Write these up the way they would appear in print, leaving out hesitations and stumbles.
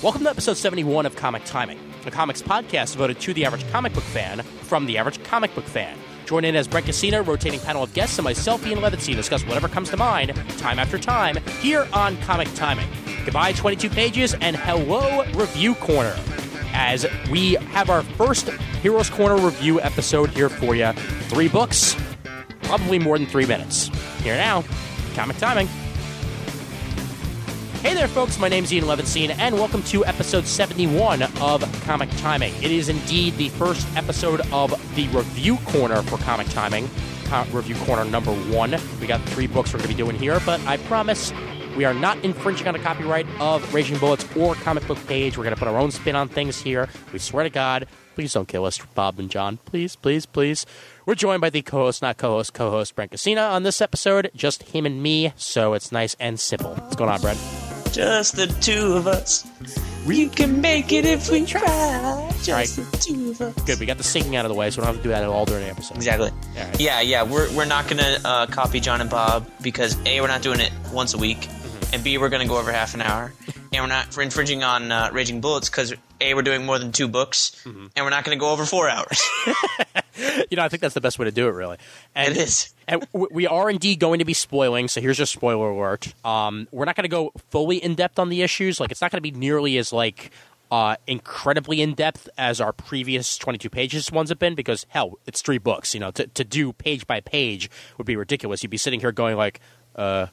Welcome to episode 71 of Comic Timing, a comics podcast devoted to the average comic book fan from the average comic book fan. Join in as Brent Cassina, rotating panel of guests, and myself, Ian Levitstein, discuss whatever comes to mind, time after time, here on Comic Timing. Goodbye, 22 pages, and hello, Review Corner. As we have our first Heroes Corner review episode here for you. 3 books, probably more than 3 minutes. Here now, Comic Timing. Hey there, folks. My name's Ian Levitstein, and welcome to episode 71 of Comic Timing. It is indeed the first episode of the Review Corner for Comic Timing. Review Corner number 1. We got 3 books we're going to be doing here, but I promise we are not infringing on the copyright of Raging Bullets or Comic Book Page. We're going to put our own spin on things here. We swear to God. Please don't kill us, Bob and John. Please, please, please. We're joined by the co-host, Brent Cassina on this episode. Just him and me, so it's nice and simple. What's going on, Brent? Just the two of us. We can make it if we try. Just the two of us. Good. We got the singing out of the way, so we don't have to do that all during the episode. Exactly. Right. Yeah. We're not gonna copy John and Bob because A, we're not doing it once a week, and B, we're gonna go over half an hour, and we're not infringing on Raging Bullets because A, we're doing more than 2 books, and we're not gonna go over 4 hours. I think that's the best way to do it, really. And, it is. And we are indeed going to be spoiling, so here's your spoiler alert. We're not going to go fully in-depth on the issues. Like, it's not going to be nearly as, incredibly in-depth as our previous 22 pages ones have been, because, hell, it's 3 books. You know, to do page by page would be ridiculous. You'd be sitting here going like, did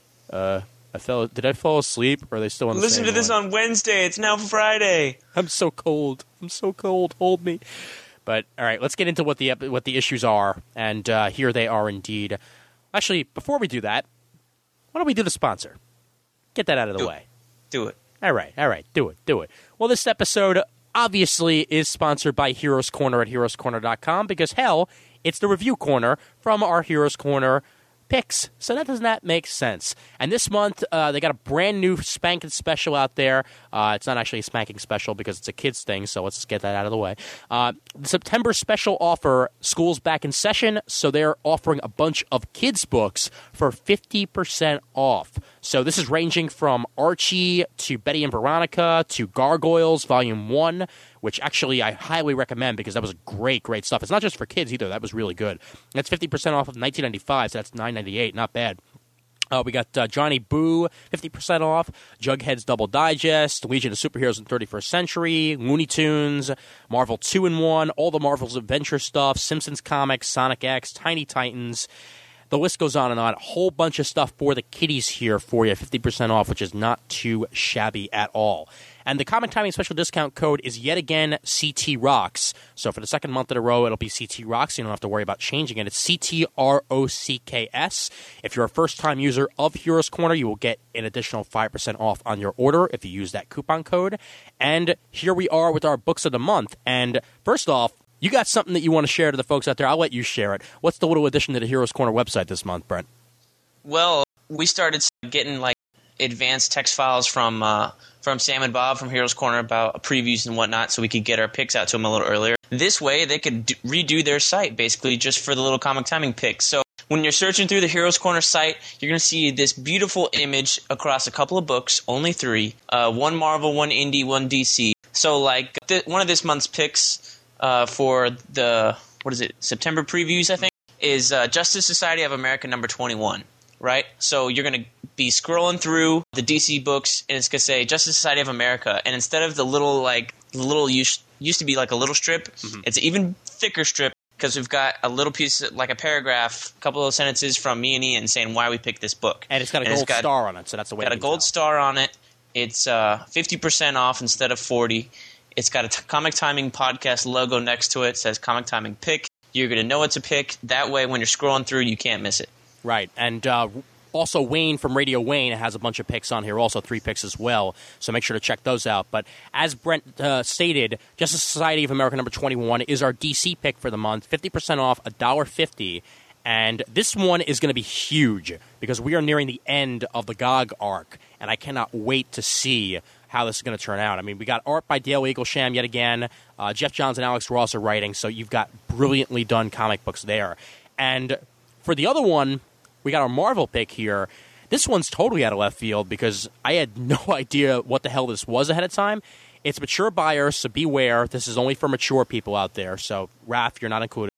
I fall asleep? Or are they still on the Listen to this on Wednesday. It's now Friday. I'm so cold. Hold me. But, all right, let's get into what the issues are, and here they are indeed. Actually, before we do that, why don't we do the sponsor? Get that out of the way. Do it. All right, do it. Well, this episode obviously is sponsored by Heroes Corner at heroescorner.com because, hell, it's the Review Corner from our Heroes Corner picks. So that does not make sense. And this month, they got a brand new spanking special out there. It's not actually a spanking special because it's a kids thing, so let's get that out of the way. The September special offer, school's back in session, so they're offering a bunch of kids' books for 50% off. So this is ranging from Archie to Betty and Veronica to Gargoyles Volume 1, which actually I highly recommend because that was great stuff. It's not just for kids either. That was really good. That's 50% off of $19.95, so that's $9.98. Not bad. We got Johnny Boo, 50% off, Jughead's Double Digest, Legion of Superheroes in 31st Century, Looney Tunes, Marvel 2-in-1, all the Marvel's Adventure stuff, Simpsons comics, Sonic X, Tiny Titans. The list goes on and on. A whole bunch of stuff for the kiddies here for you, 50% off, which is not too shabby at all. And the Comic Timing special discount code is yet again CT Rocks. So for the second month in a row, it'll be CT Rocks. You don't have to worry about changing it. It's CTROCKS. If you're a first-time user of Heroes Corner, you will get an additional 5% off on your order if you use that coupon code. And here we are with our books of the month. And first off, you got something that you want to share to the folks out there. I'll let you share it. What's the little addition to the Heroes Corner website this month, Brent? Well, we started getting advanced text files from Sam and Bob from Heroes Corner about previews and whatnot, so we could get our picks out to them a little earlier. This way, they could redo their site basically just for the little Comic Timing picks. So when you're searching through the Heroes Corner site, you're going to see this beautiful image across a couple of books, only 3, 1 Marvel, 1 Indie, 1 DC. So one of this month's picks for the September previews, I think, is Justice Society of America number 21. Right? So you're going to be scrolling through the DC books, and it's going to say Justice Society of America. And instead of the little used to be a little strip, it's an even thicker strip because we've got a little piece, like a paragraph, a couple of sentences from me and Ian saying why we picked this book. And it's got a gold star on it, so that's the way it's got a gold star on it. It's 50% off instead of 40. It's got a Comic Timing podcast logo next to it. It says Comic Timing Pick. You're going to know what to pick. That way, when you're scrolling through, you can't miss it. Right, and also Wayne from Radio Wayne has a bunch of picks on here, also 3 picks as well, so make sure to check those out. But as Brent stated, Justice Society of America number 21 is our DC pick for the month, 50% off, $1.50, and this one is going to be huge because we are nearing the end of the GOG arc, and I cannot wait to see how this is going to turn out. I mean, we got art by Dale Eaglesham yet again, Jeff Johns and Alex Ross are writing, so you've got brilliantly done comic books there. And for the other one, we got our Marvel pick here. This one's totally out of left field because I had no idea what the hell this was ahead of time. It's mature buyers, so beware. This is only for mature people out there. So, Raph, you're not included.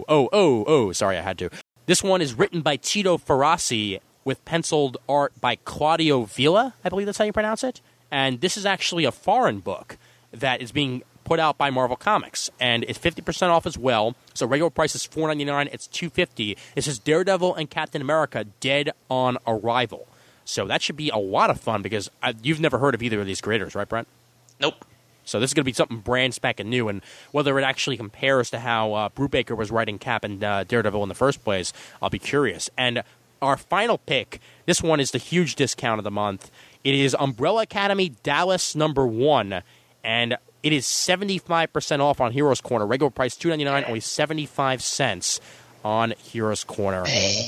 Oh. Sorry, I had to. This one is written by Tito Ferrazzi with penciled art by Claudio Villa. I believe that's how you pronounce it. And this is actually a foreign book that is being put out by Marvel Comics, and it's 50% off as well. So regular price is $4.99. It's $2.50. This is Daredevil and Captain America Dead on Arrival. So that should be a lot of fun because you've never heard of either of these creators, right, Brent? Nope. So this is going to be something brand spanking new, and whether it actually compares to how Brubaker was writing Cap and Daredevil in the first place, I'll be curious. And our final pick, this one is the huge discount of the month. It is Umbrella Academy Dallas #1, and it is 75% off on Heroes Corner. Regular price $2.99, only 75 cents on Heroes Corner.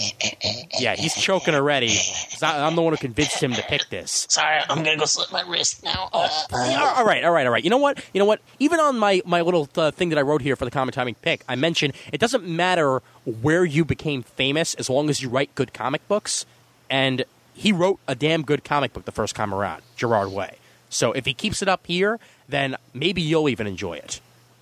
Yeah, he's choking already. I'm the one who convinced him to pick this. Sorry, I'm going to go slit my wrist now. All right. You know what? Even on my little thing that I wrote here for the Comic Timing pick, I mentioned it doesn't matter where you became famous as long as you write good comic books. And he wrote a damn good comic book the first time around, Gerard Way. So if he keeps it up here, then maybe you'll even enjoy it.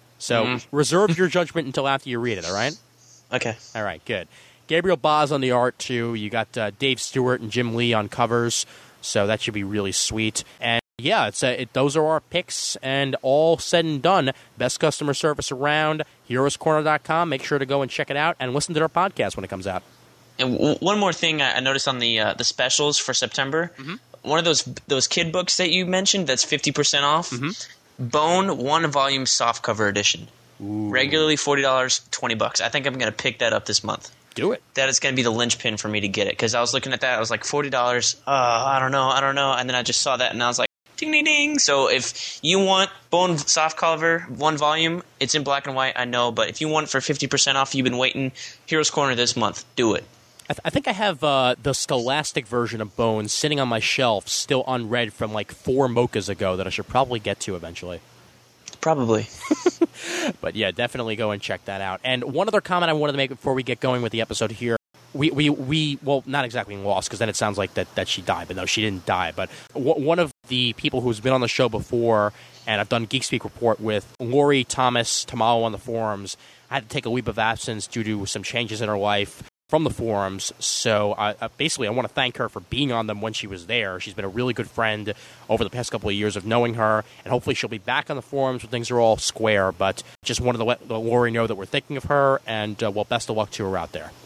So reserve your judgment until after you read it, all right? Okay. All right, good. Gabriel Baz on the art, too. You got Dave Stewart and Jim Lee on covers, so that should be really sweet. And, yeah, those are our picks, and all said and done, best customer service around, heroescorner.com. Make sure to go and check it out and listen to our podcast when it comes out. And one more thing I noticed on the specials for September, one of those kid books that you mentioned that's 50% off, Bone 1-volume softcover edition. Ooh. Regularly $40, $20. I think I'm going to pick that up this month. Do it. That is going to be the linchpin for me to get it, because I was looking at that. I was like, $40. I don't know. And then I just saw that, and I was like, ding, ding, ding. So if you want Bone softcover 1 volume, it's in black and white, I know. But if you want it for 50% off, you've been waiting, Heroes Corner this month. Do it. I think I have the Scholastic version of Bone sitting on my shelf, still unread from like 4 mochas ago that I should probably get to eventually. Probably. But yeah, definitely go and check that out. And one other comment I wanted to make before we get going with the episode here. We well, not exactly lost, because then it sounds like that she died. But no, she didn't die. But one of the people who's been on the show before, and I've done Geek Speak Report with, Lori Thomas Tamalo on the forums, I had to take a leave of absence due to some changes in her life from the forums. So basically, I want to thank her for being on them when she was there. She's been a really good friend over the past couple of years of knowing her, and hopefully she'll be back on the forums when things are all square. But just wanted to let Lori know that we're thinking of her, and well, best of luck to her out there.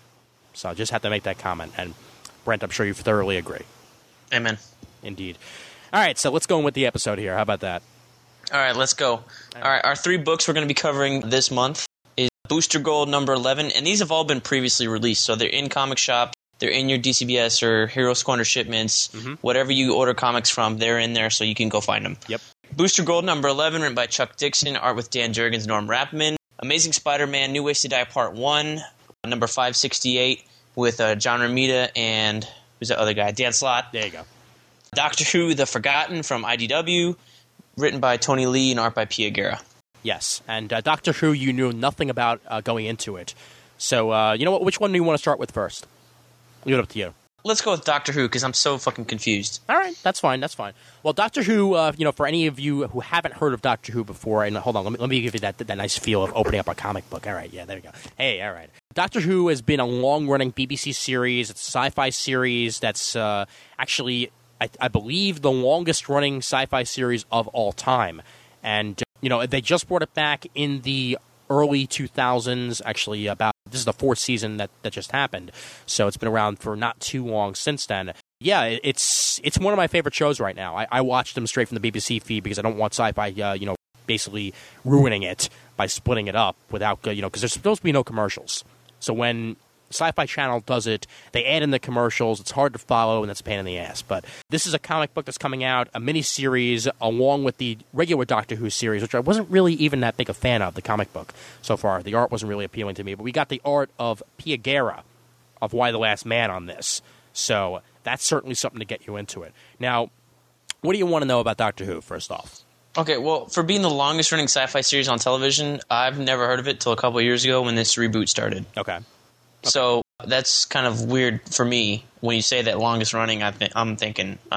So I just had to make that comment. And Brent, I'm sure you thoroughly agree. Amen. Indeed. All right, so let's go in with the episode here. How about that? All right, let's go. All right, our 3 books we're going to be covering this month is Booster Gold number 11, and these have all been previously released, so they're in comic shop, they're in your DCBS or Heroes Corner shipments, whatever you order comics from, they're in there, so you can go find them. Yep. Booster Gold number 11, written by Chuck Dixon, art with Dan Jurgens, Norm Rapman. Amazing Spider-Man, New Ways to Die Part 1, number 568, with John Romita and, who's that other guy, Dan Slott. There you go. Doctor Who, The Forgotten from IDW, written by Tony Lee and art by Pia Guerra. Yes, and Doctor Who you knew nothing about going into it. So, you know what? Which one do you want to start with first? Leave it up to you. Let's go with Doctor Who, because I'm so fucking confused. All right, that's fine. Well, Doctor Who, for any of you who haven't heard of Doctor Who before, and hold on, let me give you that nice feel of opening up a comic book. All right, yeah, there we go. Hey, all right. Doctor Who has been a long-running BBC series. It's a sci-fi series that's actually, I believe, the longest-running sci-fi series of all time. And they just brought it back in the early 2000s, actually this is the 4th season that just happened. So it's been around for not too long since then. Yeah, it's one of my favorite shows right now. I watch them straight from the BBC feed because I don't want sci-fi, basically ruining it by splitting it up without, because there's supposed to be no commercials. So when Sci-Fi Channel does it, they add in the commercials. It's hard to follow, and that's a pain in the ass. But this is a comic book that's coming out, a mini-series, along with the regular Doctor Who series, which I wasn't really even that big a fan of, the comic book so far. The art wasn't really appealing to me. But we got the art of Pia Guerra of Why the Last Man on this. So that's certainly something to get you into it. Now, what do you want to know about Doctor Who, first off? Okay, well, for being the longest-running sci-fi series on television, I've never heard of it till a couple of years ago when this reboot started. Okay. So that's kind of weird for me when you say that longest running. I'm thinking, huh?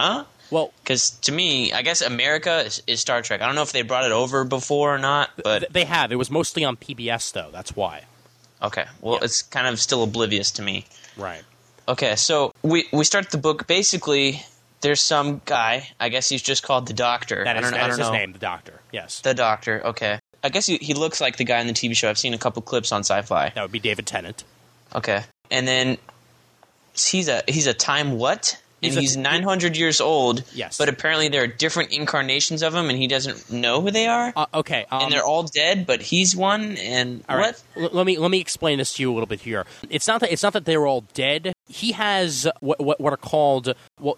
Well, because to me, I guess America is Star Trek. I don't know if they brought it over before or not, but they have. It was mostly on PBS, though. That's why. Okay. Well, it's kind of still oblivious to me. Right. Okay, so we start the book. Basically, there's some guy. I guess he's just called the Doctor. That is his know. name, the Doctor. Yes. The Doctor. Okay. I guess he looks like the guy in the TV show. I've seen a couple clips on Sci-Fi. That would be David Tennant. Okay. And then he's a time what? And he's 900 years old. Yes. But apparently there are different incarnations of him, and he doesn't know who they are. Okay. And they're all dead, but he's one. And all what? Right. Let me explain this to you a little bit here. It's not that they're all dead. He has what are called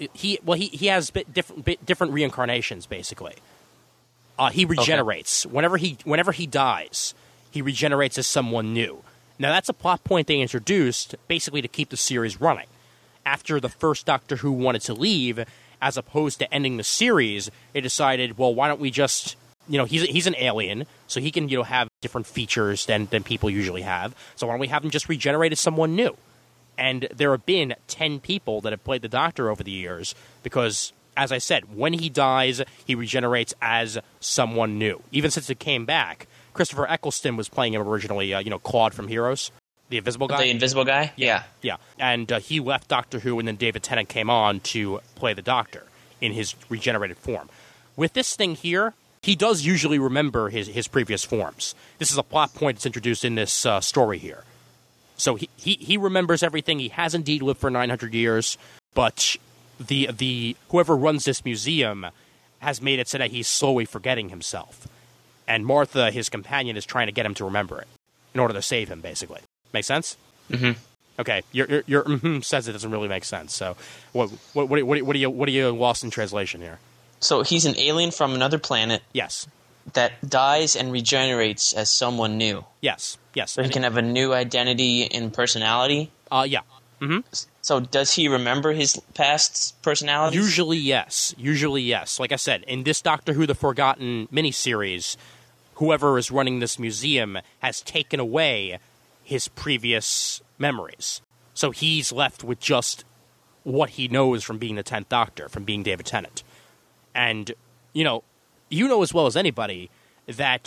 he has different reincarnations basically. He regenerates whenever he dies. He regenerates as someone new. Now that's a plot point they introduced basically to keep the series running. After the first Doctor Who wanted to leave, as opposed to ending the series, they decided, well, why don't we just, he's an alien, so he can, have different features than people usually have. So why don't we have him just regenerate as someone new? And there have been 10 people that have played the Doctor over the years because, as I said, when he dies, he regenerates as someone new. Even since it came back, Christopher Eccleston was playing him originally, Claude from Heroes. The Invisible Guy? The Invisible Guy? Yeah. And he left Doctor Who, and then David Tennant came on to play the Doctor in his regenerated form. With this thing here, he does usually remember his previous forms. This is a plot point that's introduced in this story here. So he remembers everything. He has indeed lived for 900 years, but the whoever runs this museum has made it so that he's slowly forgetting himself. And Martha, his companion, is trying to get him to remember it in order to save him, basically. Make sense? Mm-hmm. Okay, your says it doesn't really make sense. So, what are you lost in translation here? So he's an alien from another planet. Yes. That dies and regenerates as someone new. Yes. So he can have a new identity and personality. Yeah. Mm-hmm. So does he remember his past personalities? Usually yes. Like I said, in this Doctor Who: The Forgotten miniseries, whoever is running this museum has taken away his previous memories. So he's left with just what he knows from being the 10th Doctor, from being David Tennant. And, you know as well as anybody that,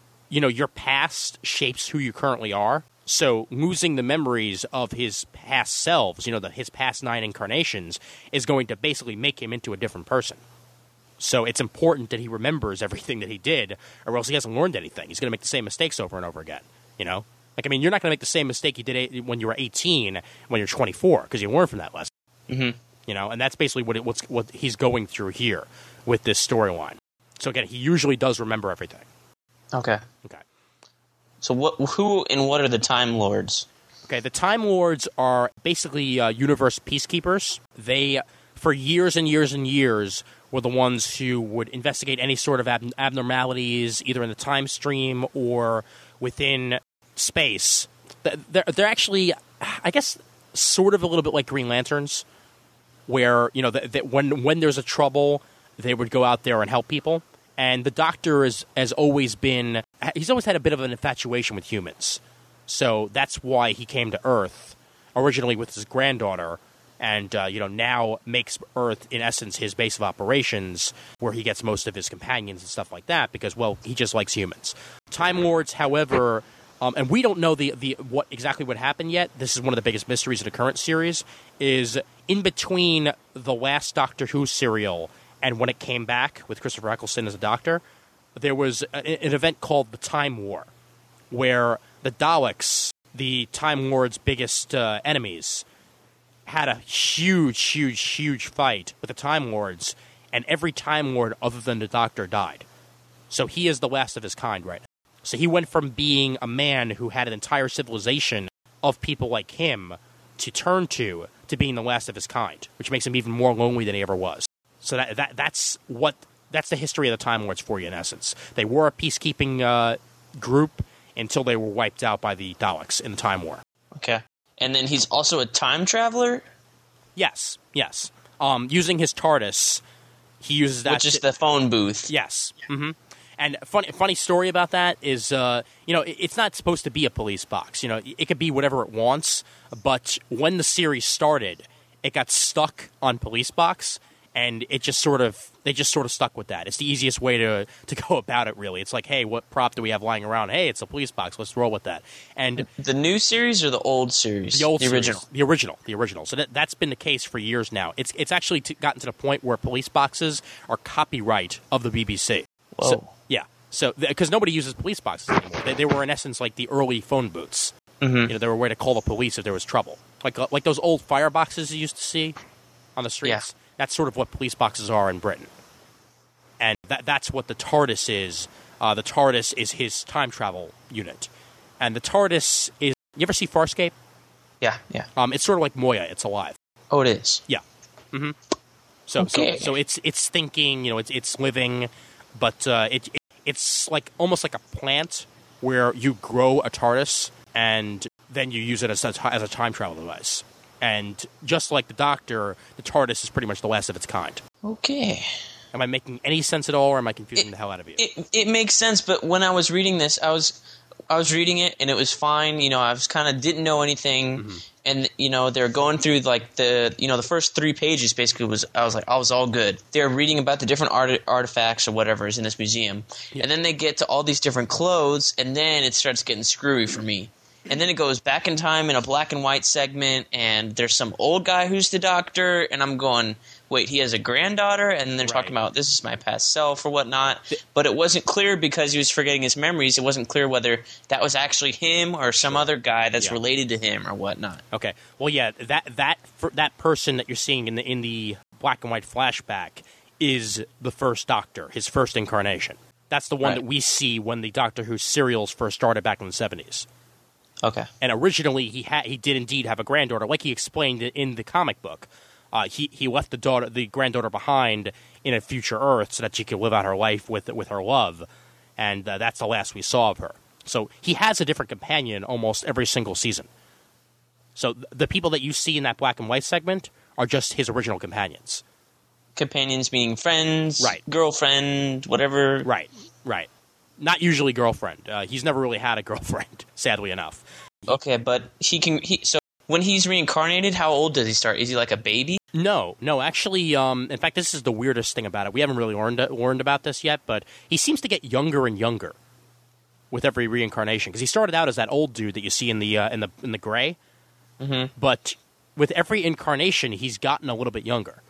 your past shapes who you currently are. So losing the memories of his past selves, his past 9 incarnations, is going to basically make him into a different person. So it's important that he remembers everything that he did, or else he hasn't learned anything. He's going to make the same mistakes over and over again, you're not going to make the same mistake you did when you were 18 when you're 24, because you learned from that lesson. Mm-hmm. And that's basically what he's going through here with this storyline. So again, he usually does remember everything. Okay. So who and what are the Time Lords? Okay, the Time Lords are basically universe peacekeepers. They, for years and years and years, were the ones who would investigate any sort of abnormalities, either in the time stream or within space. They're actually, I guess, sort of a little bit like Green Lanterns, where when there's a trouble, they would go out there and help people. And the Doctor has always had a bit of an infatuation with humans, so that's why he came to Earth originally with his granddaughter, and now makes Earth in essence his base of operations, where he gets most of his companions and stuff like that, because he just likes humans. Time Lords, however. And we don't know what exactly what happened yet. This is one of the biggest mysteries of the current series. Is in between the last Doctor Who serial and when it came back with Christopher Eccleston as a Doctor, there was an event called the Time War, where the Daleks, the Time Lord's biggest enemies, had a huge fight with the Time Lords, and every Time Lord other than the Doctor died. So he is the last of his kind right now. So he went from being a man who had an entire civilization of people like him to turn to being the last of his kind, which makes him even more lonely than he ever was. So that's the history of the Time Lords for you in essence. They were a peacekeeping group until they were wiped out by the Daleks in the Time War. Okay. And then he's also a time traveler? Yes. Using his TARDIS, he uses that... Which is the phone booth. Yes. Mm-hmm. And funny story about that is, it's not supposed to be a police box. It could be whatever it wants. But when the series started, it got stuck on police box, And they just sort of stuck with that. It's the easiest way to go about it, really. It's like, hey, what prop do we have lying around? Hey, it's a police box. Let's roll with that. And the new series or the old series? The original. The original. So that's been the case for years now. It's actually gotten to the point where police boxes are copyright of the BBC. Whoa. So, yeah. So because nobody uses police boxes anymore. They were in essence like the early phone booths. Mm-hmm. They were a way to call the police if there was trouble. Like those old fire boxes you used to see on the streets. Yeah. That's sort of what police boxes are in Britain. And that's what the TARDIS is. The TARDIS is his time travel unit. And the TARDIS is... You ever see Farscape? Yeah. It's sort of like Moya. It's alive. Oh, it is? Yeah. Mm-hmm. So it's thinking, it's living, but it's like almost like a plant where you grow a TARDIS and then you use it as a time travel device. And just like the Doctor, the TARDIS is pretty much the last of its kind. Okay. Am I making any sense at all, or am I confusing the hell out of you? It makes sense, but when I was reading this, I was reading it and it was fine. I was kind of didn't know anything, and they're going through like the first 3 pages basically I was all good. They're reading about the different artifacts or whatever is in this museum, and then they get to all these different clothes, and then it starts getting screwy for me. And then it goes back in time in a black and white segment, and there's some old guy who's the Doctor, and I'm going, wait, he has a granddaughter? And they're talking about, this is my past self or whatnot. But it wasn't clear because he was forgetting his memories. It wasn't clear whether that was actually him or some other guy that's related to him or whatnot. Okay. Well, yeah, that person that you're seeing in the black and white flashback is the first Doctor, his first incarnation. That's the one that we see when the Doctor Who serials first started back in the 70s. Okay. And originally, he did indeed have a granddaughter, like he explained in the comic book. He left the granddaughter behind in a future Earth so that she could live out her life with her love, and that's the last we saw of her. So he has a different companion almost every single season. So the people that you see in that black and white segment are just his original companions. Companions being friends, girlfriend, whatever. Right. Not usually girlfriend. He's never really had a girlfriend, sadly enough. Okay, but so when he's reincarnated, how old does he start? Is he like a baby? No. Actually, in fact, this is the weirdest thing about it. We haven't really learned about this yet, but he seems to get younger and younger with every reincarnation. Because he started out as that old dude that you see in the gray, but with every incarnation, he's gotten a little bit younger.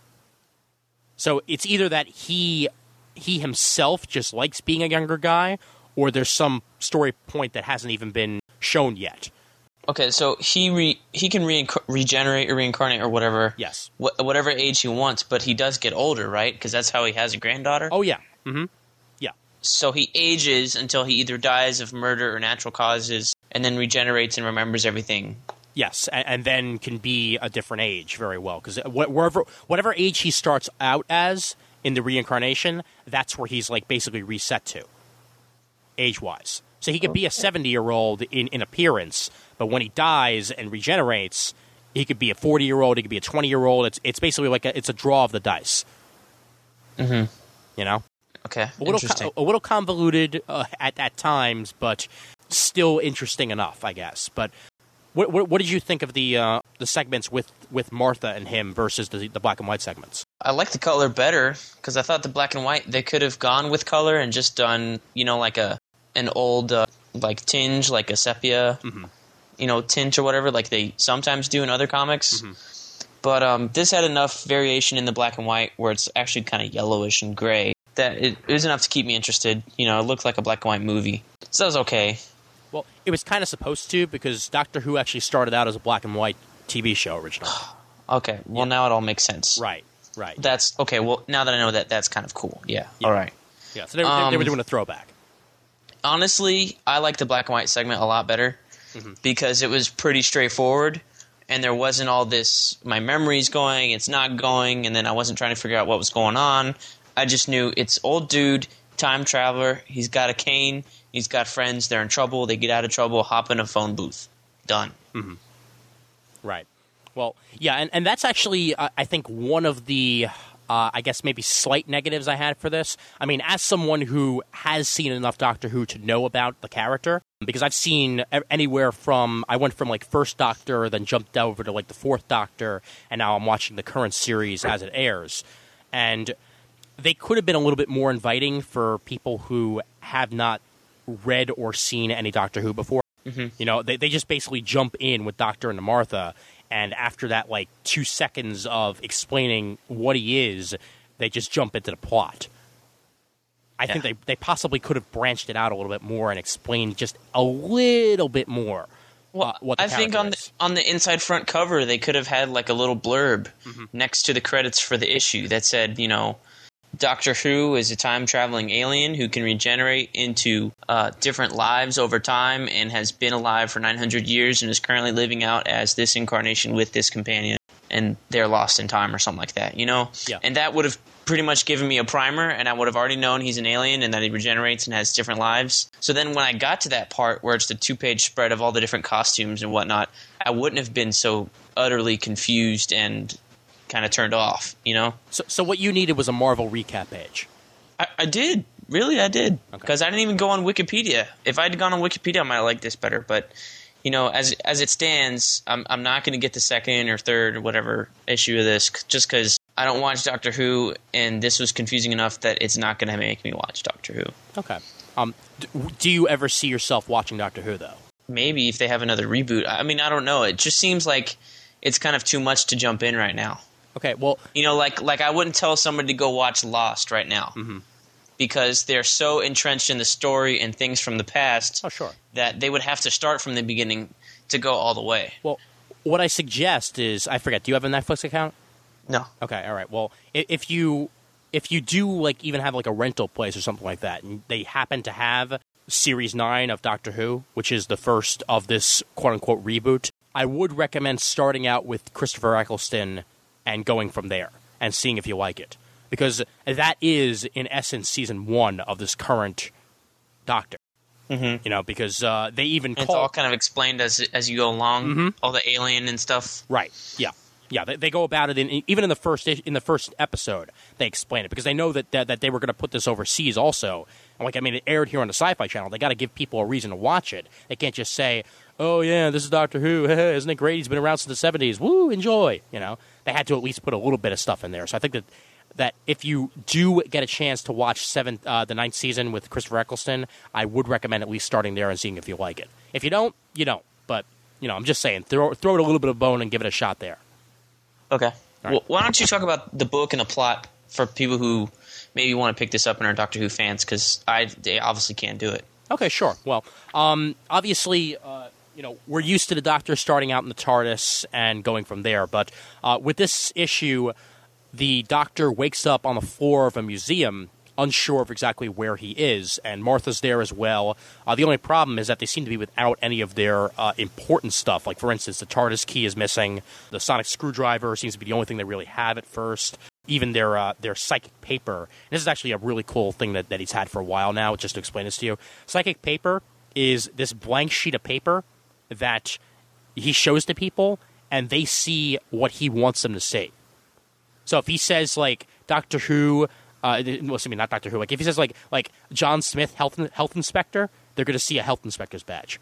So it's either that he himself just likes being a younger guy, or there's some story point that hasn't even been shown yet. Okay, so he can regenerate or reincarnate or whatever. Yes. Whatever age he wants, but he does get older, right? Because that's how he has a granddaughter? Oh, yeah. Mm-hmm. Yeah. So he ages until he either dies of murder or natural causes, and then regenerates and remembers everything. Yes, and then can be a different age very well. Because whatever age he starts out as in the reincarnation, that's where he's like basically reset to, age-wise. So he could be a 70-year-old in appearance, but when he dies and regenerates, he could be a 40-year-old, he could be a 20-year-old. It's basically like it's a draw of the dice. Mm-hmm. Okay, interesting. A little convoluted at times, but still interesting enough, I guess. But what did you think of the segments with Martha and him versus the black and white segments? I like the color better because I thought the black and white, they could have gone with color and just done, like an old like tinge, like a sepia, tint or whatever, like they sometimes do in other comics. But this had enough variation in the black and white where it's actually kind of yellowish and gray that it was enough to keep me interested. It looked like a black and white movie. So that was okay. Well, it was kind of supposed to because Doctor Who actually started out as a black and white TV show originally. Okay, well now it all makes sense. Right. That's okay. Well, now that I know that, that's kind of cool. Yeah. All right. Yeah. So they were doing a throwback. Honestly, I like the black and white segment a lot better because it was pretty straightforward, and there wasn't all this. My memory's going, it's not going, and then I wasn't trying to figure out what was going on. I just knew it's old dude, time traveler. He's got a cane. He's got friends. They're in trouble. They get out of trouble. Hop in a phone booth. Done. Right. Well, yeah, and that's actually, I think, one of the, I guess, maybe slight negatives I had for this. I mean, as someone who has seen enough Doctor Who to know about the character, because I've seen anywhere from, I went from, like, First Doctor, then jumped over to, like, the Fourth Doctor, and now I'm watching the current series as it airs. And they could have been a little bit more inviting for people who have not read or seen any Doctor Who before. Mm-hmm. You know, they just basically jump in with Doctor and Martha, and after that, 2 seconds of explaining what he is, they just jump into the plot. I think they possibly could have branched it out a little bit more and explained just a little bit more. Well, what the I think on the inside front cover, they could have had a little blurb next to the credits for the issue that said, Doctor Who is a time-traveling alien who can regenerate into different lives over time and has been alive for 900 years and is currently living out as this incarnation with this companion, and they're lost in time or something like that, Yeah. And that would have pretty much given me a primer, and I would have already known he's an alien and that he regenerates and has different lives. So then when I got to that part where it's the 2-page spread of all the different costumes and whatnot, I wouldn't have been so utterly confused and kind of turned off, So what you needed was a Marvel recap page. I did. Really, I did. Because I didn't even go on Wikipedia. If I'd gone on Wikipedia, I might have liked this better. But, as it stands, I'm not going to get the second or third or whatever issue of this just because I don't watch Doctor Who, and this was confusing enough that it's not going to make me watch Doctor Who. Okay. Do you ever see yourself watching Doctor Who, though? Maybe if they have another reboot. I mean, I don't know. It just seems like it's kind of too much to jump in right now. Okay, well... like I wouldn't tell somebody to go watch Lost right now. Mm-hmm. Because they're so entrenched in the story and things from the past that they would have to start from the beginning to go all the way. Well, what I suggest is... I forget, do you have a Netflix account? No. Okay, all right. Well, if you do, even have, a rental place or something like that, and they happen to have Series 9 of Doctor Who, which is the first of this quote-unquote reboot, I would recommend starting out with Christopher Eccleston and going from there and seeing if you like it. Because that is, in essence, Season 1 of this current Doctor. Mm-hmm. Because they even it's all kind of explained as you go along, all the alien and stuff. Right, yeah. Yeah, they go about it even in the first episode. They explain it because they know that they were going to put this overseas also. And it aired here on the Sci-Fi Channel. They got to give people a reason to watch it. They can't just say, "Oh yeah, this is Doctor Who. Isn't it great? He's been around since the '70s. Woo, enjoy." They had to at least put a little bit of stuff in there. So I think that if you do get a chance to watch the 9th season with Christopher Eccleston, I would recommend at least starting there and seeing if you like it. If you don't, you don't. But I'm just saying, throw it a little bit of bone and give it a shot there. Okay. Right. Well, why don't you talk about the book and the plot for people who maybe want to pick this up and are Doctor Who fans, because they obviously can't do it. Okay, sure. Well, obviously, we're used to the Doctor starting out in the TARDIS and going from there, but with this issue, the Doctor wakes up on the floor of a museum, unsure of exactly where he is, and Martha's there as well. The only problem is that they seem to be without any of their important stuff. Like, for instance, the TARDIS key is missing. The sonic screwdriver seems to be the only thing they really have at first. Even their psychic paper. And this is actually a really cool thing that he's had for a while now, just to explain this to you. Psychic paper is this blank sheet of paper that he shows to people, and they see what he wants them to see. So if he says, Doctor Who... not Doctor Who. If he says like John Smith, health inspector, they're going to see a health inspector's badge.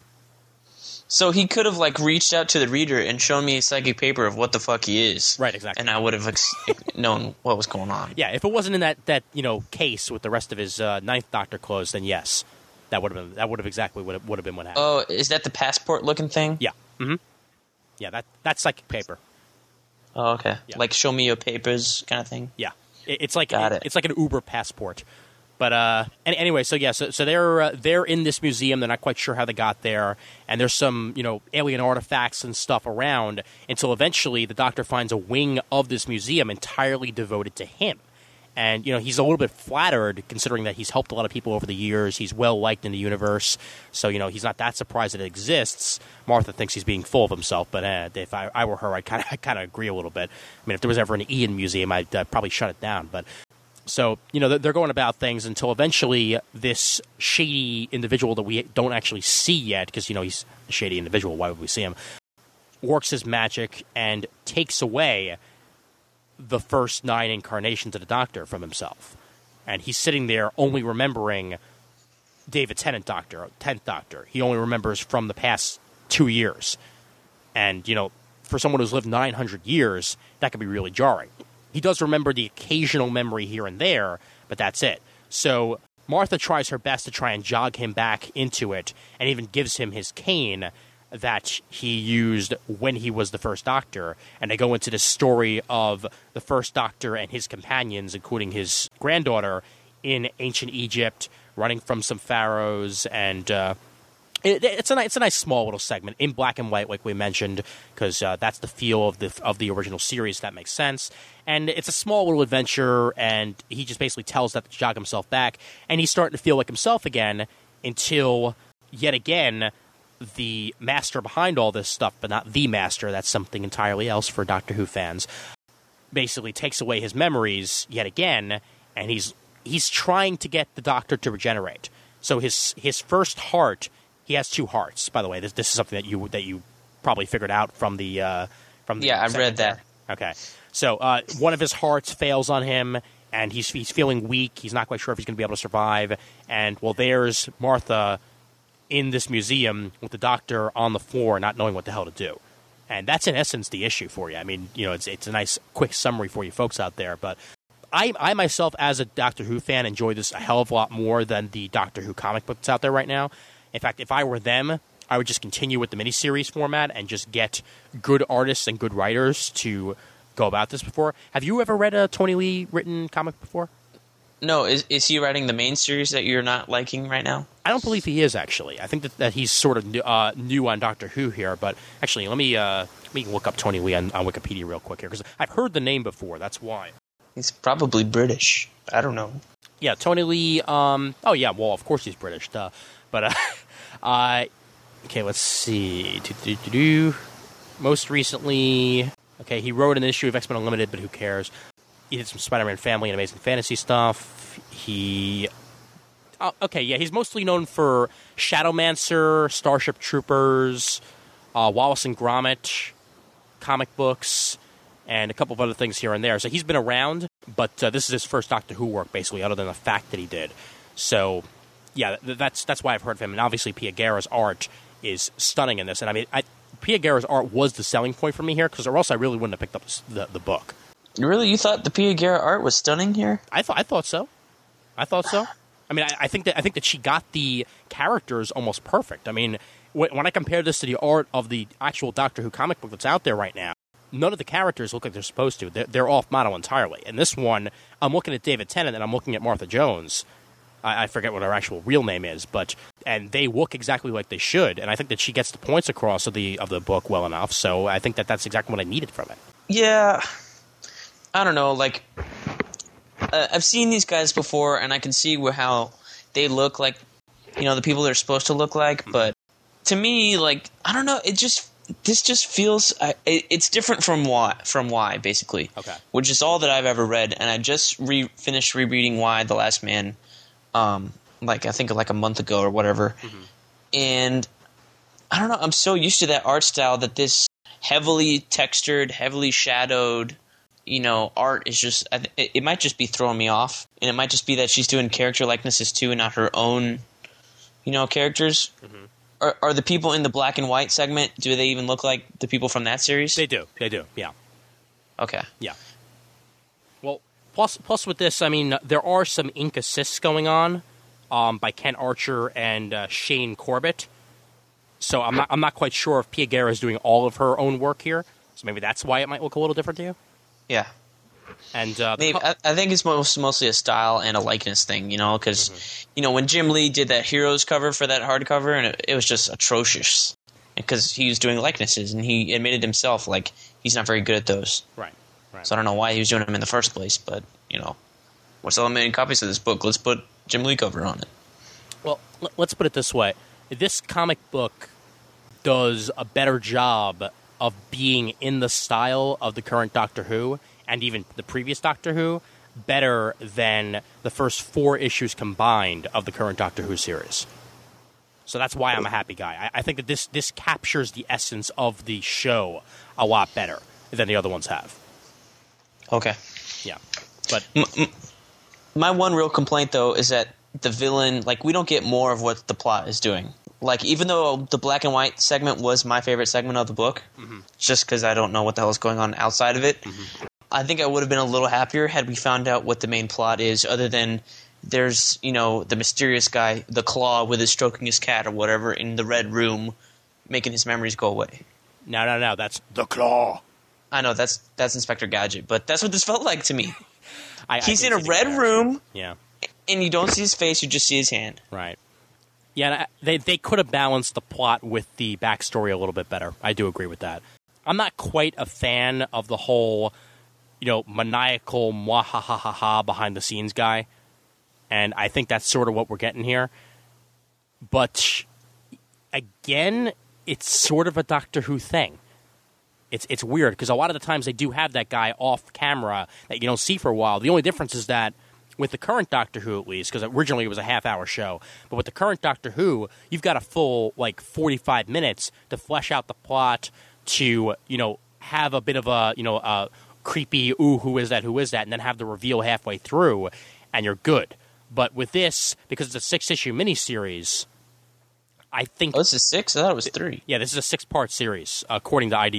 So he could have reached out to the reader and shown me a psychic paper of what the fuck he is. Right, exactly. And I would have known what was going on. Yeah, if it wasn't in that case with the rest of his Ninth Doctor clothes, then yes, that would have exactly what would have been what happened. Oh, is that the passport looking thing? Yeah. Mm-hmm. Yeah, that's psychic paper. Oh, okay. Yeah. Like show me your papers kind of thing. Yeah. It's like it's like an Uber passport, but anyway. So they're in this museum. They're not quite sure how they got there, and there's some alien artifacts and stuff around until eventually the Doctor finds a wing of this museum entirely devoted to him. And he's a little bit flattered considering that he's helped a lot of people over the years. He's well liked in the universe, so he's not that surprised that it exists. Martha thinks he's being full of himself, but if I were her, I'd kind of agree a little bit. I mean, if there was ever an Ian museum, I'd probably shut it down. But so they're going about things until eventually this shady individual that we don't actually see yet, because he's a shady individual. Why would we see him? Works his magic and takes away the first 9 incarnations of the Doctor from himself. And he's sitting there only remembering David Tennant Doctor, 10th Doctor. He only remembers from the past 2 years. And, for someone who's lived 900 years, that could be really jarring. He does remember the occasional memory here and there, but that's it. So Martha tries her best to try and jog him back into it, and even gives him his cane that he used when he was the first Doctor. And they go into the story of the first Doctor and his companions, including his granddaughter, in ancient Egypt, running from some pharaohs, and it's a nice small little segment in black and white, like we mentioned, because that's the feel of the original series. That makes sense, and it's a small little adventure. And he just basically tells that to jog himself back, and he's starting to feel like himself again until yet again the master behind all this stuff, but not the master. That's something entirely else for Doctor Who fans. Basically, takes away his memories yet again, and he's trying to get the Doctor to regenerate. So his first heart. He has two hearts, by the way. This is something that you probably figured out from the Yeah, I've read that. Okay, so one of his hearts fails on him, and he's feeling weak. He's not quite sure if he's going to be able to survive. And there's Martha in this museum with the Doctor on the floor, not knowing what the hell to do. And that's in essence the issue for you. I mean, it's a nice quick summary for you folks out there, but I myself, as a Doctor Who fan, enjoy this a hell of a lot more than the Doctor Who comic book that's out there right now. In fact, if I were them, I would just continue with the miniseries format and just get good artists and good writers to go about this before. Have you ever read a Tony Lee written comic before? No, is he writing the main series that you're not liking right now? I don't believe he is, actually. I think that he's sort of new on Doctor Who here. But actually, let me look up Tony Lee on Wikipedia real quick here, because I've heard the name before. That's why. He's probably British. I don't know. Yeah, Tony Lee. Oh yeah, well, of course he's British. Duh. But okay, let's see. Most recently, okay, he wrote an issue of X-Men Unlimited, but who cares? He did some Spider-Man Family and Amazing Fantasy stuff. He's mostly known for Shadowmancer, Starship Troopers, Wallace and Gromit comic books, and a couple of other things here and there. So he's been around, but this is his first Doctor Who work, basically, other than the fact that he did. So, yeah, that's why I've heard of him. And obviously, Pia Guerra's art is stunning in this. And I mean, Pia Guerra's art was the selling point for me here, because or else I really wouldn't have picked up the book. Really? You thought the Pia Guerra art was stunning here? I thought so. I mean, I think that she got the characters almost perfect. I mean, when I compare this to the art of the actual Doctor Who comic book that's out there right now, none of the characters look like they're supposed to. They're off model entirely. In this one, I'm looking at David Tennant and I'm looking at Martha Jones. I forget what her actual real name is, and they look exactly like they should. And I think that she gets the points across of the book well enough. So I think that that's exactly what I needed from it. Yeah, I don't know. Like, I've seen these guys before, and I can see how they look like, the people they're supposed to look like. But to me, like, I don't know. This just feels it's different from Y, basically. Okay. Which is all that I've ever read, and I just finished rereading Y: The Last Man. I think a month ago or whatever. Mm-hmm. And I don't know, I'm so used to that art style that this heavily textured, heavily shadowed, art is just, it might just be throwing me off. And it might just be that she's doing character likenesses too and not her own, characters. Mm-hmm. Are the people in the black and white segment, do they even look like the people from that series? They do, yeah. Okay. Yeah. Well, Plus, with this, I mean, there are some ink assists going on by Ken Archer and Shane Corbett. So I'm not quite sure if Pia Guerra is doing all of her own work here. So maybe that's why it might look a little different to you. Yeah. And I think it's mostly a style and a likeness thing, because mm-hmm. When Jim Lee did that Heroes cover for that hardcover, and it was just atrocious because he was doing likenesses, and he admitted himself like he's not very good at those. Right. So I don't know why he was doing them in the first place, but, we're selling a million copies of this book. Let's put Jim Lee cover on it. Well, let's put it this way. This comic book does a better job of being in the style of the current Doctor Who and even the previous Doctor Who better than the first 4 issues combined of the current Doctor Who series. So that's why I'm a happy guy. I think that this captures the essence of the show a lot better than the other ones have. Okay. Yeah. But my one real complaint, though, is that the villain, we don't get more of what the plot is doing. Even though the black and white segment was my favorite segment of the book, mm-hmm. just because I don't know what the hell is going on outside of it, mm-hmm. I think I would have been a little happier had we found out what the main plot is, other than there's, the mysterious guy, the Claw, with his stroking his cat or whatever in the red room, making his memories go away. No, that's the Claw. I know, that's Inspector Gadget, but that's what this felt like to me. He's in a red room, yeah, and you don't see his face, you just see his hand. Right. Yeah, they could have balanced the plot with the backstory a little bit better. I do agree with that. I'm not quite a fan of the whole, maniacal mwahahaha behind the scenes guy, and I think that's sort of what we're getting here. But again, it's sort of a Doctor Who thing. It's weird because a lot of the times they do have that guy off camera that you don't see for a while. The only difference is that with the current Doctor Who, at least, because originally it was a half-hour show, but with the current Doctor Who, you've got a full 45 minutes to flesh out the plot, to have a bit of a creepy ooh, who is that, and then have the reveal halfway through, and you're good. But with this, because it's a 6-issue miniseries, I think this is 6. I thought it was 3. Yeah, this is a 6-part series, according to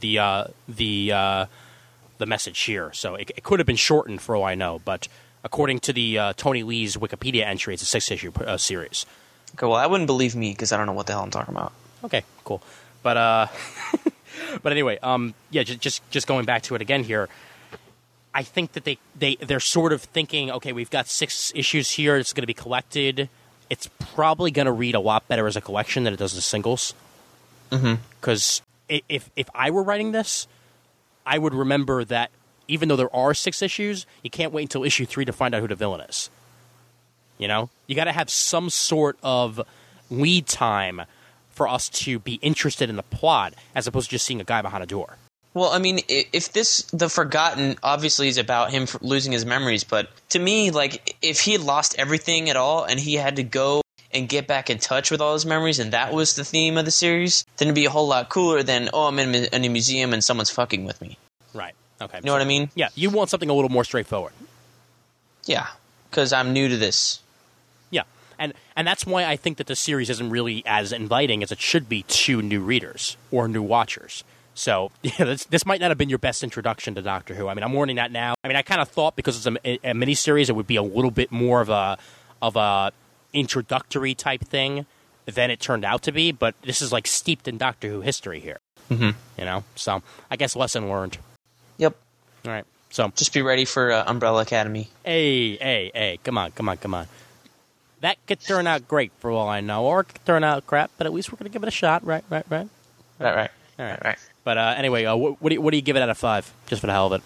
the message here. So it could have been shortened for all I know, but according to the Tony Lee's Wikipedia entry, it's a 6-issue series. Okay, well, I wouldn't believe me because I don't know what the hell I'm talking about. Okay, cool. But but anyway, just going back to it again here, I think that they're sort of thinking, okay, we've got 6 issues here. It's going to be collected. It's probably going to read a lot better as a collection than it does as singles. Because if I were writing this, I would remember that even though there are 6 issues, you can't wait until issue 3 to find out who the villain is. You got to have some sort of lead time for us to be interested in the plot, as opposed to just seeing a guy behind a door. Well, I mean, if The Forgotten obviously is about him losing his memories, but to me, if he had lost everything at all and he had to go and get back in touch with all his memories, and that was the theme of the series, then it'd be a whole lot cooler than, I'm in a museum and someone's fucking with me. Right. Okay. You know what I mean? Yeah, you want something a little more straightforward. Yeah, because I'm new to this. Yeah, and that's why I think that the series isn't really as inviting as it should be to new readers or new watchers. So this might not have been your best introduction to Doctor Who. I mean, I'm warning that now. I mean, I kind of thought because it's a miniseries, it would be a little bit more of a introductory type thing than it turned out to be. But this is steeped in Doctor Who history here. So I guess lesson learned. Yep. All right. So just be ready for Umbrella Academy. Hey! Come on! That could turn out great for all I know, or it could turn out crap. But at least we're gonna give it a shot, right? Right. All right. But anyway, what do you give it out of 5, just for the hell of it?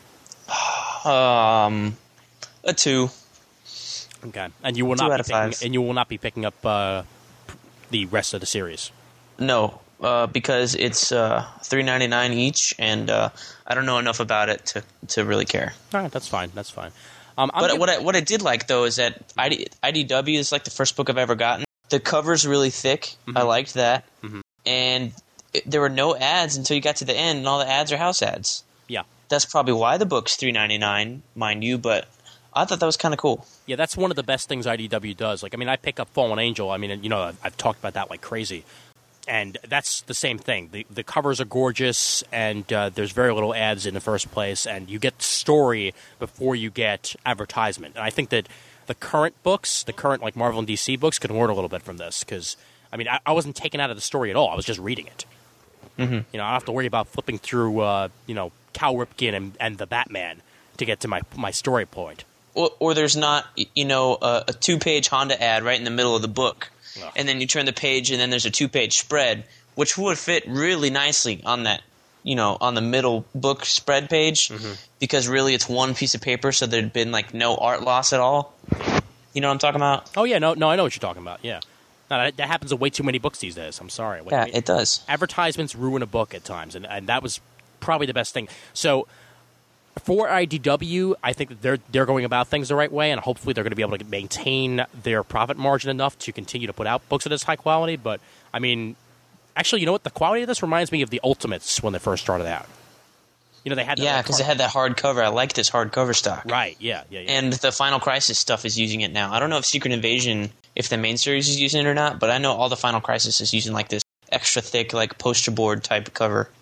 A 2. Okay, and you will not be picking up the rest of the series. No, because it's $3.99 each, and I don't know enough about it to really care. All right, that's fine. But what I did like though is that IDW is the first book I've ever gotten. The cover's really thick. I liked that, and there were no ads until you got to the end, and all the ads are house ads. Yeah. That's probably why the book's $3.99, mind you, but I thought that was kind of cool. Yeah, that's one of the best things IDW does. I pick up Fallen Angel. I mean, I've talked about that like crazy. And that's the same thing. The covers are gorgeous, and there's very little ads in the first place, and you get story before you get advertisement. And I think that the current Marvel and DC books could learn a little bit from this, because, I wasn't taken out of the story at all. I was just reading it. I don't have to worry about flipping through, Cal Ripken and the Batman to get to my story point. Or there's not, a 2-page Honda ad right in the middle of the book. Ugh. And then you turn the page, and then there's a 2-page spread, which would fit really nicely on that, on the middle book spread page, because really it's one piece of paper, so there'd been, no art loss at all. You know what I'm talking about? Oh, yeah, no, I know what you're talking about, yeah. No, that happens to way too many books these days. I'm sorry. Yeah, it does. Advertisements ruin a book at times, and that was probably the best thing. So for IDW, I think that they're going about things the right way, and hopefully they're going to be able to maintain their profit margin enough to continue to put out books of this high quality. But, actually, you know what? The quality of this reminds me of the Ultimates when they first started out. They had because it had that hardcover. I like this hardcover stock. Right, yeah. And the Final Crisis stuff is using it now. I don't know if Secret Invasion, if the main series is using it or not, but I know all the Final Crisis is using this extra thick, poster board type cover.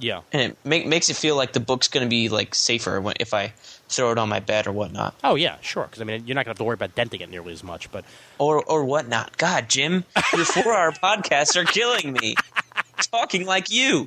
Yeah. And it makes it feel like the book's going to be like safer if I throw it on my bed or whatnot. Oh, yeah, sure. Because, I mean, you're not going to have to worry about denting it nearly as much. But Or whatnot. God, Jim, your 4-hour podcasts are killing me. Talking like you.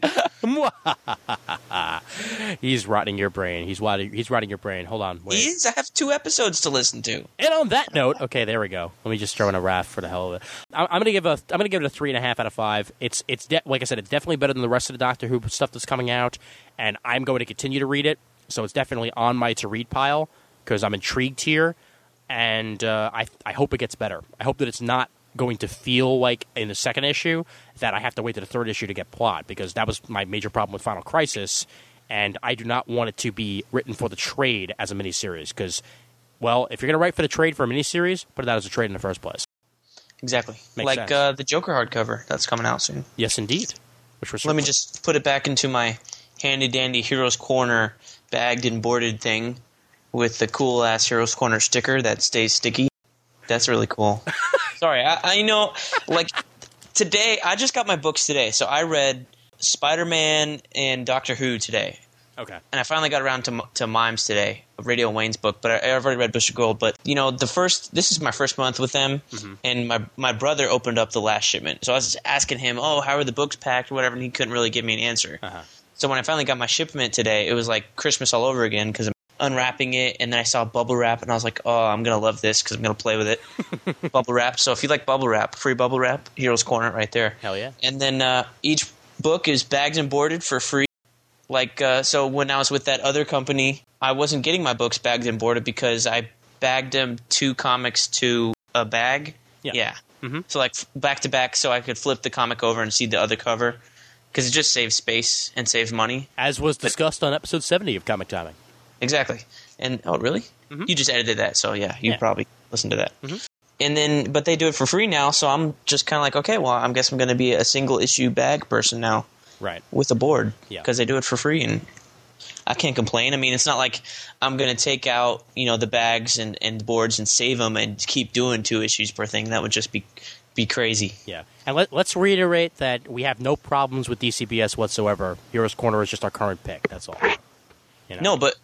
He's rotting your brain. He's rotting your brain. Hold on. Wait. He is? I have 2 episodes to listen to. And on that note, okay, there we go. Let me just throw in a raft for the hell of it. I'm gonna give it a 3.5 out of 5. It's like I said, it's definitely better than the rest of the Doctor Who stuff that's coming out, and I'm going to continue to read it. So it's definitely on my to read pile because I'm intrigued here, and I hope it gets better. I hope that it's not going to feel like in the second issue that I have to wait to the third issue to get plot, because that was my major problem with Final Crisis, and I do not want it to be written for the trade as a miniseries, because, well, if you're going to write for the trade for a miniseries, put it out as a trade in the first place. Exactly. Makes like sense. the Joker hardcover that's coming out soon. Yes, indeed. Let me just put it back into my handy-dandy Heroes Corner bagged and boarded thing with the cool-ass Heroes Corner sticker that stays sticky. That's really cool. Sorry, I know, like, today, I just got my books today, so I read Spider-Man and Doctor Who today. Okay. And I finally got around to Mimes today, Radio Wayne's book, but I've already read Bush of Gold. But, you know, this is my first month with them, and my brother opened up the last shipment. So I was asking him, how are the books packed or whatever, and he couldn't really give me an answer. Uh-huh. So when I finally got my shipment today, it was like Christmas all over again, because I'm unwrapping it, and then I saw bubble wrap, and I was like, I'm going to love this because I'm going to play with it. Bubble wrap. So if you like bubble wrap, free bubble wrap, Heroes Corner right there. Hell yeah. And then each book is bagged and boarded for free. Like, so when I was with that other company, I wasn't getting my books bagged and boarded because I bagged them 2 comics to a bag. Yeah. Mm-hmm. So, like, back to back, so I could flip the comic over and see the other cover. Because it just saves space and saves money. As was discussed on episode 70 of Comic Timing. Exactly. And, oh, really? Mm-hmm. You just edited that, so yeah, you probably listened to that. Mm-hmm. And then, but they do it for free now, so I'm just kind of like, okay, well, I guess I'm going to be a single issue bag person now. Right. With a board. Yeah. Because they do it for free, and I can't complain. I mean, it's not like I'm going to take out, the bags and boards and save them and keep doing 2 issues per thing. That would just be crazy. Yeah. And let's reiterate that we have no problems with DCBS whatsoever. Heroes Corner is just our current pick. That's all. No, but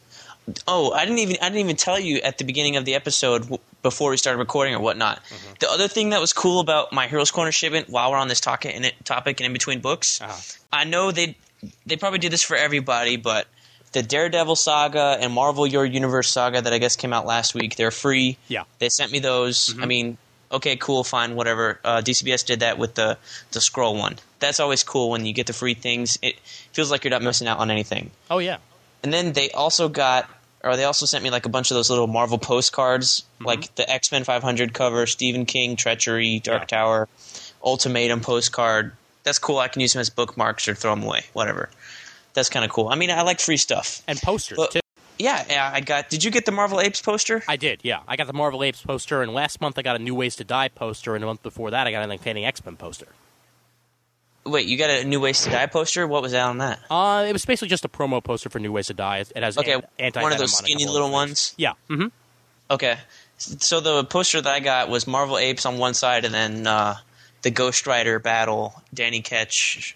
I didn't even tell you at the beginning of the episode before we started recording or whatnot. Mm-hmm. The other thing that was cool about my Heroes Corner shipment, while we're on this topic and in between books, I know they probably do this for everybody, but the Daredevil saga and Marvel Your Universe saga that I guess came out last week, they're free. Yeah. They sent me those. Mm-hmm. I mean, okay, cool, fine, whatever. DCBS did that with the Skrull one. That's always cool when you get the free things. It feels like you're not missing out on anything. Oh, yeah. And then they also sent me like a bunch of those little Marvel postcards, like the X-Men 500 cover, Stephen King, Treachery, Dark Tower, Ultimatum postcard. That's cool. I can use them as bookmarks or throw them away, whatever. That's kind of cool. I mean, I like free stuff. And posters, too. Yeah, did you get the Marvel Apes poster? I did, yeah. I got the Marvel Apes poster, and last month I got a New Ways to Die poster, and the month before that I got an Uncanny X-Men poster. Wait, you got a New Ways to Die poster? What was that on that? It was basically just a promo poster for New Ways to Die. It has one of those skinny little ones? Yeah. Mm-hmm. Okay. So the poster that I got was Marvel Apes on one side, and then the Ghost Rider battle, Danny Ketch,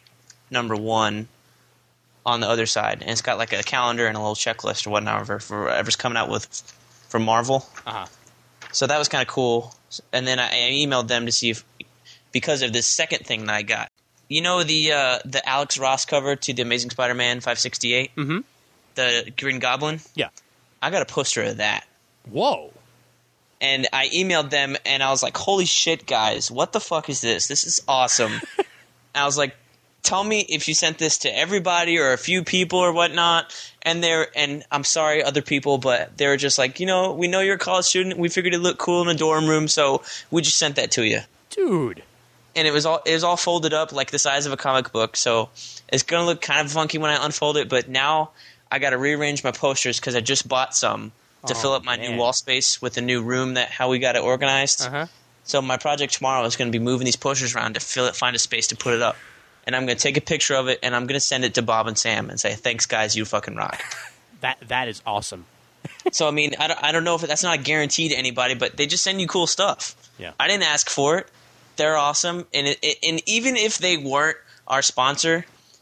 #1, on the other side. And it's got like a calendar and a little checklist or whatever for whatever's coming out from Marvel. Uh-huh. So that was kind of cool. And then I emailed them to see if, because of this second thing that I got. You know the Alex Ross cover to the Amazing Spider-Man 568? Mm-hmm. The Green Goblin? Yeah. I got a poster of that. Whoa. And I emailed them, and I was like, holy shit, guys, what the fuck is this? This is awesome. I was like, tell me if you sent this to everybody or a few people or whatnot. And I'm sorry, other people, but they were just like, we know you're a college student. We figured it looked cool in a dorm room, so we just sent that to you. Dude. And it was all folded up like the size of a comic book, so it's going to look kind of funky when I unfold it, but now I got to rearrange my posters because I just bought some to fill up my new wall space with the new room how we got it organized. Uh-huh. So my project tomorrow is going to be moving these posters around to find a space to put it up. And I'm going to take a picture of it, and I'm going to send it to Bob and Sam and say, thanks, guys, you fucking rock. That is awesome. So, I mean, I don't know if that's not a guarantee to anybody, but they just send you cool stuff. Yeah. I didn't ask for it. They're awesome. And even if they weren't our sponsor,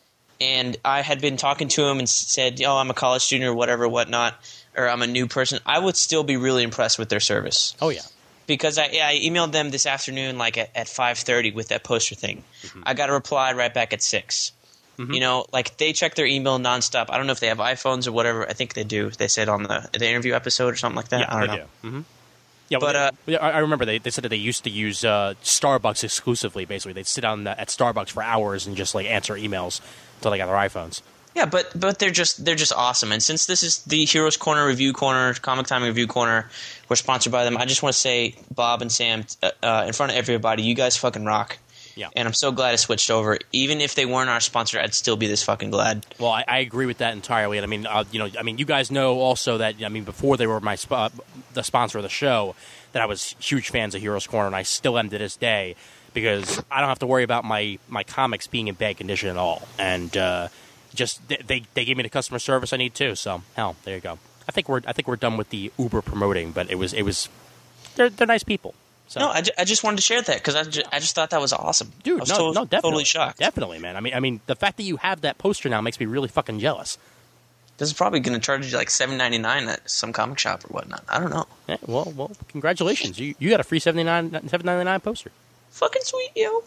and I had been talking to him and said, "Oh, I'm a college student or whatever, whatnot, or I'm a new person," I would still be really impressed with their service. Oh, yeah. Because I emailed them this afternoon, like at 5:30 with that poster thing. Mm-hmm. I got a reply right back at 6. Mm-hmm. You know, like they check their email nonstop. I don't know if they have iPhones or whatever. I think they do. They said on the interview episode or something like that. Yeah, I don't know. Do. Mm-hmm. Yeah, but I remember they said that they used to use Starbucks exclusively. Basically, they'd sit down at Starbucks for hours and just like answer emails until they got their iPhones. Yeah, but they're just awesome. And since this is the Heroes Corner Review Corner, Comic Timing Review Corner, we're sponsored by them. I just want to say, Bob and Sam, in front of everybody, you guys fucking rock. Yeah. And I'm so glad I switched over. Even if they weren't our sponsor, I'd still be this fucking glad. Well, I agree with that entirely. And I mean, you guys know also that before they were the sponsor of the show, that I was huge fans of Heroes Corner, and I still am to this day because I don't have to worry about my comics being in bad condition at all. And just they gave me the customer service I need too. So hell, there you go. I think we're done with the Uber promoting, but it was they're nice people. So. No, I just wanted to share that because I just thought that was awesome, dude. I was definitely, totally shocked. Definitely, man. I mean, the fact that you have that poster now makes me really fucking jealous. This is probably going to charge you like $7.99 at some comic shop or whatnot. I don't know. Yeah, well, congratulations. You got a free $7.99 poster. Fucking sweet, yo.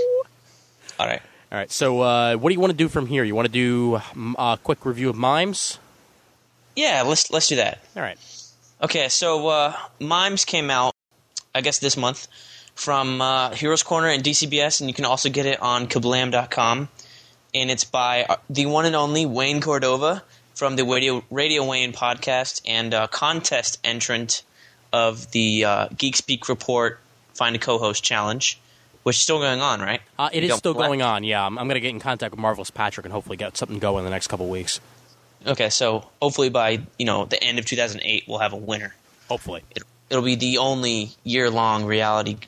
All right. So, what do you want to do from here? You want to do a quick review of Mimes? Yeah, let's do that. All right. Okay, so Mimes came out, I guess, this month from Heroes Corner and DCBS, and you can also get it on Kablam.com. And it's by the one and only Wayne Cordova from the Radio Wayne podcast and contest entrant of the Geek Speak Report Find a Co-Host Challenge, which is still going on, right? It is still going on, yeah. I'm going to get in contact with Marvelous Patrick and hopefully get something going in the next couple weeks. Okay, so hopefully by the end of 2008, we'll have a winner. Hopefully. It'll be the only year-long reality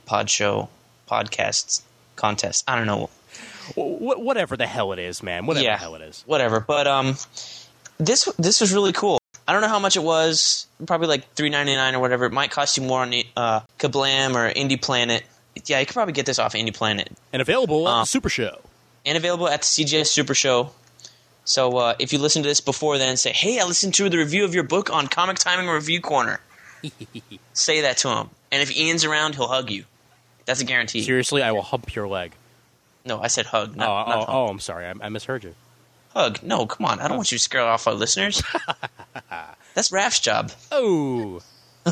podcast contest. I don't know. Whatever the hell it is, man. Whatever the hell it is. Whatever. But this was really cool. I don't know how much it was. Probably like $3.99 or whatever. It might cost you more on Kablam or Indie Planet. Yeah, you could probably get this off Indie Planet. And available at the Super Show. And available at the CGS Super Show. So if you listen to this before then, say, "Hey, I listened to the review of your book on Comic Timing Review Corner." Say that to him. And if Ian's around, he'll hug you. That's a guarantee. Seriously, I will hump your leg. No, I said hug, not hump. Oh, I'm sorry. I misheard you. Hug. No, come on. I don't want you to scare off our listeners. That's Raph's job. Oh.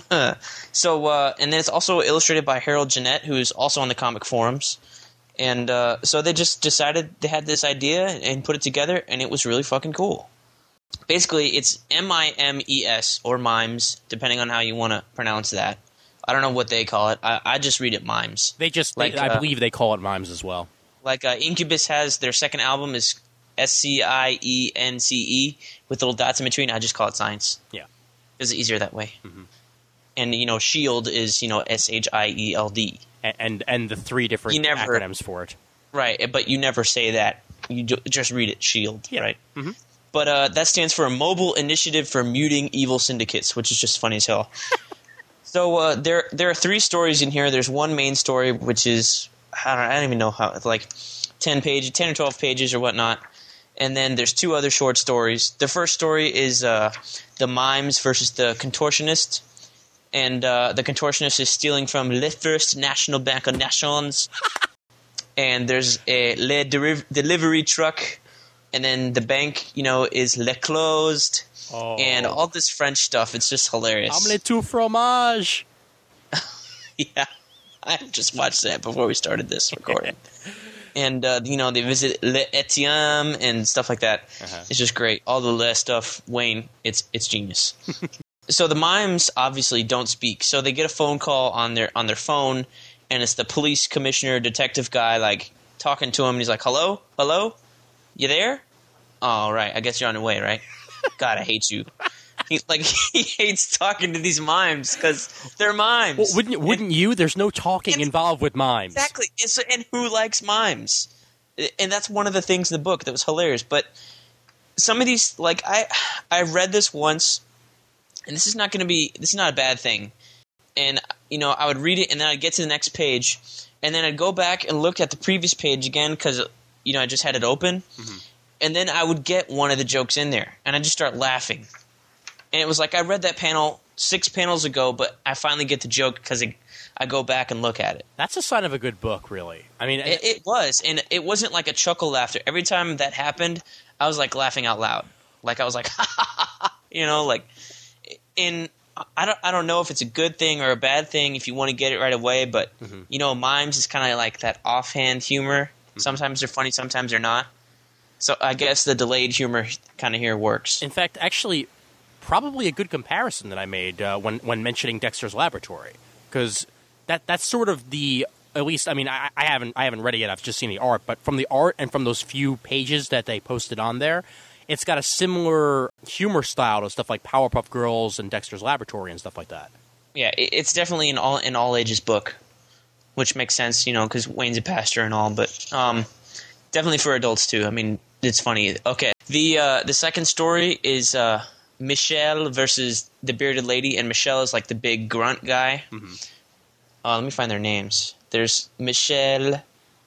So, and then it's also illustrated by Harold Jeanette, who is also on the comic forums. And so they just decided they had this idea and put it together, and it was really fucking cool. Basically, it's MIMES, or Mimes, depending on how you want to pronounce that. I don't know what they call it. I just read it Mimes. I believe they call it Mimes as well. Like Incubus has their second album is SCIENCE with little dots in between. I just call it Science. Yeah. It's easier that way. Mm-hmm. And, SHIELD is, SHIELD. And the three different acronyms for it. Right, but you never say that. You just read it SHIELD, yeah. Right? Mm-hmm. But that stands for Mobile Initiative for Muting Evil Syndicates, which is just funny as hell. So there are 3 stories in here. There's one main story, which is, I don't even know how, it's like 10 or 12 pages or whatnot. And then there's 2 other short stories. The first story is the Mimes versus the Contortionist. And the Contortionist is stealing from Le First National Bank of Nations. And there's a Le Delivery Truck. And then the bank, is Le Closed. Oh. And all this French stuff. It's just hilarious. Omelette tout fromage. Yeah. I just watched that before we started this recording. And, they visit Le Etienne and stuff like that. Uh-huh. It's just great. All the Le stuff, Wayne, it's genius. So the Mimes obviously don't speak. So they get a phone call on their phone, and it's the police commissioner, detective guy, like, talking to him. And he's like, hello? You there? Oh, right. I guess you're on the way, right? God, I hate you. He hates talking to these mimes because they're mimes. Well, wouldn't you? There's no talking involved with mimes. Exactly. And who likes mimes? And that's one of the things in the book that was hilarious. But some of these, like, I read this once, and this is not a bad thing. And, I would read it, and then I'd get to the next page, and then I'd go back and look at the previous page again because, I just had it open. Mm-hmm. And then I would get one of the jokes in there, and I'd just start laughing. And it was like I read that panel 6 panels ago, but I finally get the joke because I go back and look at it. That's a sign of a good book, really. I mean, It was, and it wasn't like a chuckle laughter. Every time that happened, I was like laughing out loud. Like I was like, ha ha ha ha, you know, like. And I don't know if it's a good thing or a bad thing if you want to get it right away, but you know, mimes is kind of like that offhand humor. Mm-hmm. Sometimes they're funny, sometimes they're not. So I guess the delayed humor kind of here works. In fact, actually, probably a good comparison that I made when mentioning Dexter's Laboratory, because that's sort of the, at least, I mean, I haven't read it yet. I've just seen the art, but from the art and from those few pages that they posted on there, it's got a similar humor style to stuff like Powerpuff Girls and Dexter's Laboratory and stuff like that. Yeah, it's definitely an all ages book, which makes sense, you know, because Wayne's a pastor and all, but definitely for adults too. I mean, it's funny. Okay, the second story is Michelle versus the bearded lady, and Michelle is like the big grunt guy. Mm-hmm. Let me find their names. There's Michelle.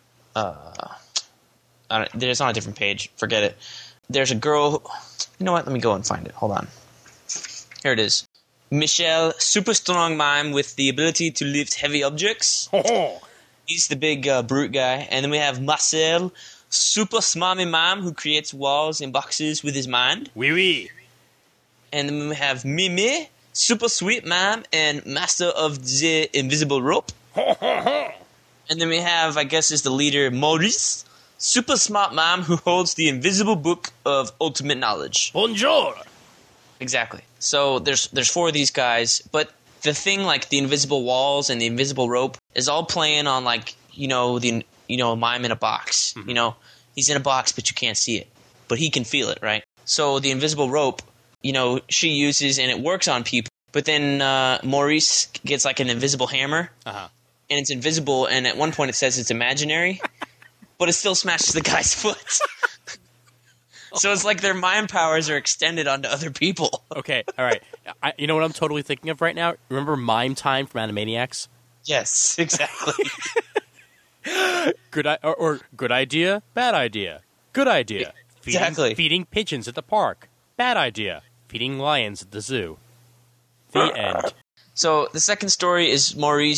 There's on a different page. Forget it. There's a girl. You know what? Let me go and find it. Hold on. Here it is. Michelle, super strong mime with the ability to lift heavy objects. He's the big brute guy. And then we have Marcel, super smarmy mime who creates walls and boxes with his mind. Oui, oui. And then we have Mimi, super sweet mime and master of the invisible rope. And then we have, I guess, is the leader, Maurice, super smart mime who holds the invisible book of ultimate knowledge. Bonjour. Exactly. So there's 4 of these guys, but the thing like the invisible walls and the invisible rope is all playing on like, you know, mime in a box. Mm-hmm. You know, he's in a box but you can't see it, but he can feel it, right? So the invisible rope, you know, she uses and it works on people. But then Maurice gets like an invisible hammer, and it's invisible, and at one point it says it's imaginary, but it still smashes the guy's foot. So it's like their mind powers are extended onto other people. Okay, all right. You know what I'm totally thinking of right now? Remember Mime Time from Animaniacs? Yes, exactly. Good idea, bad idea. Good idea. Exactly. Feeding pigeons at the park. Bad idea. Feeding lions at the zoo. The end. So the second story is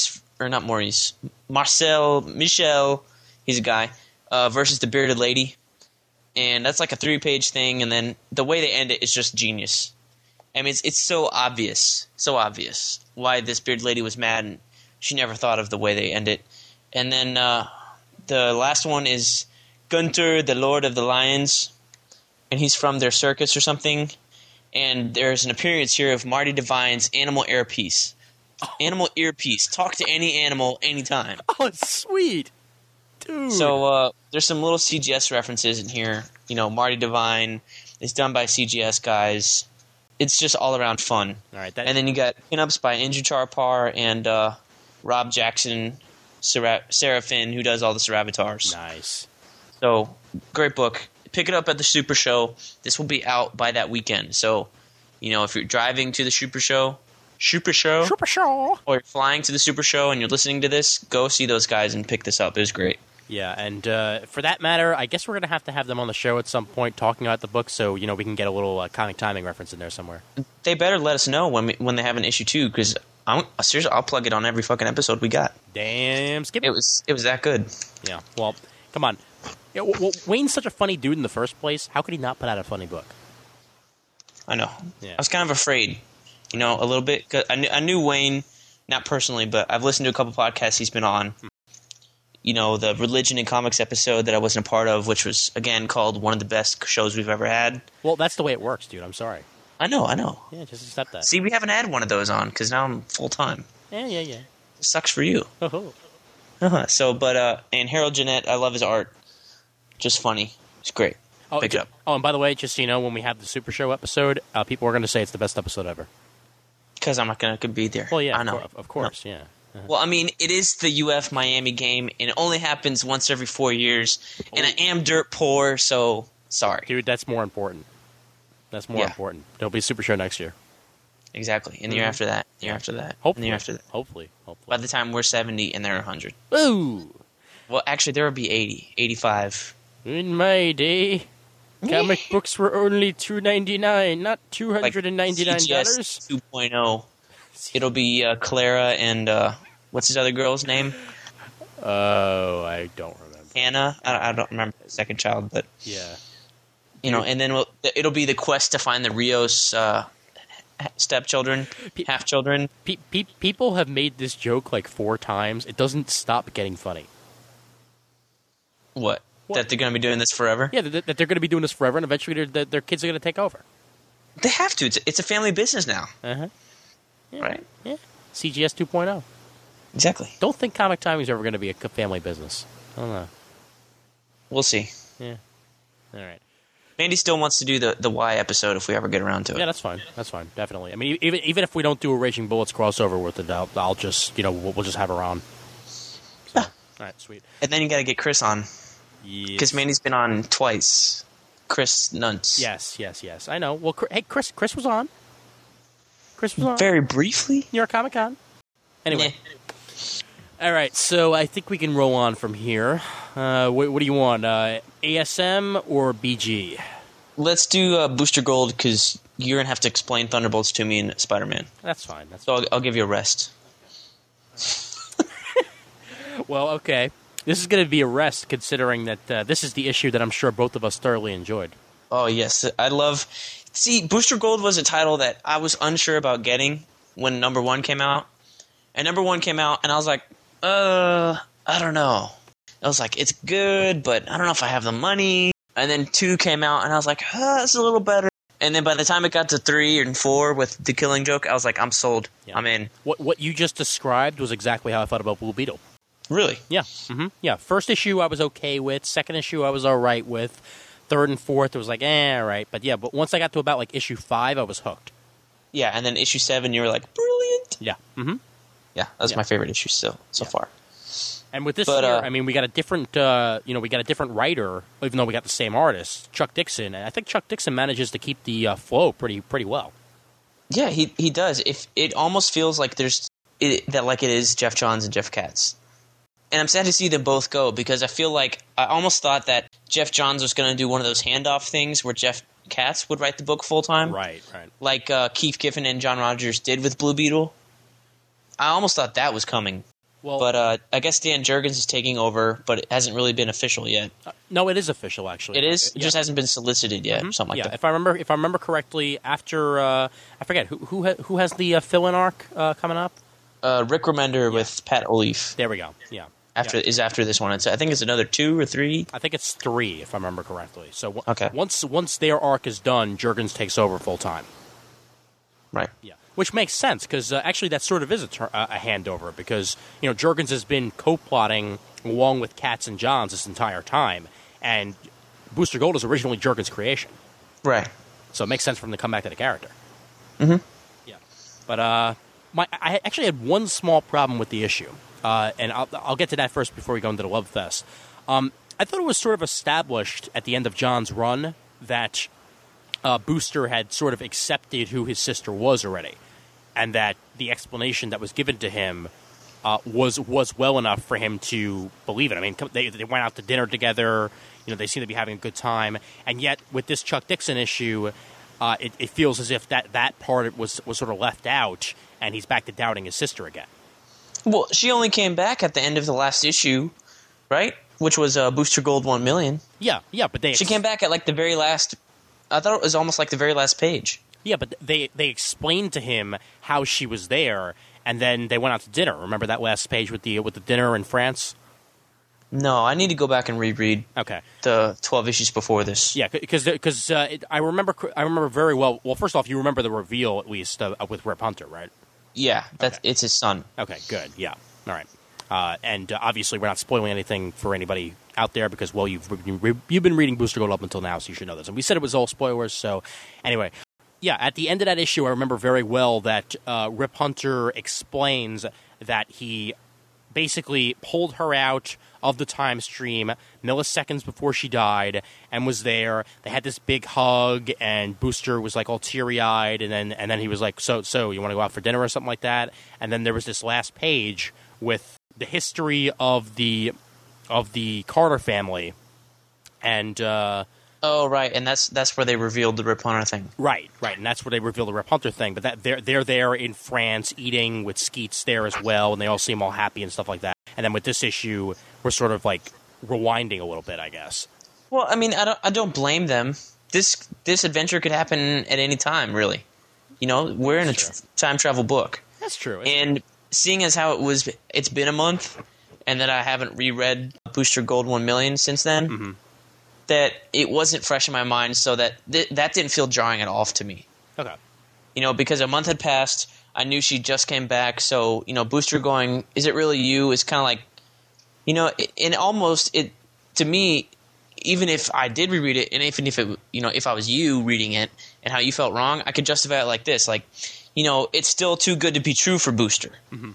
Michel, he's a guy, versus the bearded lady. And that's like a 3-page thing, and then the way they end it is just genius. I mean, it's so obvious why this bearded lady was mad, and she never thought of the way they end it. And then the last one is Gunter, the Lord of the Lions, and he's from their circus or something. And there's an appearance here of Marty Devine's animal earpiece. Animal earpiece. Talk to any animal, anytime. Oh, sweet. Dude. So there's some little CGS references in here. You know, Marty Devine is done by CGS guys. It's just all around fun. All right, and then you got pinups by Andrew Charpar and Rob Jackson, Seraphin, who does all the Saravatars. Nice. So great book. Pick it up at the Super Show. This will be out by that weekend. So, you know, if you're driving to the Super Show, or you're flying to the Super Show and you're listening to this, go see those guys and pick this up. It was great. Yeah, and for that matter, I guess we're going to have them on the show at some point talking about the book, so, you know, we can get a little comic timing reference in there somewhere. They better let us know when they have an issue, too, because seriously, I'll plug it on every fucking episode we got. Damn, Skip. It was that good. Yeah, well, come on. Yeah, well, Wayne's such a funny dude in the first place. How could he not put out a funny book? I know. Yeah. I was kind of afraid, you know, a little bit. 'Cause I knew Wayne, not personally, but I've listened to a couple podcasts he's been on. You know, the Religion and Comics episode that I wasn't a part of, which was, again, called one of the best shows we've ever had. Well, that's the way it works, dude. I'm sorry. I know. Yeah, just accept that. See, we haven't had one of those on, because now I'm full-time. Yeah. It sucks for you. Oh. So, but, and Harold Jeanette, I love his art. Just funny. It's great. Pick it up. Oh, and by the way, just so you know, when we have the Super Show episode, people are going to say it's the best episode ever. Because I'm not going to be there. Well, yeah, I know. Of course, yeah. Uh-huh. Well, I mean, it is the UF Miami game, and it only happens once every 4 years, and I am dirt poor, so sorry. Dude, that's more important. That's more important. There'll be a Super Show next year. Exactly. And the year after that. The year after that. Hopefully. And the year after that. Hopefully. By the time we're 70 and they're 100. Ooh. Well, actually, there will be 80, 85. In my day, Comic books were only $2.99, not $299. CGS 2.0. It'll be Clara and what's his other girl's name? Oh, I don't remember. Hannah. I don't remember the second child, but yeah, and then it'll be the quest to find the Rios stepchildren, half children. People have made this joke like 4 times. It doesn't stop getting funny. What? That they're going to be doing this forever? Yeah, that they're going to be doing this forever, and eventually their kids are going to take over. They have to. It's a family business now. Yeah, right? Yeah. CGS 2.0. Exactly. Don't think Comic Timing is ever going to be a family business. I don't know. We'll see. Yeah. All right. Mandy still wants to do the Y episode if we ever get around to it. Yeah, that's fine. That's fine. Definitely. I mean, even if we don't do a Raging Bullets crossover with it, I'll just we'll just have her on. So, all right, sweet. And then you got to get Chris on. Because Mandy's been on twice. Chris Nuntz. Yes. I know. Well, hey, Chris was on. Chris was on. Very briefly. New York Comic Con. Anyway. Yeah. All right, so I think we can roll on from here. What do you want, ASM or BG? Let's do Booster Gold because you're going to have to explain Thunderbolts to me in Spider-Man. That's fine. So I'll give you a rest. Well, okay. This is going to be a rest considering that this is the issue that I'm sure both of us thoroughly enjoyed. Oh, yes. See, Booster Gold was a title that I was unsure about getting when number 1 came out. And number 1 came out, and I was like, I don't know. I was like, it's good, but I don't know if I have the money. And then 2 came out, and I was like, it's a little better. And then by the time it got to 3 and 4 with The Killing Joke, I was like, I'm sold. Yeah. I'm in. What you just described was exactly how I thought about Blue Beetle. Really? Yeah. Mm-hmm. Yeah. First issue I was okay with. Second issue I was all right with. Third and fourth it was like, all right. But yeah, but once I got to about like issue 5, I was hooked. Yeah, and then issue 7, you were like, brilliant. Yeah. Mm-hmm. Yeah, that's my favorite issue so far. And with this year, I mean, we got a different, we got a different writer, even though we got the same artist, Chuck Dixon. And I think Chuck Dixon manages to keep the flow pretty well. Yeah, he does. If it almost feels like it is Jeff Johns and Jeff Katz. And I'm sad to see them both go because I feel like I almost thought that Jeff Johns was going to do one of those handoff things where Jeff Katz would write the book full time. Right. Like Keith Giffen and John Rogers did with Blue Beetle. I almost thought that was coming. Well, but I guess Dan Jurgens is taking over, but it hasn't really been official yet. No, it is official actually. It is. It just hasn't been solicited yet, or something like that. If I remember correctly, after I forget who has the fill-in arc coming up. Rick Remender with Pat O'Leaf. There we go. Yeah. After this one. I think it's another 2 or 3. I think it's 3, if I remember correctly. So okay. Once their arc is done, Jurgens takes over full time. Right. Yeah. Which makes sense because actually that sort of is a handover because Jurgens has been co-plotting along with Katz and Johns this entire time, and Booster Gold is originally Jurgens' creation. Right. So it makes sense for him to come back to the character. Mm-hmm. Yeah. But I actually had one small problem with the issue. And I'll get to that first before we go into the Love Fest. I thought it was sort of established at the end of John's run that Booster had sort of accepted who his sister was already, and that the explanation that was given to him was well enough for him to believe it. I mean, they went out to dinner together. They seem to be having a good time, and yet with this Chuck Dixon issue, it feels as if that part was sort of left out, and he's back to doubting his sister again. Well, she only came back at the end of the last issue, right? Which was Booster Gold 1 million. Yeah, but she came back at like the very last. I thought it was almost like the very last page. Yeah, but they explained to him how she was there, and then they went out to dinner. Remember that last page with the dinner in France? No, I need to go back and reread. Okay. The 12 issues before this. Yeah, because I remember very well. Well, first off, you remember the reveal at least with Rip Hunter, right? Yeah, it's his son. Okay, good. Yeah, all right. And obviously, we're not spoiling anything for anybody out there because, well, you've been reading Booster Gold up until now, so you should know this. And we said it was all spoilers, so anyway. Yeah, at the end of that issue, I remember very well that Rip Hunter explains that he basically pulled her out of the time stream milliseconds before she died and was there. They had this big hug, and Booster was like all teary-eyed, and then he was like, so you want to go out for dinner or something like that? And then there was this last page with the history of the Carter family, and Oh, right, and that's where they revealed the Rip Hunter thing. Right, and that's where they reveal the Rip Hunter thing. But that they're there in France eating with Skeets there as well, and they all seem all happy and stuff like that. And then with this issue, we're sort of like rewinding a little bit, I guess. Well, I mean, I don't blame them. This adventure could happen at any time, really. You know, we're in a time travel book. That's true. And seeing as how it's been a month, and that I haven't reread Booster Gold 1 Million since then, that it wasn't fresh in my mind, so that that didn't feel jarring at all to me. Okay. You know, because a month had passed, I knew she just came back, so, you know, Booster going, is it really you? Is kind of like, you know, to me, even if I did reread it, and even if it, you know, if I was you reading it and how you felt wrong, I could justify it like this, like, you know, it's still too good to be true for Booster.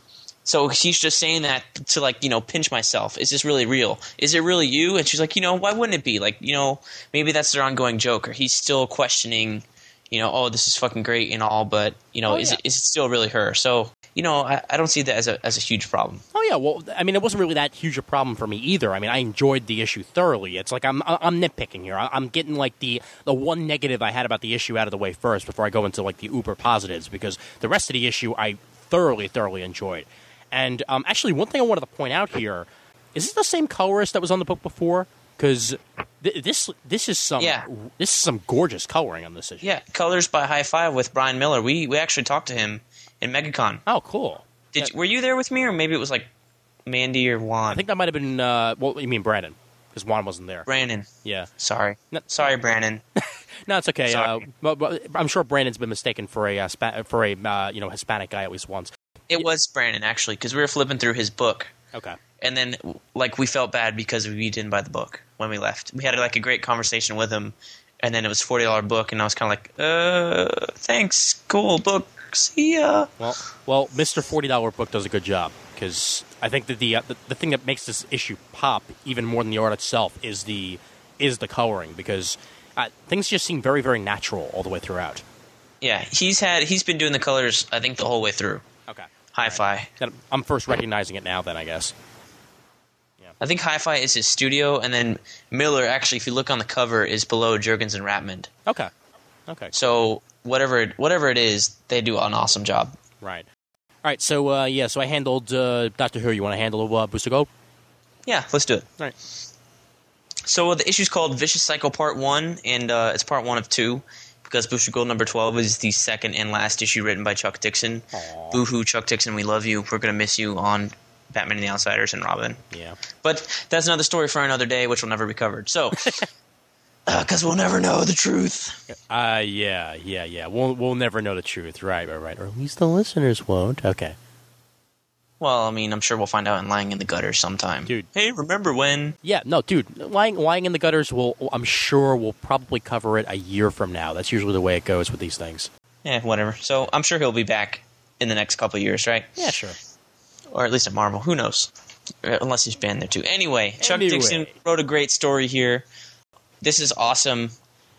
So he's just saying that to, like, you know, pinch myself. Is this really real? Is it really you? And she's like, you know, why wouldn't it be? Like, you know, maybe that's their ongoing joke, or he's still questioning, you know, oh, this is fucking great and all, but, you know, is it still really her? So, you know, I don't see that as a huge problem. Oh yeah, well, I mean, it wasn't really that huge a problem for me either. I mean, I enjoyed the issue thoroughly. It's like I'm nitpicking here. I'm getting like the one negative I had about the issue out of the way first before I go into like the uber positives, because the rest of the issue I thoroughly enjoyed. And actually, one thing I wanted to point out here is this the same colorist that was on the book before? Because this is some gorgeous coloring on this issue. Yeah, colors by High Five with Brian Miller. We actually talked to him in MegaCon. Oh, cool. Were you there with me, or maybe it was like Mandy or Juan? I think that might have been. Well, you mean Brandon? Because Juan wasn't there. Brandon. Yeah. Sorry, Brandon. No, it's okay. Sorry. But I'm sure Brandon's been mistaken for a Hispanic guy at least once. It was Brandon, actually, because we were flipping through his book. Okay. And then, like, we felt bad because we didn't buy the book when we left. We had, like, a great conversation with him, and then it was a $40 book, and I was kind of like, thanks, cool book, see ya. Well, Mr. $40 book does a good job, because I think that the thing that makes this issue pop even more than the art itself is the coloring, because things just seem very, very natural all the way throughout. Yeah, he's been doing the colors, I think, the whole way through. Okay. Hi-Fi. Right. I'm first recognizing it now, then, I guess. Yeah. I think Hi-Fi is his studio, and then Miller, actually, if you look on the cover, is below Jurgens and Ratmond. Okay. So whatever it is, they do an awesome job. Right. All right, so I handled Doctor Who. You want to handle Booster Gold? Yeah, let's do it. All right. So the issue's called Vicious Cycle Part 1, and it's Part 1 of 2. Because Booster Gold number 12 is the second and last issue written by Chuck Dixon. Aww. Boo-hoo, Chuck Dixon, we love you. We're going to miss you on Batman and the Outsiders and Robin. Yeah. But that's another story for another day, which will never be covered. So, because we'll never know the truth. Yeah. We'll never know the truth. Right. Or at least the listeners won't. Okay. Well, I mean, I'm sure we'll find out in Lying in the Gutters sometime. Dude. Hey, remember when? Yeah, no, dude. Lying in the Gutters, I'm sure we'll probably cover it a year from now. That's usually the way it goes with these things. Yeah, whatever. So I'm sure he'll be back in the next couple of years, right? Yeah, sure. Or at least at Marvel. Who knows? Unless he's banned there, too. Anyway, Chuck Dixon wrote a great story here. This is awesome.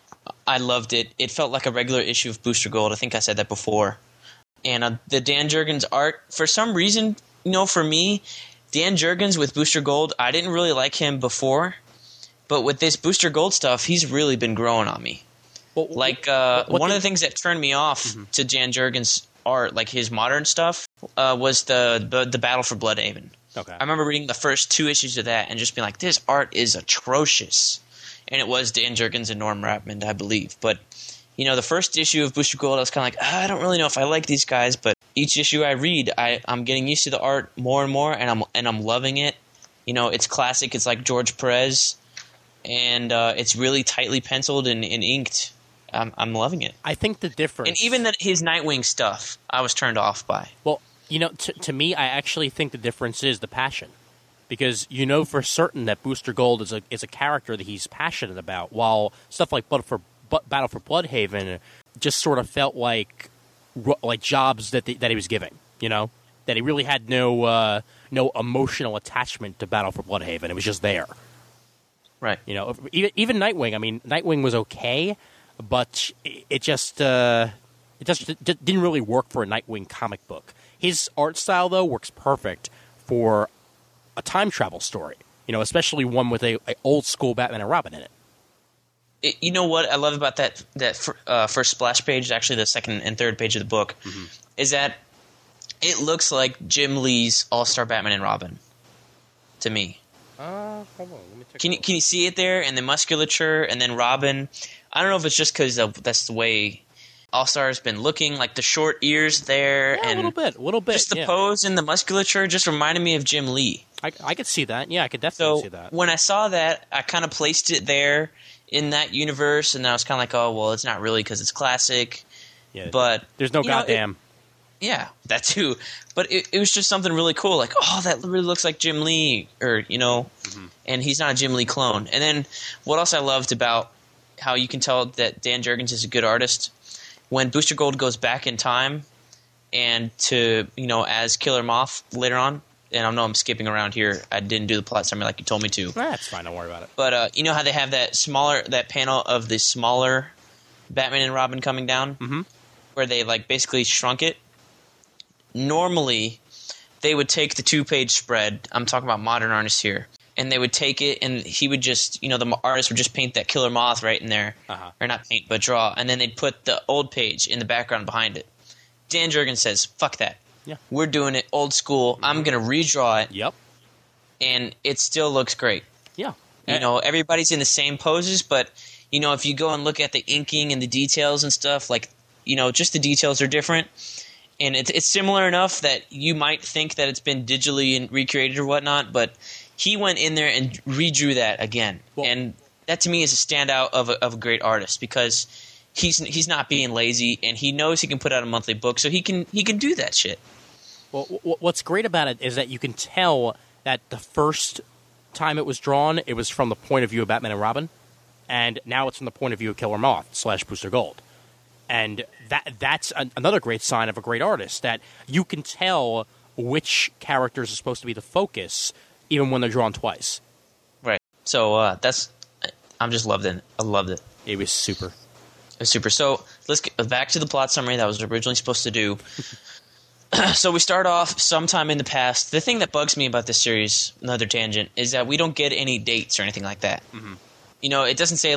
I loved it. It felt like a regular issue of Booster Gold. I think I said that before. And the Dan Jurgens art, for some reason, you know, for me, Dan Jurgens with Booster Gold, I didn't really like him before. But with this Booster Gold stuff, he's really been growing on me. One of the things that turned me off to Dan Jurgens' art, like his modern stuff, was the Battle for Bloodhaven. Okay. I remember reading the first 2 issues of that and just being like, this art is atrocious. And it was Dan Jurgens and Norm Rapmond, I believe. But, you know, the first issue of Booster Gold, I was kind of like, I don't really know if I like these guys, but each issue I read, I'm getting used to the art more and more, and I'm loving it. You know, it's classic. It's like George Perez, and it's really tightly penciled and inked. I'm loving it. I think the difference, and even his Nightwing stuff, I was turned off by. Well, you know, to me, I actually think the difference is the passion, because you know for certain that Booster Gold is a character that he's passionate about, while stuff like Battle for Bloodhaven just sort of felt like jobs that he was giving, you know, that he really had no emotional attachment to Battle for Bloodhaven. It was just there, right? You know, even Nightwing. I mean, Nightwing was okay, but it just didn't really work for a Nightwing comic book. His art style, though, works perfect for a time travel story. You know, especially one with a old school Batman and Robin in it. You know what I love about that first splash page, actually the second and third page of the book, is that it looks like Jim Lee's All-Star Batman and Robin to me. Hold on. Let me check. Can you see it there? And the musculature, and then Robin. I don't know if it's just because that's the way All-Star's been looking, like the short ears there. Yeah, and a little bit. just the pose and the musculature just reminded me of Jim Lee. I could see that. Yeah, I could definitely see that. When I saw that, I kind of placed it there in that universe, and I was kind of like, oh, well, it's not really because it's classic. Yeah, but there's no goddamn. Yeah, that too. But it was just something really cool. Like, oh, that really looks like Jim Lee, or and he's not a Jim Lee clone. And then what else I loved about how you can tell that Dan Jurgens is a good artist, when Booster Gold goes back in time and to, as Killer Moth later on, and I know I'm skipping around here. I didn't do the plot summary like you told me to. That's fine. Don't worry about it. But you know how they have that panel of the smaller Batman and Robin coming down, where they basically shrunk it. Normally, they would take the 2-page spread. I'm talking about modern artists here, and they would take it, and he would just, the artist would just paint that Killer Moth right in there, or not paint, but draw, and then they'd put the old page in the background behind it. Dan Jurgens says, "Fuck that. Yeah, we're doing it old school. I'm gonna redraw it. Yep, and it still looks great. Yeah, everybody's in the same poses, but if you go and look at the inking and the details and stuff, just the details are different." And it's similar enough that you might think that it's been digitally recreated or whatnot, but he went in there and redrew that again. Well, and that to me is a standout of a great artist, because he's not being lazy, and he knows he can put out a monthly book, so he can do that shit. Well, what's great about it is that you can tell that the first time it was drawn, it was from the point of view of Batman and Robin, and now it's from the point of view of Killer Moth / Booster Gold. And that's another great sign of a great artist, that you can tell which characters are supposed to be the focus, even when they're drawn twice. Right. So I'm just loved it. I loved it. It was super. It was super. So let's get back to the plot summary that I was originally supposed to do. So we start off sometime in the past. The thing that bugs me about this series, another tangent, is that we don't get any dates or anything like that. It doesn't say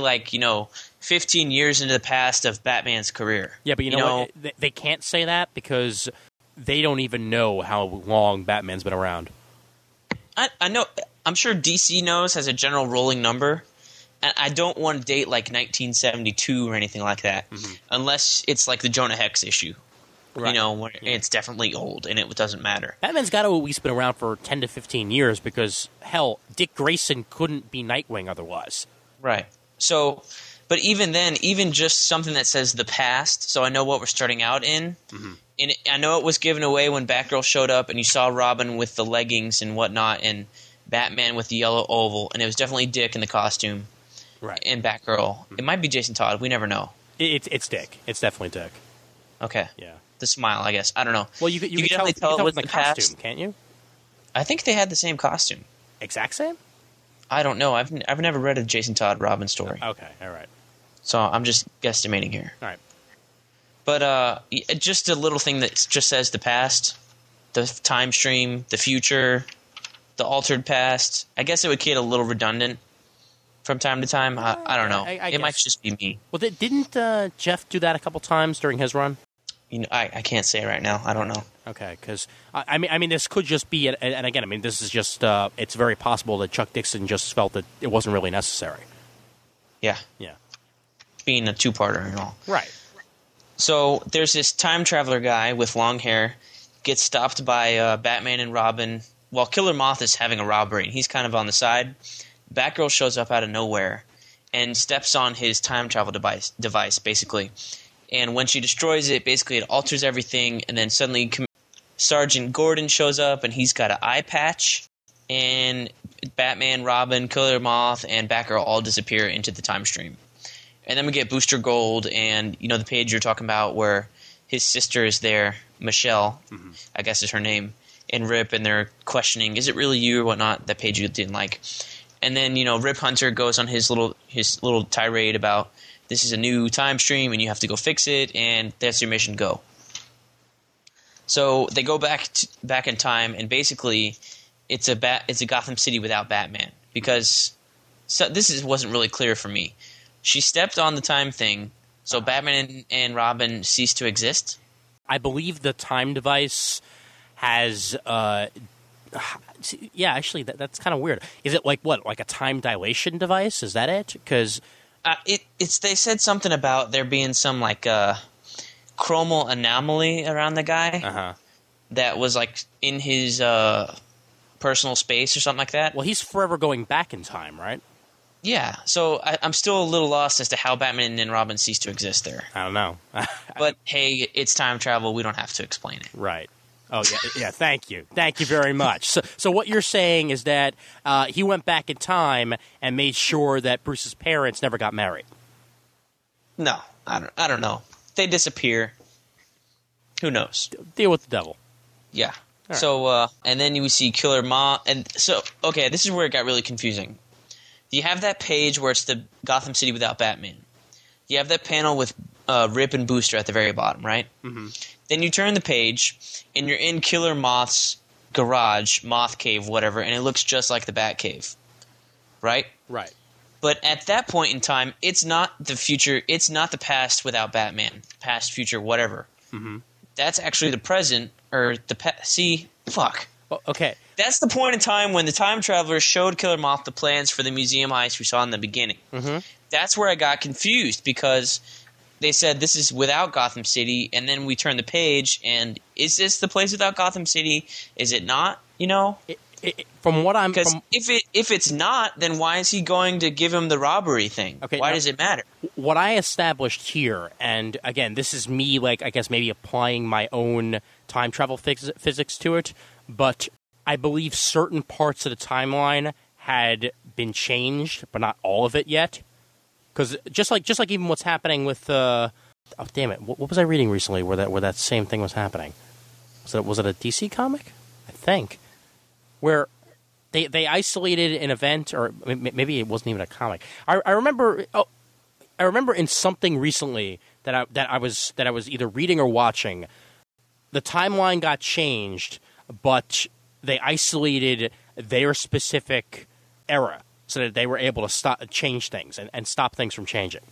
15 years into the past of Batman's career. Yeah, but you know what? They can't say that because they don't even know how long Batman's been around. I know. I'm sure DC knows, has a general rolling number. And I don't want to date 1972 or anything like that, unless it's like the Jonah Hex issue. Right. Where it's definitely old and it doesn't matter. Batman's got to at least been around for 10 to 15 years because, hell, Dick Grayson couldn't be Nightwing otherwise. Right. So, but even then, even just something that says the past, so I know what we're starting out in. And I know it was given away when Batgirl showed up and you saw Robin with the leggings and whatnot and Batman with the yellow oval, and it was definitely Dick in the costume. Right. And Batgirl. It might be Jason Todd. We never know. It's Dick. It's definitely Dick. Okay. Yeah. The smile, I guess. I don't know. Well, you can definitely tell it was the costume, past. Can't you? I think they had the same costume. Exact same? I don't know. I've never read a Jason Todd Robin story. Okay, all right. So I'm just guesstimating here. All right. But just a little thing that just says the past, the time stream, the future, the altered past. I guess it would get a little redundant from time to time. I don't know. It might just be me. Well, didn't Jeff do that a couple times during his run? I can't say right now. I don't know. Okay, because I mean, this could just be, and again, I mean, this is just. It's very possible that Chuck Dixon just felt that it wasn't really necessary. Yeah. Yeah. Being a two-parter and all. Right. So there's this time traveler guy with long hair gets stopped by Batman and Robin while Killer Moth is having a robbery, and he's kind of on the side. Batgirl shows up out of nowhere and steps on his time travel device basically. And when she destroys it, basically it alters everything, and then suddenly Sergeant Gordon shows up, and he's got an eye patch, and Batman, Robin, Killer Moth, and Batgirl all disappear into the time stream. And then we get Booster Gold, and the page you're talking about where his sister is there, Michelle, I guess is her name, and Rip, and they're questioning, is it really you or whatnot? That page you didn't like. And then, Rip Hunter goes on his little tirade about this is a new time stream and you have to go fix it, and that's your mission, go. So they go back in time, and basically it's a Gotham City without Batman, because this wasn't really clear for me. She stepped on the time thing, so Batman and Robin ceased to exist? I believe the time device has... yeah, actually, that's kind of weird. Is it like a time dilation device? Is that it? Because... They said something about there being some, like, chromal anomaly around the guy that was, like, in his personal space or something like that. Well, he's forever going back in time, right? Yeah, so I'm still a little lost as to how Batman and Robin ceased to exist there. I don't know. But, hey, it's time travel. We don't have to explain it. Right. Oh, yeah, thank you. Thank you very much. So what you're saying is that he went back in time and made sure that Bruce's parents never got married. No, I don't know. They disappear. Who knows? Deal with the devil. Yeah. Right. So, and then you see Killer Moth. And so, okay, this is where it got really confusing. You have that page where it's the Gotham City without Batman. You have that panel with Rip and Booster at the very bottom, right? Mm-hmm. Then you turn the page, and you're in Killer Moth's garage, Moth Cave, whatever, and it looks just like the Bat Cave, right? Right. But at that point in time, it's not the future. It's not the past without Batman. Past, future, whatever. Mm-hmm. That's actually the present, or the past. See, fuck. Well, okay. That's the point in time when the time travelers showed Killer Moth the plans for the museum heist we saw in the beginning. Mm-hmm. That's where I got confused because they said this is without Gotham City, and then we turned the page, and is this the place without Gotham City? Is it not? You know? From what I'm... Because if it's not, then why is he going to give him the robbery thing? Okay, why does it matter? What I established here, and again, this is me, like, I guess maybe applying my own time travel physics to it, but I believe certain parts of the timeline had been changed, but not all of it yet. Because just like even what's happening with oh damn it, what was I reading recently where that same thing was happening? Was it a DC comic? I think where they isolated an event, or maybe it wasn't even a comic. I remember in something recently that I was either reading or watching. The timeline got changed, but they isolated their specific era, so that they were able to change things and stop things from changing.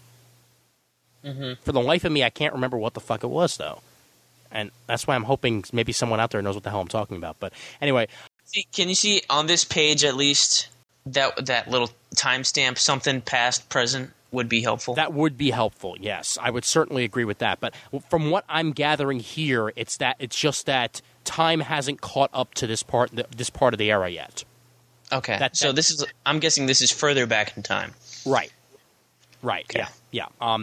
Mm-hmm. For the life of me, I can't remember what the fuck it was, though. And that's why I'm hoping maybe someone out there knows what the hell I'm talking about. But anyway. Can you see on this page at least that little timestamp, something past, present, would be helpful? That would be helpful, yes. I would certainly agree with that. But from what I'm gathering here, it's just that time hasn't caught up to this part of the era yet. Okay, I'm guessing this is further back in time. Right. Okay. Yeah.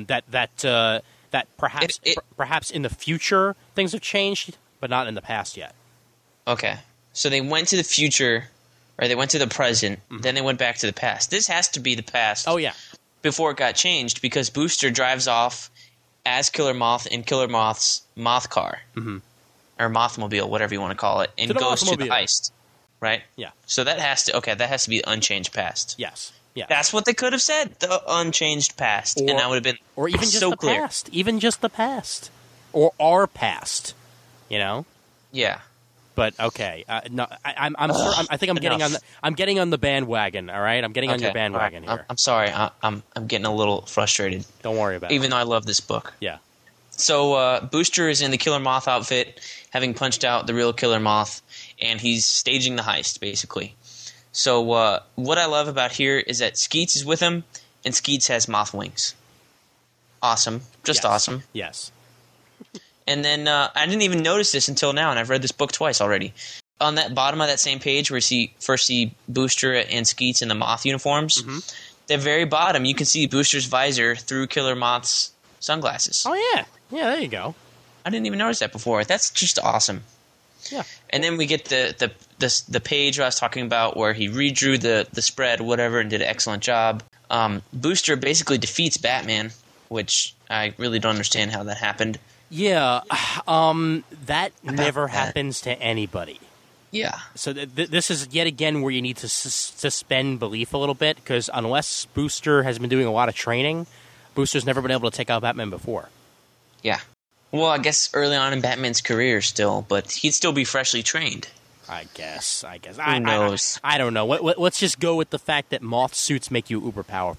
That perhaps in the future things have changed, but not in the past yet. Okay, so they went to the future, or they went to the present, then they went back to the past. This has to be the past. Oh yeah. Before it got changed, because Booster drives off as Killer Moth in Killer Moth's Moth car, or Mothmobile, whatever you want to call it, and goes to the heist. Right? Yeah. So that has to be unchanged past. Yes. Yeah. That's what they could have said, the unchanged past, and that would have been or even just so the clear. Past, even just the past, or our past, you know? Yeah. But okay, no, I think I'm getting on the bandwagon. All right, I'm getting on your bandwagon here. I'm sorry, I'm getting a little frustrated. Don't worry about it. Even though I love this book. Yeah. So Booster is in the Killer Moth outfit, having punched out the real Killer Moth, and he's staging the heist, basically. So what I love about here is that Skeets is with him, and Skeets has moth wings. Awesome. Just awesome. Yes. And then I didn't even notice this until now, and I've read this book twice already. On that bottom of that same page where you first see Booster and Skeets in the Moth uniforms, the very bottom, you can see Booster's visor through Killer Moth's sunglasses. Oh, yeah. Yeah, there you go. I didn't even notice that before. That's just awesome. Yeah. And then we get the page I was talking about where he redrew the spread, whatever, and did an excellent job. Booster basically defeats Batman, which I really don't understand how that happened. Yeah, that never happens to anybody. Yeah. So this is yet again where you need to suspend belief a little bit, because unless Booster has been doing a lot of training, Booster's never been able to take out Batman before. Yeah. Well, I guess early on in Batman's career still, but he'd still be freshly trained. I guess. Who knows? I don't know. Let's just go with the fact that moth suits make you uber powerful.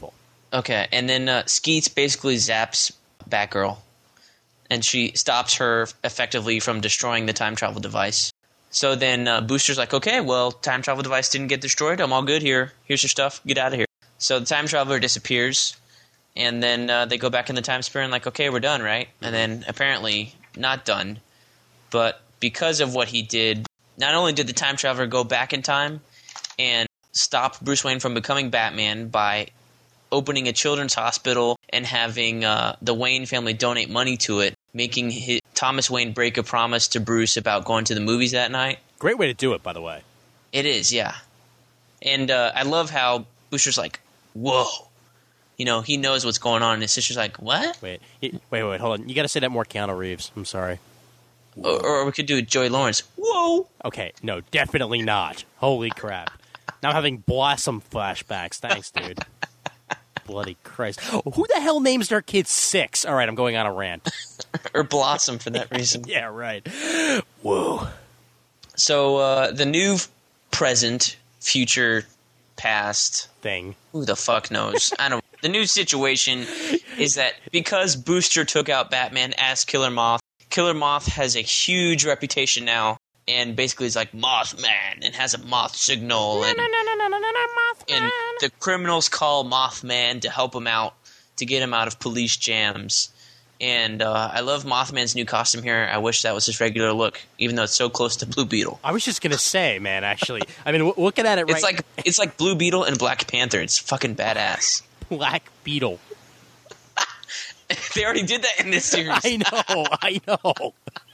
Okay, and then Skeets basically zaps Batgirl, and she stops her effectively from destroying the time travel device. So then Booster's like, okay, well, time travel device didn't get destroyed. I'm all good here. Here's your stuff. Get out of here. So the time traveler disappears, and then they go back in the time sphere and like, okay, we're done, right? And then apparently not done, but because of what he did, not only did the time traveler go back in time and stop Bruce Wayne from becoming Batman by opening a children's hospital and having the Wayne family donate money to it, making Thomas Wayne break a promise to Bruce about going to the movies that night. Great way to do it, by the way. It is, yeah. And I love how Booster's like, whoa. You know, he knows what's going on, and his sister's like, what? Wait, hold on. You got to say that more Keanu Reeves. I'm sorry. Or we could do Joey Lawrence. Whoa! Okay, no, definitely not. Holy crap. Now I'm having Blossom flashbacks. Thanks, dude. Bloody Christ. Who the hell names their kid Six? All right, I'm going on a rant. Or Blossom for that reason. Yeah, right. Whoa. So the new present, future, past thing. Who the fuck knows? I don't. The new situation is that because Booster took out Batman as Killer Moth has a huge reputation now, and basically is like Mothman and has a moth signal, and the criminals call Mothman to help him out, to get him out of police jams. And I love Mothman's new costume here. I wish that was his regular look, even though it's so close to Blue Beetle. I was just gonna say, man. Actually, I mean, looking at it, it's like Blue Beetle and Black Panther. It's fucking badass. Black Beetle. They already did that in this series. I know.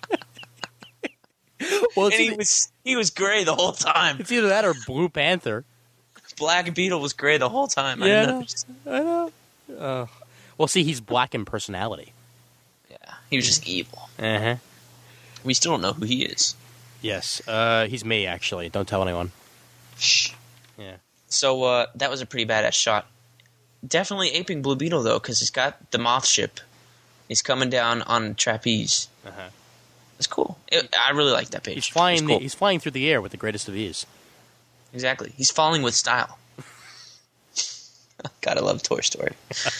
Well, and he was gray the whole time. It's either that or Blue Panther. Black Beetle was gray the whole time. Yeah, I know. Well, see, he's black in personality. Yeah, he was just evil. Uh-huh. We still don't know who he is. Yes, he's me, actually. Don't tell anyone. Shh. Yeah. So that was a pretty badass shot. Definitely aping Blue Beetle, though, because he's got the moth ship. He's coming down on trapeze. Uh-huh. It's cool. I really like that page. He's flying. Cool. He's flying through the air with the greatest of ease. Exactly. He's falling with style. God, I love Toy Story.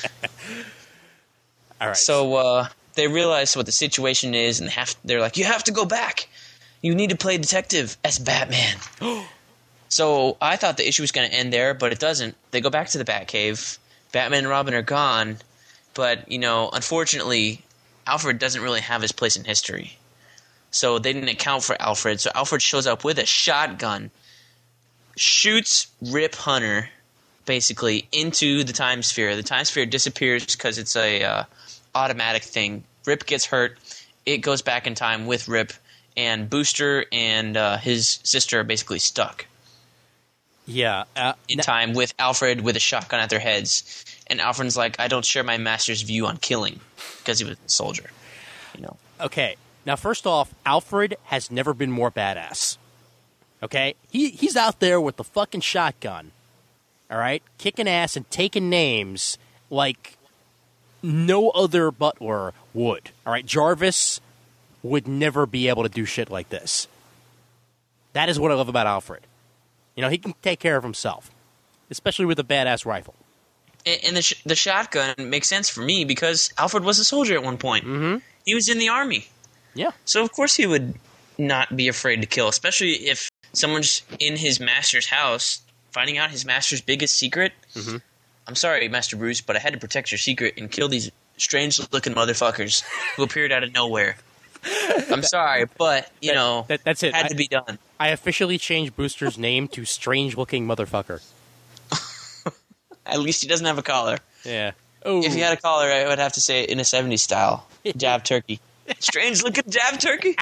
All right. So they realize what the situation is, and they're like, "You have to go back. You need to play detective as Batman." So I thought the issue was going to end there, but it doesn't. They go back to the Batcave. Batman and Robin are gone, but unfortunately, Alfred doesn't really have his place in history. So they didn't account for Alfred. So Alfred shows up with a shotgun, shoots Rip Hunter, basically, into the time sphere. The time sphere disappears because it's a automatic thing. Rip gets hurt. It goes back in time with Rip, and Booster and his sister are basically stuck. Yeah. In time with Alfred with a shotgun at their heads. And Alfred's like, I don't share my master's view on killing, because he was a soldier. Okay. Now, first off, Alfred has never been more badass. Okay? He's out there with the fucking shotgun. All right? Kicking ass and taking names like no other butler would. All right? Jarvis would never be able to do shit like this. That is what I love about Alfred. He can take care of himself, especially with a badass rifle. And the shotgun makes sense for me because Alfred was a soldier at one point. Mm-hmm. He was in the army. Yeah. So, of course, he would not be afraid to kill, especially if someone's in his master's house finding out his master's biggest secret. Mm-hmm. I'm sorry, Master Bruce, but I had to protect your secret and kill these strange-looking motherfuckers who appeared out of nowhere. I'm sorry, but, that's it. Had to be done. I officially changed Booster's name to Strange-Looking Motherfucker. At least he doesn't have a collar. Yeah. Ooh. If he had a collar, I would have to say it in a 70s style. Jab turkey. Strange-looking jab turkey?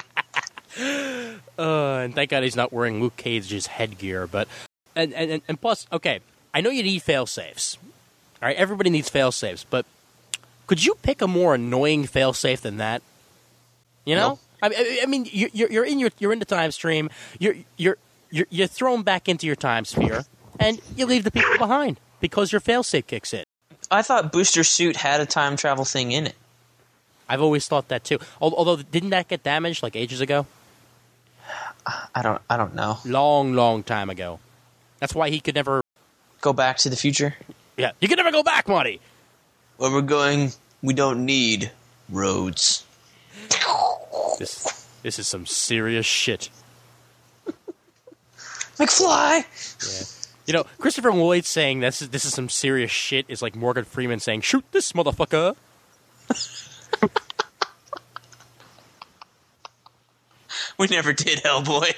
And thank God he's not wearing Luke Cage's headgear. But and plus, okay, I know you need fail-safes. All right, everybody needs fail-safes. But could you pick a more annoying fail-safe than that? No. I mean, you're in the time stream. You're thrown back into your time sphere, and you leave the people behind because your failsafe kicks in. I thought Booster's suit had a time travel thing in it. I've always thought that too. Although, didn't that get damaged like ages ago? I don't know. Long time ago. That's why he could never go back to the future. Yeah, you can never go back, Marty. Where we're going, we don't need roads. This is some serious shit. McFly! Yeah. Christopher Lloyd saying this is some serious shit is like Morgan Freeman saying, shoot this motherfucker. We never did Hellboy.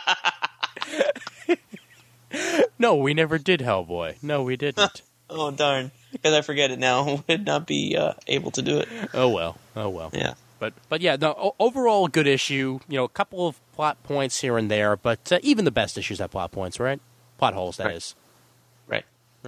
No, we never did Hellboy. No, we didn't. Oh, darn. Because I forget it now. Would not be able to do it. Oh, well. Yeah. But yeah, no, overall good issue. A couple of plot points here and there, but even the best issues have plot points, right? Plot holes, that is. Right.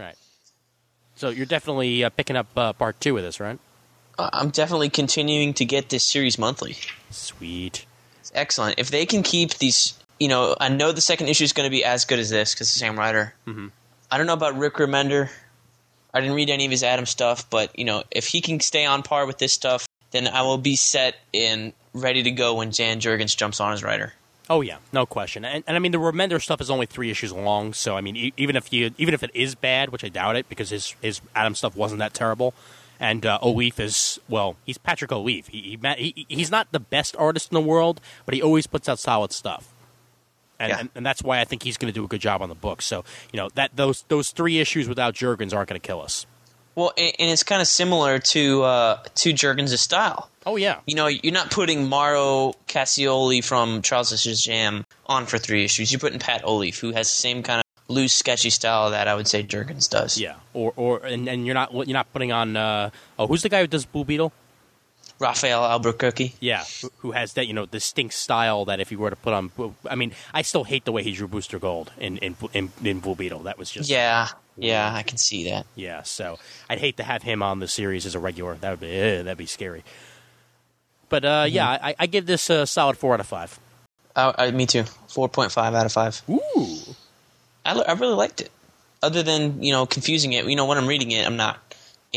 So you're definitely picking up part 2 of this, right? I'm definitely continuing to get this series monthly. Sweet. It's excellent. If they can keep these, I know the second issue is going to be as good as this because it's the same writer. Mm-hmm. I don't know about Rick Remender. I didn't read any of his Atom stuff, but, if he can stay on par with this stuff, then I will be set and ready to go when Dan Jurgens jumps on as writer. Oh yeah, no question. And I mean the Remender stuff is only 3 issues long, so I mean even if it is bad, which I doubt it because his Atom stuff wasn't that terrible, and O'Leaf is he's Patrick O'Leaf. He's not the best artist in the world, but he always puts out solid stuff. And that's why I think he's going to do a good job on the book. So that those 3 issues without Jurgens aren't going to kill us. Well, and it's kind of similar to Jurgens' style. Oh, yeah. You're not putting Mauro Cassioli from Charles Vs. Jam on for 3 issues. You're putting Pat O'Leaf, who has the same kind of loose, sketchy style that I would say Jurgens does. Yeah, and you're not putting on who's the guy who does Blue Beetle? Raphael Albuquerque. Yeah, who has that distinct style that if you were to put on, I mean, I still hate the way he drew Booster Gold in Blue Beetle. That was just yeah, I can see that. Yeah, so I'd hate to have him on the series as a regular. That'd be scary. But yeah, I give this a solid 4 out of 5. Me too. 4.5 out of 5. Ooh, I really liked it. Other than confusing it, when I'm reading it, I'm not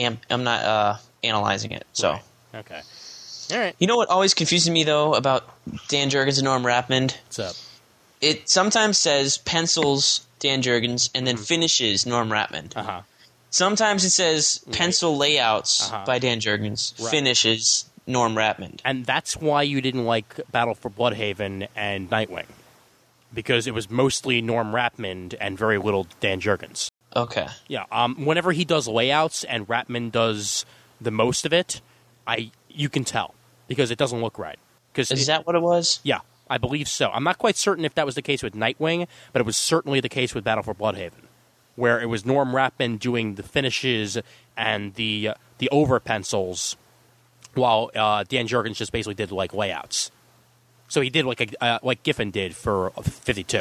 analyzing it. So. Right. Okay. All right. You know what always confuses me, though, about Dan Jurgens and Norm Rapmund? What's up? It sometimes says pencils Dan Jurgens and then finishes Norm Rapmund. Uh-huh. Sometimes it says pencil layouts by Dan Jurgens, finishes Norm Rapmund. And that's why you didn't like Battle for Bloodhaven and Nightwing. Because it was mostly Norm Rapmund and very little Dan Jurgens. Okay. Yeah. Whenever he does layouts and Rapmund does the most of it, you can tell because it doesn't look right. Is that what it was? Yeah, I believe so. I'm not quite certain if that was the case with Nightwing, but it was certainly the case with Battle for Bloodhaven, where it was Norm Rapmund doing the finishes and the over pencils, while Dan Jurgens just basically did like layouts. So he did like Giffen did for 52.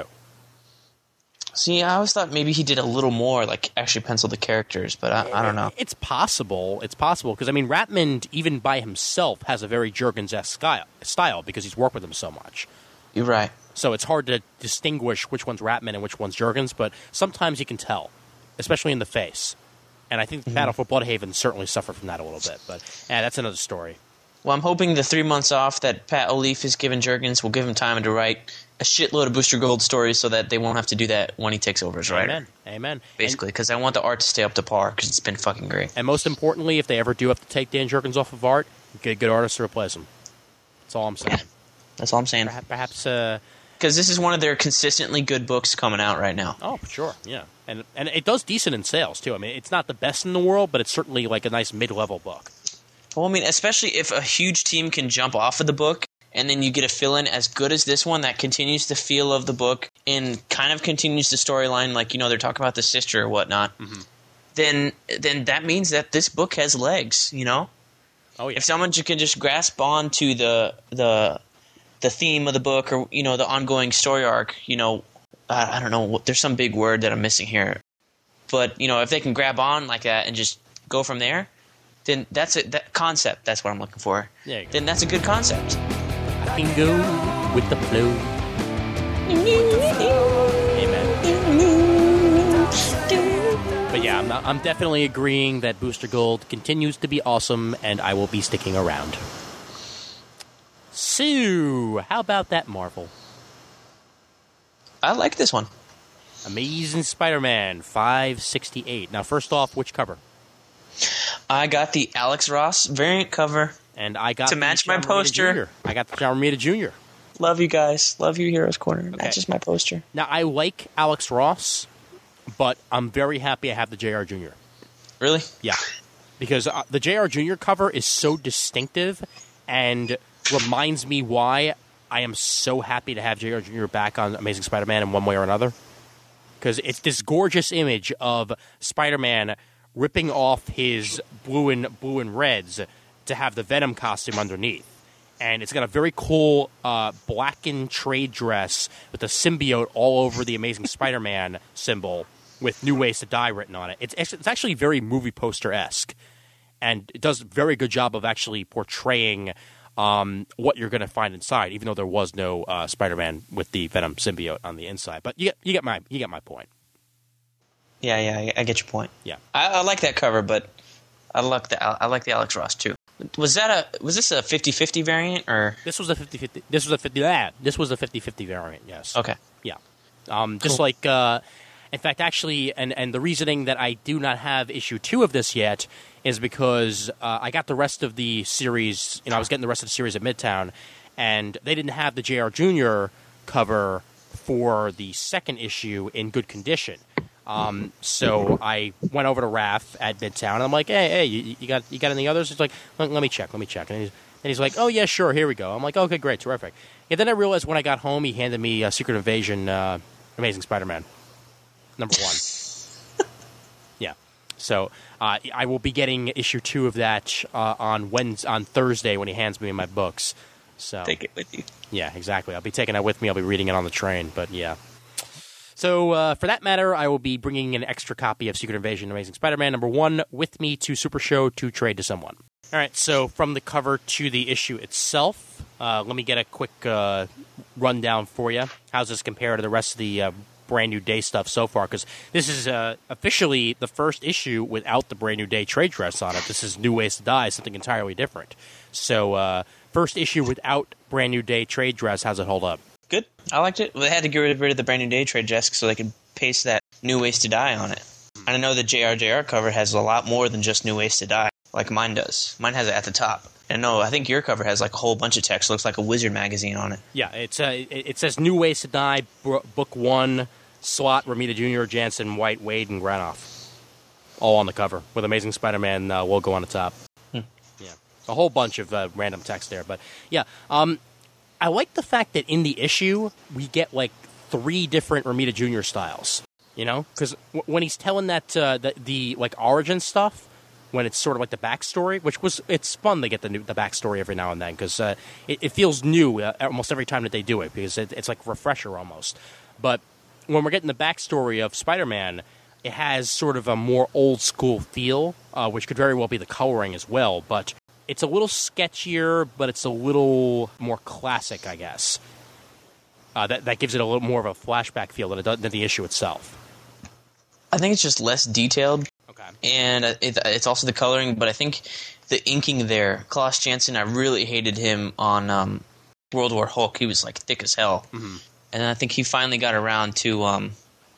See, I always thought maybe he did a little more, like actually pencil the characters, but I don't know. It's possible. It's possible because I mean, Rapmund even by himself has a very Jurgens-esque style because he's worked with him so much. You're right. So it's hard to distinguish which one's Rapmund and which one's Jurgens, but sometimes you can tell, especially in the face. And I think Battle for Bloodhaven certainly suffered from that a little bit, but that's another story. Well, I'm hoping the 3 months off that Pat O'Leaf has given Jurgens will give him time to write a shitload of Booster Gold stories so that they won't have to do that when he takes over as writer. Amen. Basically, because I want the art to stay up to par because it's been fucking great. And most importantly, if they ever do have to take Dan Jurgens off of art, get a good artist to replace him. That's all I'm saying. That's all I'm saying. Perhaps... Because this is one of their consistently good books coming out right now. Oh, for sure, yeah. And it does decent in sales, too. I mean, it's not the best in the world, but it's certainly like a nice mid-level book. Well, I mean, especially if a huge team can jump off of the book and then you get a fill-in as good as this one that continues the feel of the book and kind of continues the storyline, like, they're talking about the sister or whatnot, then that means that this book has legs, Oh, yeah. If someone can just grasp on to the theme of the book or, the ongoing story arc, I don't know, there's some big word that I'm missing here. But, if they can grab on like that and just go from there, then that's it. That concept, that's what I'm looking for. Then that's a good concept. I can go with the flow. Amen. But yeah, I'm definitely agreeing that Booster Gold continues to be awesome, and I will be sticking around. So, how about that, Marvel? I like this one. Amazing Spider-Man 568. Now, first off, which cover? I got the Alex Ross variant cover. And I got to match my poster. I got the John Romita Jr. Love you guys. Love you, Heroes Corner. Okay. Matches my poster. Now, I like Alex Ross, but I'm very happy I have the JR Jr. Really? Yeah. Because the JR Jr. cover is so distinctive and reminds me why I am so happy to have JR Jr. back on Amazing Spider-Man in one way or another. Because it's this gorgeous image of Spider-Man ripping off his blue and reds to have the Venom costume underneath. And it's got a very cool blackened trade dress with the symbiote all over the Amazing Spider-Man symbol with New Ways to Die written on it. It's actually very movie poster-esque. And it does a very good job of actually portraying what you're going to find inside, even though there was no Spider-Man with the Venom symbiote on the inside. But you get my point. Yeah, I get your point. Yeah, I like that cover, but I like the Alex Ross too. Was this a 50-50 variant or this was a 50-50? This was a 50-50 variant. Yes. Okay. Yeah. Cool. Just like, in fact, actually, and the reasoning that I do not have issue 2 of this yet is because I got the rest of the series. I was getting the rest of the series at Midtown, and they didn't have the JR Jr. cover for the second issue in good condition. So I went over to Raph at Midtown, and I'm like, hey, you got any others? He's like, let me check. And he's like, oh, yeah, sure, here we go. I'm like, okay, great, terrific. And then I realized when I got home, he handed me Secret Invasion Amazing Spider-Man #1. Yeah. So I will be getting issue 2 of that on Thursday when he hands me my books. So take it with you. Yeah, exactly. I'll be taking it with me. I'll be reading it on the train, but yeah. So, for that matter, I will be bringing an extra copy of Secret Invasion Amazing Spider-Man #1 with me to Super Show to trade to someone. All right, so from the cover to the issue itself, let me get a quick rundown for you. How's this compare to the rest of the Brand New Day stuff so far? Because this is officially the first issue without the Brand New Day trade dress on it. This is New Ways to Die, something entirely different. So, first issue without Brand New Day trade dress, how's it hold up? Good. I liked it. Well, they had to get rid of the Brand New Day trade dress so they could paste that New Ways to Die on it. And I know the JR cover has a lot more than just New Ways to Die, like mine does. Mine has it at the top. And no, I think your cover has like a whole bunch of text. It looks like a Wizard magazine on it. Yeah, it says New Ways to Die, Book 1, Slott, Romita Jr., Jansen, White, Wade, and Granoff. All on the cover with Amazing Spider-Man logo on the top. Yeah, a whole bunch of random text there. But yeah, I like the fact that in the issue, we get, 3 different Romita Jr. styles, Because when he's telling that, the origin stuff, when it's sort of like the backstory, it's fun to get the backstory every now and then, because it feels new almost every time that they do it, because it's like a refresher almost. But when we're getting the backstory of Spider-Man, it has sort of a more old-school feel, which could very well be the coloring as well, but it's a little sketchier, but it's a little more classic, I guess. That gives it a little more of a flashback feel than the issue itself. I think it's just less detailed. Okay. And it's also the coloring, but I think the inking there, Klaus Janson, I really hated him on World War Hulk. He was thick as hell. Mm-hmm. And I think he finally got around to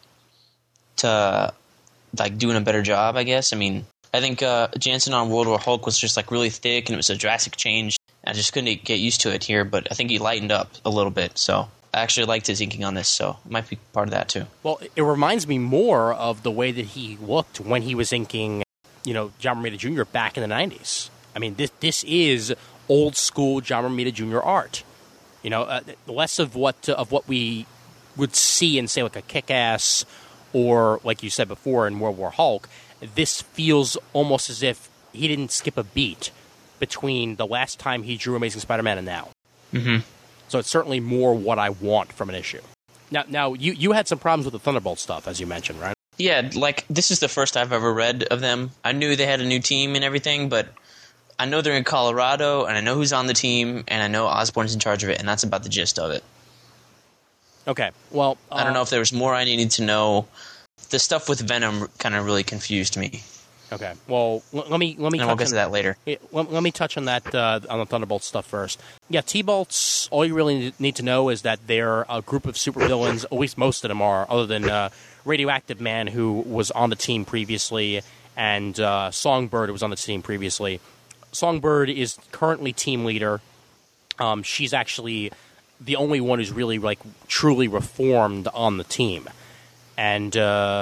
doing a better job, I guess. I mean, I think Jansen on World War Hulk was just really thick, and it was a drastic change. I just couldn't get used to it here, but I think he lightened up a little bit. So I actually liked his inking on this, so it might be part of that too. Well, it reminds me more of the way that he looked when he was inking, John Romita Jr. back in the 90s. I mean, this is old school John Romita Jr. art. Less of what we would see in, say, a Kick-Ass or, like you said before, in World War Hulk. This feels almost as if he didn't skip a beat between the last time he drew Amazing Spider-Man and now. Mm-hmm. So it's certainly more what I want from an issue. Now you had some problems with the Thunderbolt stuff, as you mentioned, right? Yeah, this is the first I've ever read of them. I knew they had a new team and everything, but I know they're in Colorado, and I know who's on the team, and I know Osborn's in charge of it, and that's about the gist of it. Okay, well... I don't know if there was more I needed to know. The stuff with Venom kind of really confused me. Okay. Well, let me. And we'll get to that later. Let me touch on that on the Thunderbolts stuff first. Yeah, T-Bolts. All you really need to know is that they're a group of supervillains. At least most of them are, other than Radioactive Man, who was on the team previously, and Songbird, who was on the team previously. Songbird is currently team leader. She's actually the only one who's really truly reformed on the team, and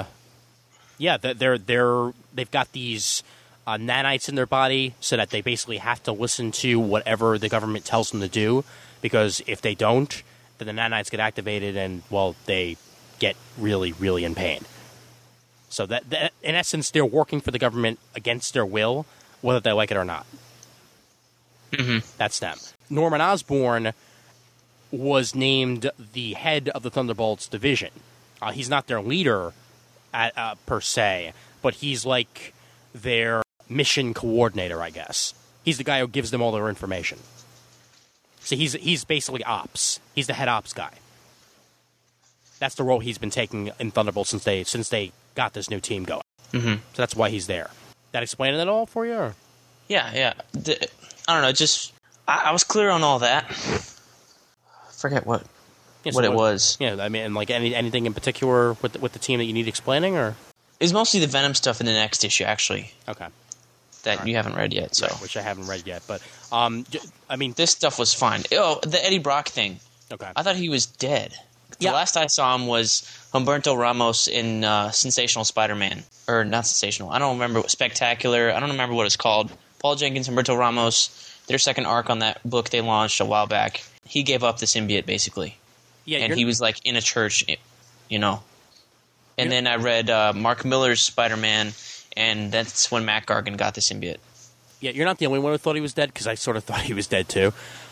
they've got these nanites in their body so that they basically have to listen to whatever the government tells them to do, because if they don't, then the nanites get activated and, well, they get really, really in pain. So that in essence, they're working for the government against their will, whether they like it or not. Mm-hmm. That's them. Norman Osborn was named the head of the Thunderbolts division. He's not their leader per se, but he's like their mission coordinator, I guess. He's the guy who gives them all their information. So he's basically ops. He's the head ops guy. That's the role he's been taking in Thunderbolts since they got this new team going. Mm-hmm. So that's why he's there. That explaining it all for you? Or? Yeah. I don't know. Just I was clear on all that. Forget what it was. Yeah, I mean, like anything in particular with the team that you need explaining, or it's mostly the Venom stuff in the next issue, actually. Okay. That you haven't read yet, so right, which I haven't read yet, but I mean, this stuff was fine. Oh, the Eddie Brock thing. Okay. I thought he was dead. The last I saw him was Humberto Ramos in Sensational Spider-Man, or not Sensational. I don't remember. Spectacular. I don't remember what it's called. Paul Jenkins, Humberto Ramos. Their second arc on that book they launched a while back. He gave up the symbiote basically. Yeah, and he was like in a church, you know. And then I read Mark Miller's Spider-Man, and that's when Matt Gargan got the symbiote. Yeah, you're not the only one who thought he was dead, because I sort of thought he was dead too.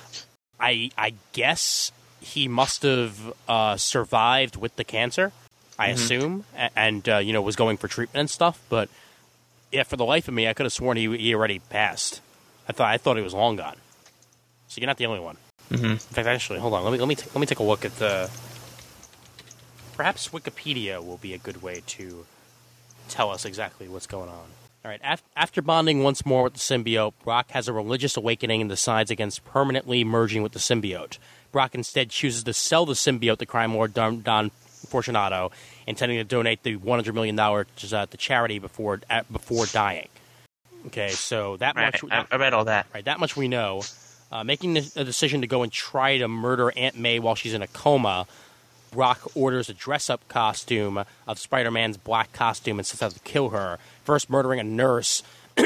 I guess he must have survived with the cancer, I assume, and was going for treatment and stuff. But yeah, for the life of me, I could have sworn he already passed. I thought he was long gone. So you're not the only one. Mm-hmm. In fact, actually, hold on. Let me take a look at the. Perhaps Wikipedia will be a good way to tell us exactly what's going on. All right. After bonding once more with the symbiote, Brock has a religious awakening and decides against permanently merging with the symbiote. Brock instead chooses to sell the symbiote to crime lord Don Fortunato, intending to donate the $100 million to charity before dying. Okay, so that much... I read all that. Right, that much we know. Making a decision to go and try to murder Aunt May while she's in a coma, Brock orders a dress-up costume of Spider-Man's black costume and sets out to kill her, first murdering a nurse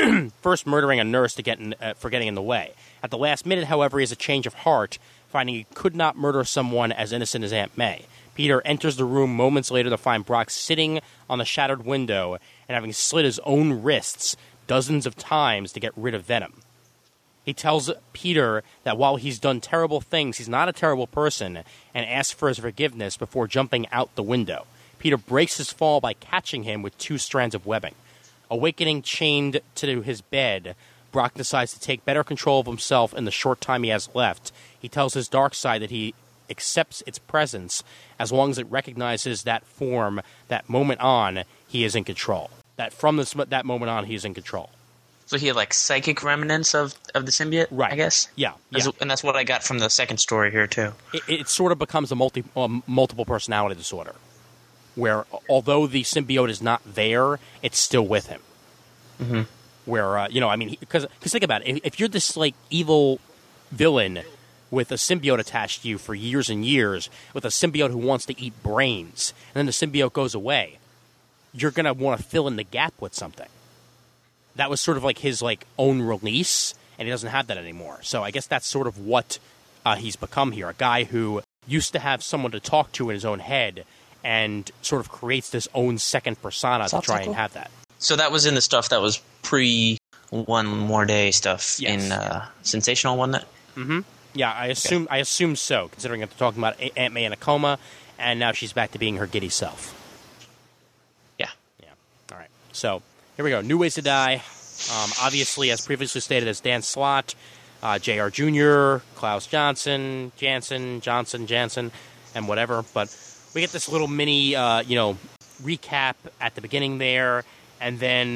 to for getting in the way. At the last minute, however, he has a change of heart, finding he could not murder someone as innocent as Aunt May. Peter enters the room moments later to find Brock sitting on the shattered window and having slit his own wrists dozens of times to get rid of Venom. He tells Peter that while he's done terrible things, he's not a terrible person, and asks for his forgiveness before jumping out the window. Peter breaks his fall by catching him with 2 strands of webbing. Awakening chained to his bed, Brock decides to take better control of himself in the short time he has left. He tells his dark side that he accepts its presence as long as it recognizes that form, that moment on, he is in control. That from that moment on, he is in control. So he had like psychic remnants of the symbiote, right? I guess. Yeah. And that's what I got from the second story here too. It sort of becomes a multiple personality disorder, where although the symbiote is not there, it's still with him. Mm-hmm. Where because think about it, if you're this like evil villain with a symbiote attached to you for years and years, with a symbiote who wants to eat brains, and then the symbiote goes away, you're gonna want to fill in the gap with something. That was sort of like his own release, and he doesn't have that anymore. So I guess that's sort of what he's become here. A guy who used to have someone to talk to in his own head and sort of creates this own second persona to try and have that. So that was in the stuff that was pre One More Day stuff in Sensational, wasn't it? Mm-hmm. Yeah, I assume so, considering that they're talking about Aunt May in a coma, and now she's back to being her giddy self. Yeah. All right. So here we go. New Ways to Die. Obviously, as previously stated, as Dan Slott, J.R. Jr., Klaus Johnson, Jansen, and whatever. But we get this little mini, recap at the beginning there, and then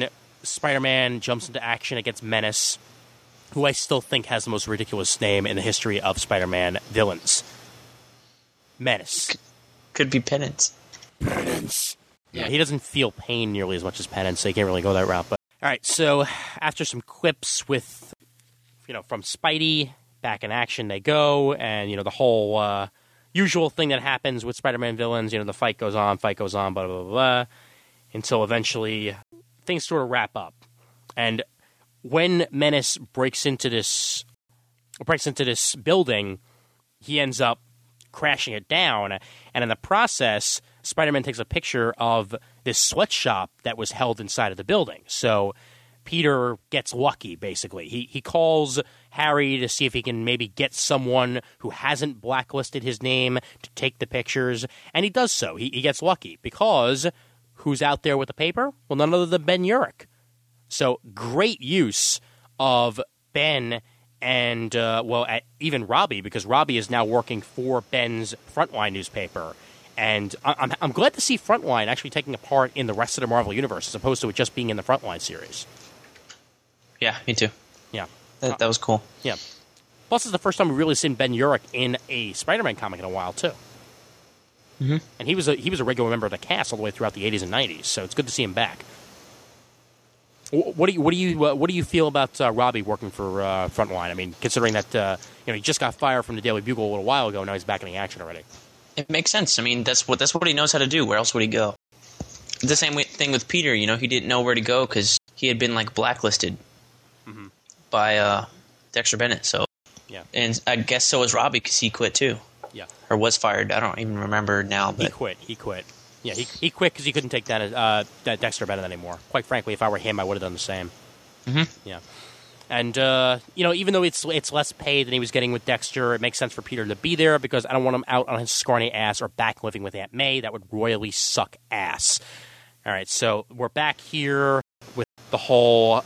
Spider-Man jumps into action against Menace, who I still think has the most ridiculous name in the history of Spider-Man villains. Menace. Could be Penance. Penance. Yeah, he doesn't feel pain nearly as much as Penance, so he can't really go that route. But all right, so after some clips with, from Spidey, back in action they go, and, the whole usual thing that happens with Spider-Man villains, the fight goes on, blah, blah, blah, blah, until eventually things sort of wrap up. And when Menace breaks into this building, he ends up crashing it down, and in the process, Spider-Man takes a picture of this sweatshop that was held inside of the building. So Peter gets lucky, basically. He calls Harry to see if he can maybe get someone who hasn't blacklisted his name to take the pictures, and he does so. He gets lucky, because who's out there with the paper? Well, none other than Ben Urich. So great use of Ben and, even Robbie, because Robbie is now working for Ben's Frontline newspaper. And I'm glad to see Frontline actually taking a part in the rest of the Marvel Universe, as opposed to it just being in the Frontline series. Yeah, me too. Yeah. That was cool. Yeah. Plus, it's the first time we've really seen Ben Urich in a Spider-Man comic in a while, too. Mm-hmm. And he was a regular member of the cast all the way throughout the 80s and 90s, so it's good to see him back. What do you feel about Robbie working for Frontline? I mean, considering that he just got fired from the Daily Bugle a little while ago, now he's back in the action already. It makes sense. I mean, that's what he knows how to do. Where else would he go? The same thing with Peter. He didn't know where to go because he had been blacklisted by Dexter Bennett. So yeah, and I guess so was Robbie because he quit too. Yeah, or was fired. I don't even remember now. But he quit. Yeah, he quit because he couldn't take that Dexter Bennett anymore. Quite frankly, if I were him, I would have done the same. Mm-hmm. Yeah. And, even though it's less pay than he was getting with Dexter, it makes sense for Peter to be there, because I don't want him out on his scrawny ass or back living with Aunt May. That would royally suck ass. All right, so we're back here with the whole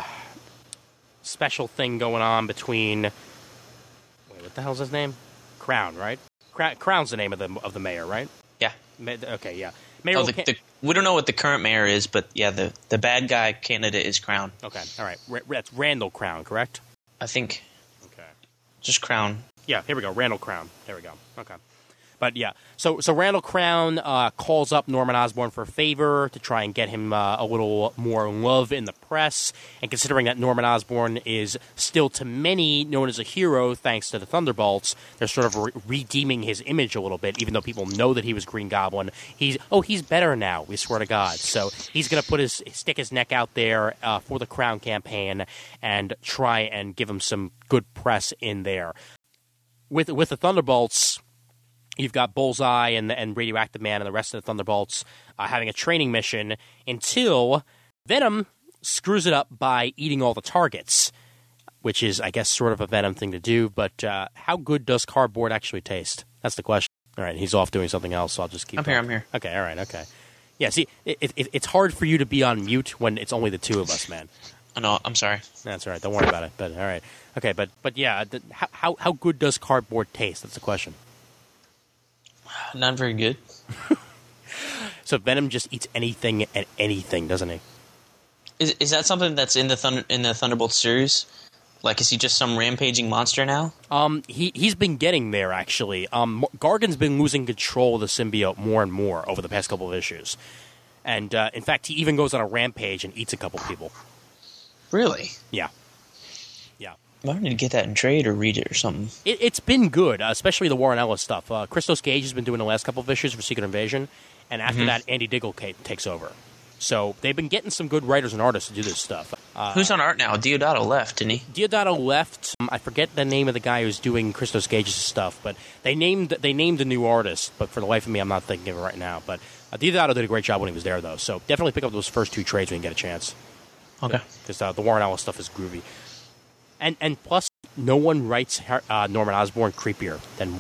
special thing going on between... Wait, what the hell's his name? Crown, right? Crown's the name of the mayor, right? Yeah. Okay, yeah. Mayor we don't know what the current mayor is, but yeah, the bad guy candidate is Crown. Okay, all right. That's Randall Crown, correct? I think. Okay. Just Crown. Yeah, here we go. Randall Crown. There we go. Okay. But yeah, so Randall Crown calls up Norman Osborn for a favor to try and get him a little more love in the press. And considering that Norman Osborn is still to many known as a hero thanks to the Thunderbolts, they're sort of redeeming his image a little bit, even though people know that he was Green Goblin. He's better now, we swear to God. So he's going to stick his neck out there for the Crown campaign and try and give him some good press in there. With the Thunderbolts, you've got Bullseye and Radioactive Man and the rest of the Thunderbolts having a training mission until Venom screws it up by eating all the targets, which is, I guess, sort of a Venom thing to do. But how good does cardboard actually taste? That's the question. All right, he's off doing something else, so I'll just keep I'm here. Okay, all right, okay. Yeah, see, it's hard for you to be on mute when it's only the two of us, man. Oh, no, I'm sorry. That's all right. Don't worry about it. But all right. Okay, but yeah, how good does cardboard taste? That's the question. Not very good. So Venom just eats anything and anything, doesn't he? Is that something that's in the Thunderbolt series? Is he just some rampaging monster now? He's been getting there, actually. Gargan's been losing control of the symbiote more and more over the past couple of issues. And, in fact, he even goes on a rampage and eats a couple people. Really? Yeah. I need to get that in trade or read it or something. It's been good, especially the Warren Ellis stuff. Christos Gage has been doing the last couple of issues for Secret Invasion, and after that, Andy Diggle takes over. So they've been getting some good writers and artists to do this stuff. Who's on art now? Deodato left, didn't he? Deodato left. I forget the name of the guy who's doing Christos Gage's stuff, but they named a new artist, but for the life of me, I'm not thinking of it right now. But Deodato did a great job when he was there, though. So definitely pick up those first two trades when you get a chance. Okay. Because the Warren Ellis stuff is groovy. And plus, no one writes Norman Osborn creepier than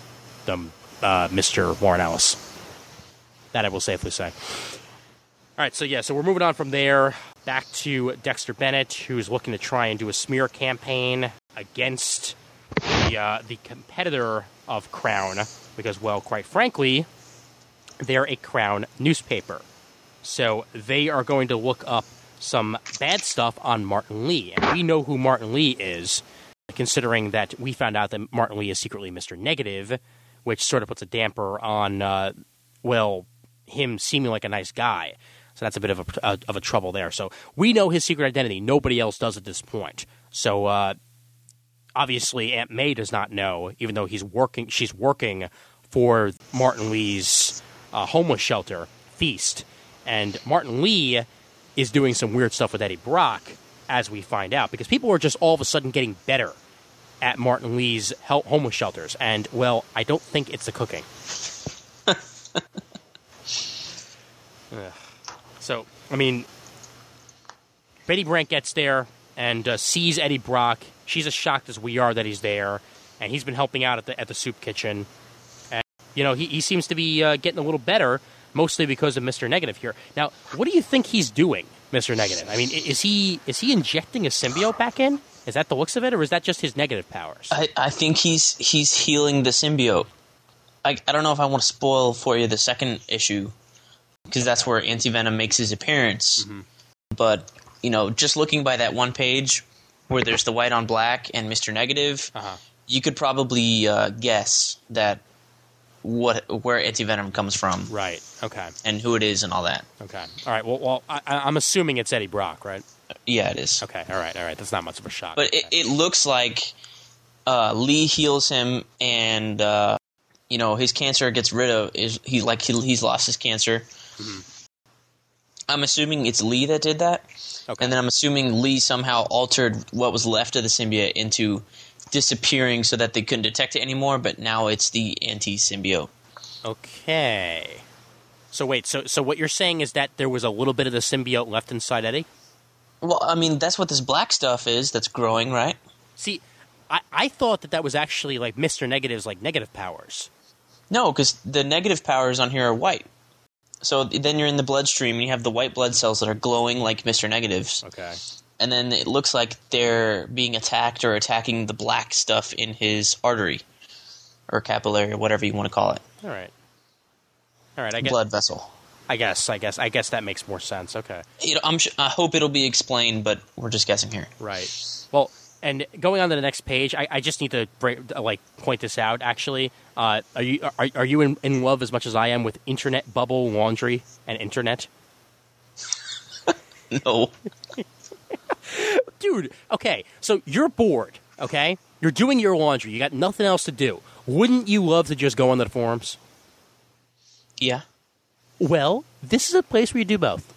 Mr. Warren Ellis. That I will safely say. All right, so we're moving on from there back to Dexter Bennett, who's looking to try and do a smear campaign against the competitor of Crown, because, well, quite frankly, they're a Crown newspaper. So they are going to look up some bad stuff on Martin Lee. And we know who Martin Lee is, considering that we found out that Martin Lee is secretly Mr. Negative, which sort of puts a damper on, him seeming like a nice guy. So that's a bit of a trouble there. So we know his secret identity. Nobody else does at this point. So obviously Aunt May does not know, even though she's working for Martin Lee's homeless shelter, Feast. And Martin Lee is doing some weird stuff with Eddie Brock, as we find out, because people are just all of a sudden getting better at Martin Lee's homeless shelters. And, well, I don't think it's the cooking. So, I mean, Betty Brant gets there and sees Eddie Brock. She's as shocked as we are that he's there, and he's been helping out at the soup kitchen. And, you know, he seems to be getting a little better, mostly because of Mr. Negative here. Now, what do you think he's doing, Mr. Negative? I mean, is he injecting a symbiote back in? Is that the looks of it, or is that just his negative powers? I think he's healing the symbiote. I don't know if I want to spoil for you the second issue, because that's where Anti-Venom makes his appearance. Mm-hmm. But, you know, just looking by that one page where there's the white on black and Mr. Negative, you could probably guess that where Anti-Venom comes from. Right, okay. And who it is and all that. Okay. All right, well I'm assuming it's Eddie Brock, right? Yeah, it is. Okay, all right. That's not much of a shock. But okay. it looks like Lee heals him and, you know, his cancer gets rid of. He's lost his cancer. Mm-hmm. I'm assuming it's Lee that did that. Okay. And then I'm assuming Lee somehow altered what was left of the symbiote into disappearing so that they couldn't detect it anymore, but now it's the anti-symbiote. Okay. So wait, so what you're saying is that there was a little bit of the symbiote left inside Eddie? Well, I mean, that's what this black stuff is that's growing, right? See, I thought that was actually like Mr. Negative's like negative powers. No, because the negative powers on here are white. So then you're in the bloodstream and you have the white blood cells that are glowing like Mr. Negative's. Okay. And then it looks like they're being attacked or attacking the black stuff in his artery or capillary or whatever you want to call it. All right. I guess, blood vessel. I guess that makes more sense. Okay. You know, I hope it'll be explained, but we're just guessing here. Right. Well, and going on to the next page, I just need to point this out. Actually, are you in love as much as I am with internet bubble laundry and internet? No. Dude, okay, so you're bored, okay? You're doing your laundry. You got nothing else to do. Wouldn't you love to just go on the forums? Yeah. Well, this is a place where you do both.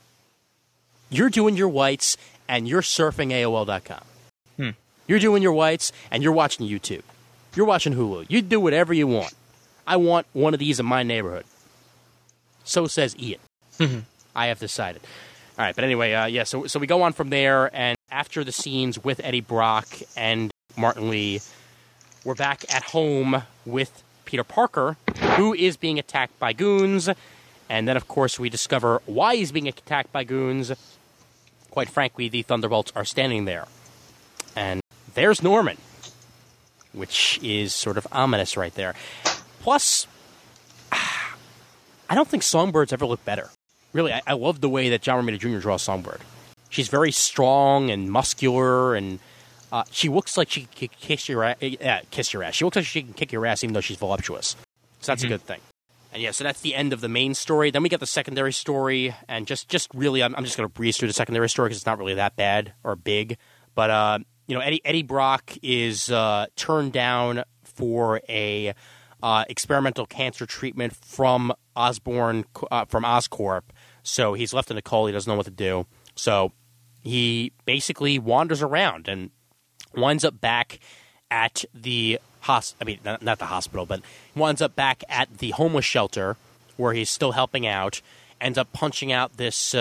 You're doing your whites, and you're surfing AOL.com. You're doing your whites, and you're watching YouTube. You're watching Hulu. You do whatever you want. I want one of these in my neighborhood. So says Ian. I have decided. All right, but anyway, so we go on from there, and after the scenes with Eddie Brock and Martin Lee, we're back at home with Peter Parker, who is being attacked by goons, and then, of course, we discover why he's being attacked by goons. Quite frankly, the Thunderbolts are standing there. And there's Norman, which is sort of ominous right there. Plus, I don't think Songbirds ever look better. Really, I love the way that John Romita Jr. draws Songbird. She's very strong and muscular, and she looks like she could kiss your ass. She looks like she can kick your ass even though she's voluptuous. So that's a good thing. And yeah, so that's the end of the main story. Then we get the secondary story, and just really, I'm just going to breeze through the secondary story because it's not really that bad or big. But, you know, Eddie Brock is turned down for a experimental cancer treatment from Oscorp. So he's left in a cold. He doesn't know what to do. So he basically wanders around and winds up back at the not the hospital, but winds up back at the homeless shelter where he's still helping out. Ends up punching out this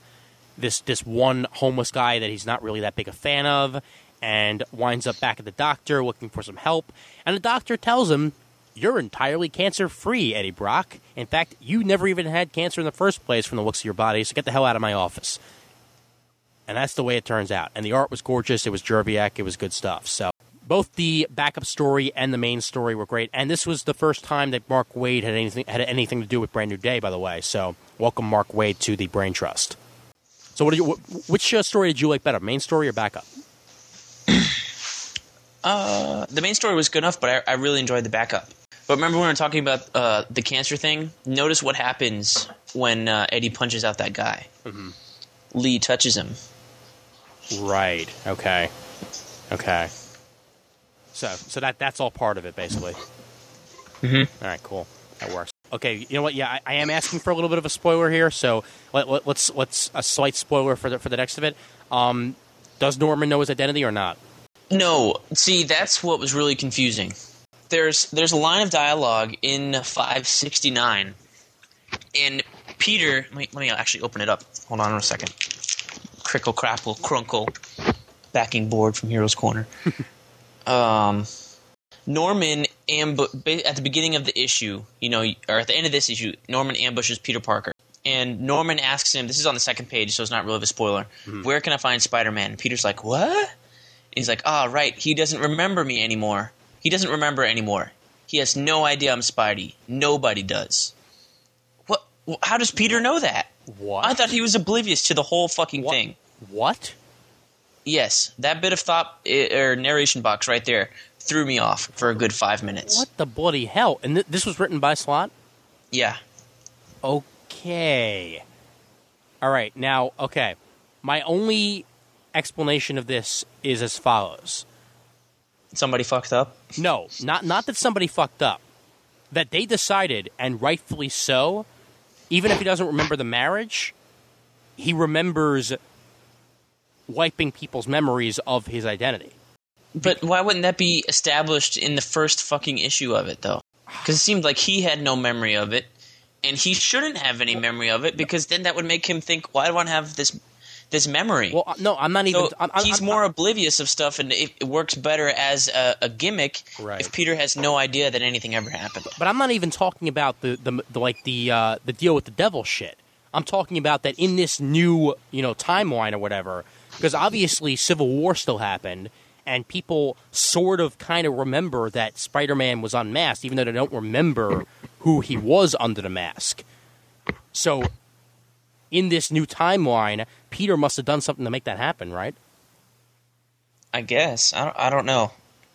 one homeless guy that he's not really that big a fan of, and winds up back at the doctor looking for some help. And the doctor tells him, "You're entirely cancer-free, Eddie Brock. In fact, you never even had cancer in the first place from the looks of your body, so get the hell out of my office." And that's the way it turns out. And the art was gorgeous. It was Jerviak. It was good stuff. So both the backup story and the main story were great. And this was the first time that Mark Waid had anything to do with Brand New Day, by the way. So welcome Mark Waid to the Brain Trust. So which story did you like better, main story or backup? The main story was good enough, but I really enjoyed the backup. But remember when we were talking about the cancer thing? Notice what happens when Eddie punches out that guy. Mm-hmm. Lee touches him. Right. Okay. So that's all part of it, basically. Mm-hmm. All right, cool. That works. Okay, you know what? Yeah, I am asking for a little bit of a spoiler here, so let's a slight spoiler for the next of it. Does Norman know his identity or not? No. See, that's what was really confusing. There's a line of dialogue in 569, and Peter. Let me actually open it up. Hold on a second. Crickle, crapple, crunkle. Backing board from Heroes Corner. Norman at the beginning of the issue, or at the end of this issue, Norman ambushes Peter Parker. And Norman asks him, this is on the second page, so it's not really a spoiler, where can I find Spider-Man? And Peter's like, what? And he's like, right, he doesn't remember me anymore. He doesn't remember anymore. He has no idea I'm Spidey. Nobody does. What? How does Peter know that? What? I thought he was oblivious to the whole fucking thing. What? Yes, that bit of thought or narration box right there threw me off for a good 5 minutes. What the bloody hell? And this was written by Slott? Yeah. Okay. All right. Now, okay. My only explanation of this is as follows. Somebody fucked up? No, not that somebody fucked up. That they decided, and rightfully so, even if he doesn't remember the marriage, he remembers wiping people's memories of his identity. But why wouldn't that be established in the first fucking issue of it, though? Because it seemed like he had no memory of it, and he shouldn't have any memory of it, because then that would make him think, why do I have this memory? Well, no, I'm not even... So he's more oblivious of stuff, and it works better as a gimmick if Peter has no idea that anything ever happened. But I'm not even talking about the deal with the devil shit. I'm talking about that in this new timeline or whatever, because obviously Civil War still happened, and people sort of kind of remember that Spider-Man was unmasked, even though they don't remember who he was under the mask. So in this new timeline, Peter must have done something to make that happen, right? I guess. I don't know.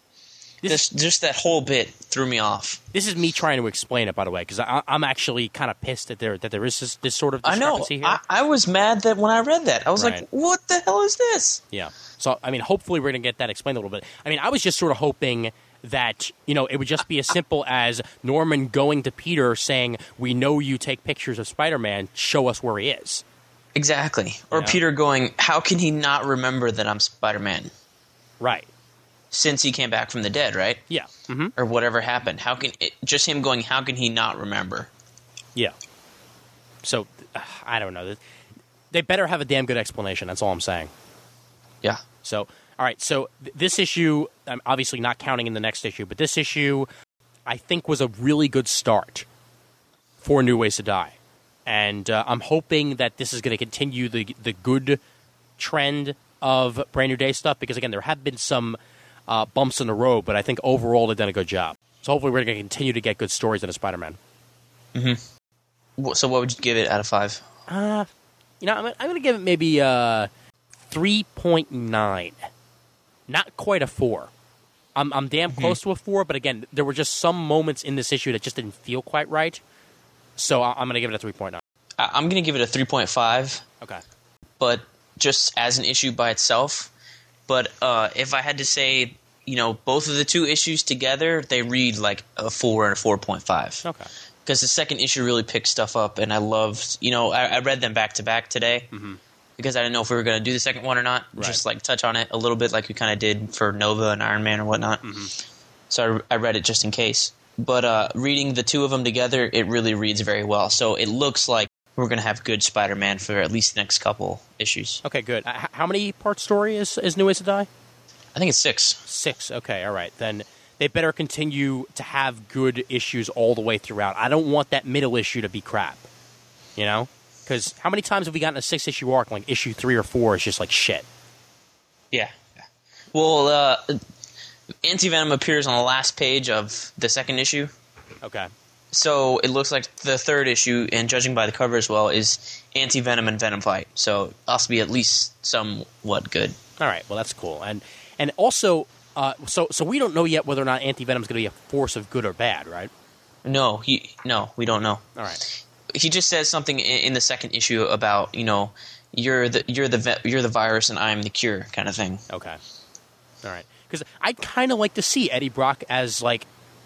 Just that whole bit threw me off. This is me trying to explain it, by the way, because I'm actually kind of pissed that there is this sort of discrepancy here. I was mad that when I read that. I was like, what the hell is this? Yeah. So, I mean, hopefully we're going to get that explained a little bit. I mean, I was just sort of hoping that, it would just be as simple as Norman going to Peter saying, we know you take pictures of Spider-Man, show us where he is. Exactly. Or Peter going, how can he not remember that I'm Spider-Man? Right. Since he came back from the dead, right? Yeah. Mm-hmm. Or whatever happened. Just him going, how can he not remember? Yeah. So, I don't know. They better have a damn good explanation. That's all I'm saying. Yeah. So, all right. So, this issue, I'm obviously not counting in the next issue, but this issue, I think, was a really good start for New Ways to Die. And I'm hoping that this is going to continue the good trend of Brand New Day stuff, because, again, there have been some bumps in the road, but I think overall they've done a good job. So hopefully we're going to continue to get good stories in a Spider-Man. Mm-hmm. So what would you give it out of 5? I'm going to give it maybe 3.9. Not quite a 4. I'm damn close to a 4, but again, there were just some moments in this issue that just didn't feel quite right. So I'm going to give it a 3.9. I'm going to give it a 3.5. Okay. But just as an issue by itself. But if I had to say, both of the two issues together, they read like a 4 and a 4.5. Okay. Because the second issue really picks stuff up, and I loved, I read them back to back today because I didn't know if we were going to do the second one or not. Right. Just like touch on it a little bit like we kind of did for Nova and Iron Man or whatnot. So I read it just in case. But reading the two of them together, it really reads very well. So it looks like we're going to have good Spider-Man for at least the next couple issues. Okay, good. How many part story is New Ways to Die? I think it's 6. 6. Okay, all right. Then they better continue to have good issues all the way throughout. I don't want that middle issue to be crap. Because how many times have we gotten a 6-issue arc, like issue 3 or 4 is just like shit? Yeah. Well, Anti-Venom appears on the last page of the second issue. Okay. So it looks like the third issue, and judging by the cover as well, is Anti-Venom and Venom fight. So it has to be at least somewhat good. All right, well, that's cool. And also, so we don't know yet whether or not Anti-Venom is going to be a force of good or bad, right? No, we don't know. All right. He just says something in the second issue about, you're the virus and I'm the cure kind of thing. Okay. All right. Because I'd kind of like to see Eddie Brock as like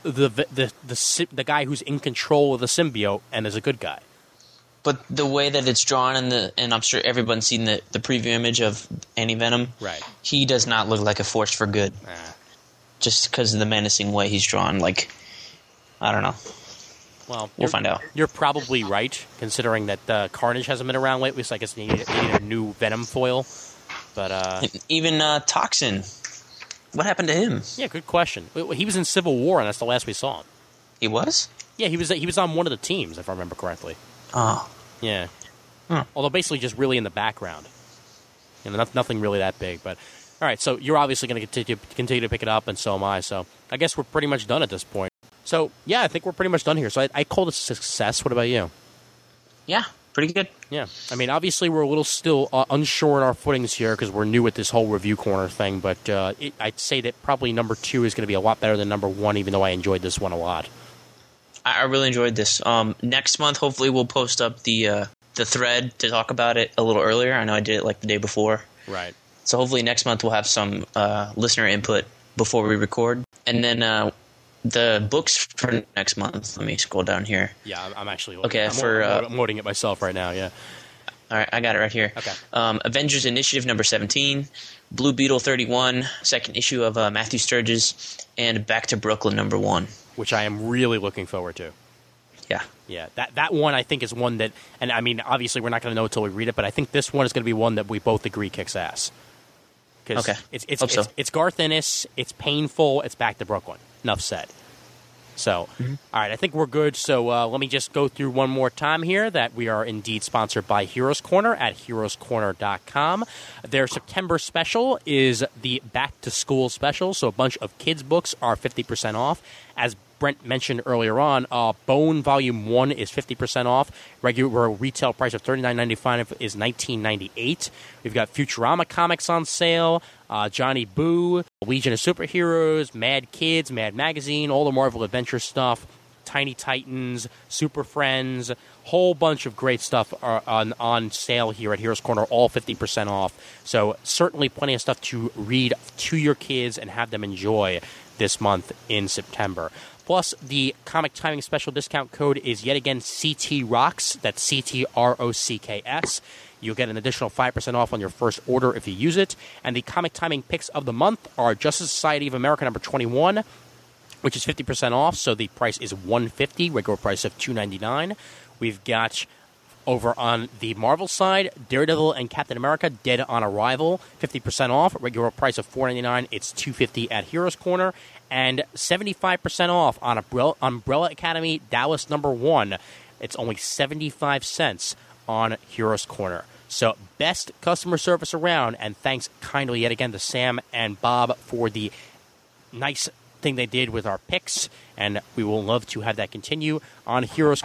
the guy who's in control of the symbiote and is a good guy. But the way that it's drawn and I'm sure everyone's seen the preview image of Anti-Venom, right? He does not look like a force for good. Just because of the menacing way he's drawn. Like, I don't know. Well, we'll find out. You're probably right, considering that Carnage hasn't been around lately, so I guess they need a new Venom foil. But even Toxin, what happened to him? Yeah, good question. He was in Civil War, and that's the last we saw him. He was? Yeah, he was on one of the teams, if I remember correctly. Oh. Yeah. Huh. Although basically just really in the background. Nothing really that big. But all right, so you're obviously going to continue to pick it up, and so am I. So I guess we're pretty much done at this point. So, yeah, I think we're pretty much done here. So I call this a success. What about you? Yeah, pretty good. Yeah. I mean, obviously we're a little still unsure in our footings here because we're new at this whole review corner thing. But I'd say that probably number 2 is going to be a lot better than number 1, even though I enjoyed this one a lot. I really enjoyed this. Next month, hopefully, we'll post up the thread to talk about it a little earlier. I know I did it like the day before. Right. So hopefully next month we'll have some listener input before we record. And then the books for next month. Let me scroll down here. Yeah, I'm actually okay. I'm loading it myself right now. Yeah. All right, I got it right here. Okay. Avengers Initiative number 17, Blue Beetle 31, second issue of Matthew Sturges, and Back to Brooklyn number 1, which I am really looking forward to. Yeah. Yeah, that one I think is one that, and I mean, obviously we're not going to know until we read it, but I think this one is going to be one that we both agree kicks ass. Okay. It's Garth Ennis, it's painful, it's Back to Brooklyn. Enough said. So, All right, I think we're good. So let me just go through one more time here that we are indeed sponsored by Heroes Corner at heroescorner.com. Their September special is the Back to School special, so a bunch of kids' books are 50% off. As Brent mentioned earlier on, Bone Volume 1 is 50% off. Regular retail price of $39.95 is $19.98. We've got Futurama comics on sale, Johnny Boo, Legion of Superheroes, Mad Kids, Mad Magazine, all the Marvel Adventure stuff, Tiny Titans, Super Friends, whole bunch of great stuff are on sale here at Heroes Corner, all 50% off. So certainly plenty of stuff to read to your kids and have them enjoy this month in September. Plus, the Comic Timing special discount code is yet again CTROCKS. That's CTROCKS. You'll get an additional 5% off on your first order if you use it. And the Comic Timing picks of the month are Justice Society of America number 21, which is 50% off. So the price is $150, regular price of $299. We've got over on the Marvel side, Daredevil and Captain America, Dead on Arrival, 50% off, regular price of $499. It's $250 at Heroes Corner, and 75% off on Umbrella Academy Dallas number 1. It's only 75 cents on Heroes Corner. So best customer service around, and thanks kindly yet again to Sam and Bob for the nice thing they did with our picks, and we will love to have that continue on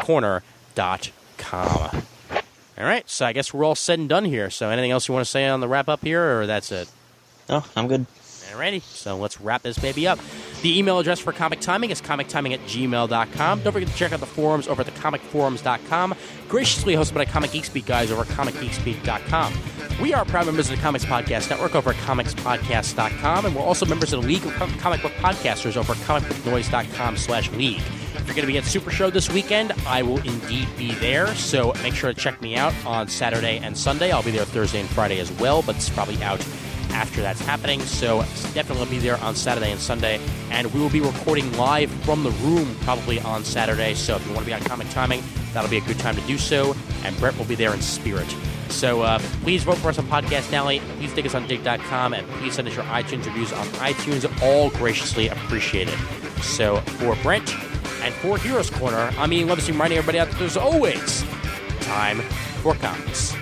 heroescorner.com. All right, so I guess we're all said and done here. So anything else you want to say on the wrap-up here, or that's it? No, I'm good. Alrighty, so let's wrap this baby up. The email address for Comic Timing is comictiming@gmail.com. Don't forget to check out the forums over at thecomicforums.com, graciously hosted by Comic Geek Speak guys over at comicgeekspeak.com. We are proud members of the Comics Podcast Network over at comicspodcast.com, and we're also members of the League of Comic Book Podcasters over at comicbooknoise.com/league. If you're going to be at Super Show this weekend, I will indeed be there, so make sure to check me out on Saturday and Sunday. I'll be there Thursday and Friday as well, but it's probably out after that's happening, so definitely be there on Saturday and Sunday, and we will be recording live from the room probably on Saturday, so if you want to be on Comic Timing, that'll be a good time to do so, and Brett will be there in spirit. So please vote for us on Podcast Alley, please dig us on dig.com, and please send us your iTunes reviews on iTunes, all graciously appreciated. So for Brent and for Heroes Corner, I'm Ian Levinson, reminding everybody out that there's always time for comics.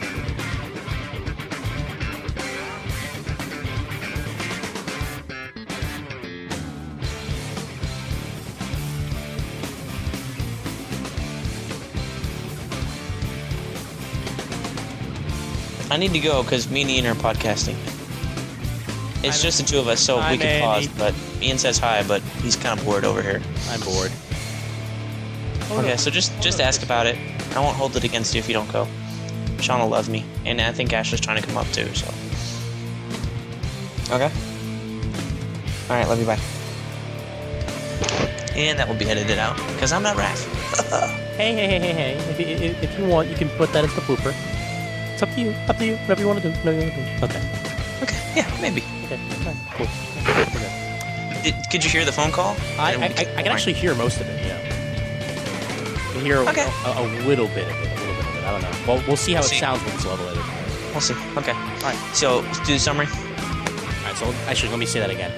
I need to go because me and Ian are podcasting. It's just the two of us, so we can pause. But Ian says hi, but he's kind of bored over here. I'm bored. Okay, so just ask about it. I won't hold it against you if you don't go. Sean will love me, and I think Ashley's trying to come up too. So. Okay. All right, love you. Bye. And that will be edited out because I'm not Raph. Hey. If you want, you can put that as the blooper. It's up to you. Whatever you want to do. Okay, yeah, maybe. Okay, all right, cool. Could you hear the phone call? I can actually hear most of it, yeah. I can hear a little bit of it. I don't know. Well, we'll see how it sounds with this level editor. We'll see. Okay. All right. So, let's do the summary. All right, so actually, let me say that again.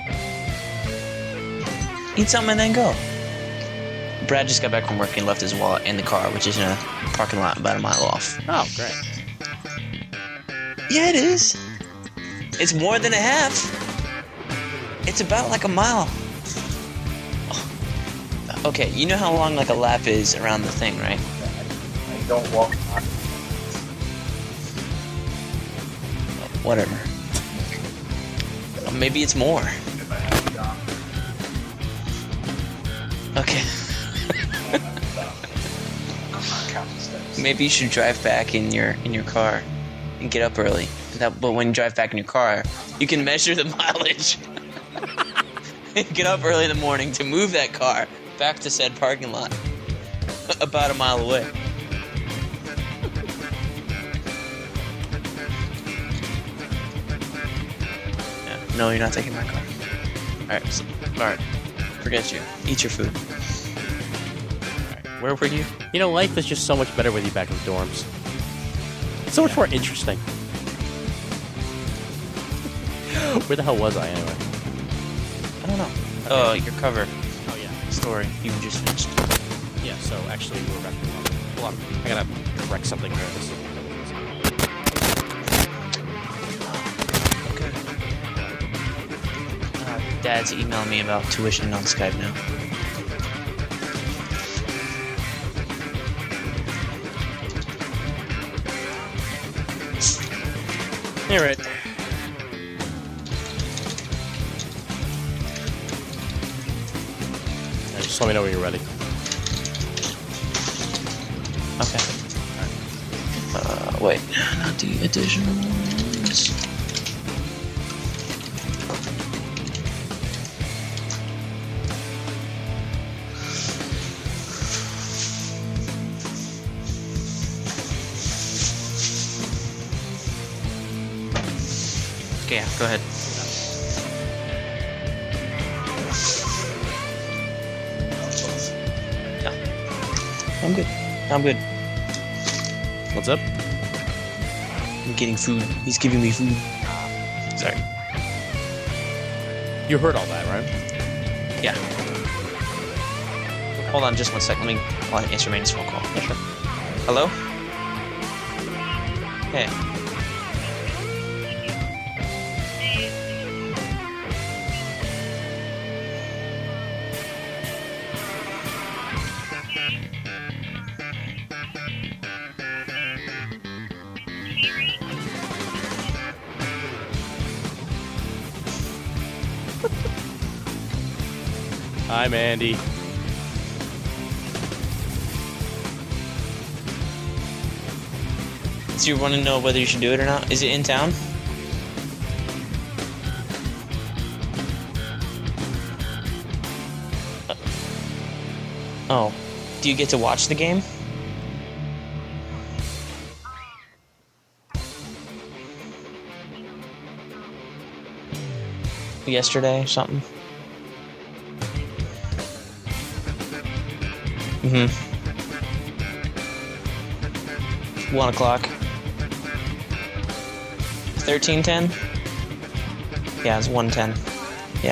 Eat something and then go. Brad just got back from work and left his wallet in the car, which is in a parking lot about a mile off. Oh, great. Yeah, it is. It's more than a half. It's about like a mile. Okay, you know how long like a lap is around the thing, right? I don't walk on. Whatever. Maybe it's more. If I had a job. Okay. I'm not counting steps. Maybe you should drive back in your car and get up early. But when you drive back in your car, you can measure the mileage. Get up early in the morning to move that car back to said parking lot, about a mile away. Yeah, no, you're not taking my car. All right. Forget you. Eat your food. All right. Where were you? You know, life is just so much better with you back in the dorms. It's so much more interesting. Where the hell was I anyway? I don't know. Oh, your cover Oh yeah. story you just finished. Yeah. So actually, we're back. Hold on. I gotta wreck something here. Okay. Dad's emailing me about tuition on Skype now. All right. Just let me know when you're ready. Okay. Wait. Not the additionals. Okay, yeah, go ahead. I'm good. What's up? I'm getting food. He's giving me food. Sorry. You heard all that, right? Yeah. Hold on just 1 second. I'll answer Manny's phone call. Yeah, sure. Hello? Hey. I'm Andy. So you want to know whether you should do it or not? Is it in town? Oh. Do you get to watch the game? Yesterday or something? 1 o'clock. 13:10? Yeah, it's 1:10. Yeah.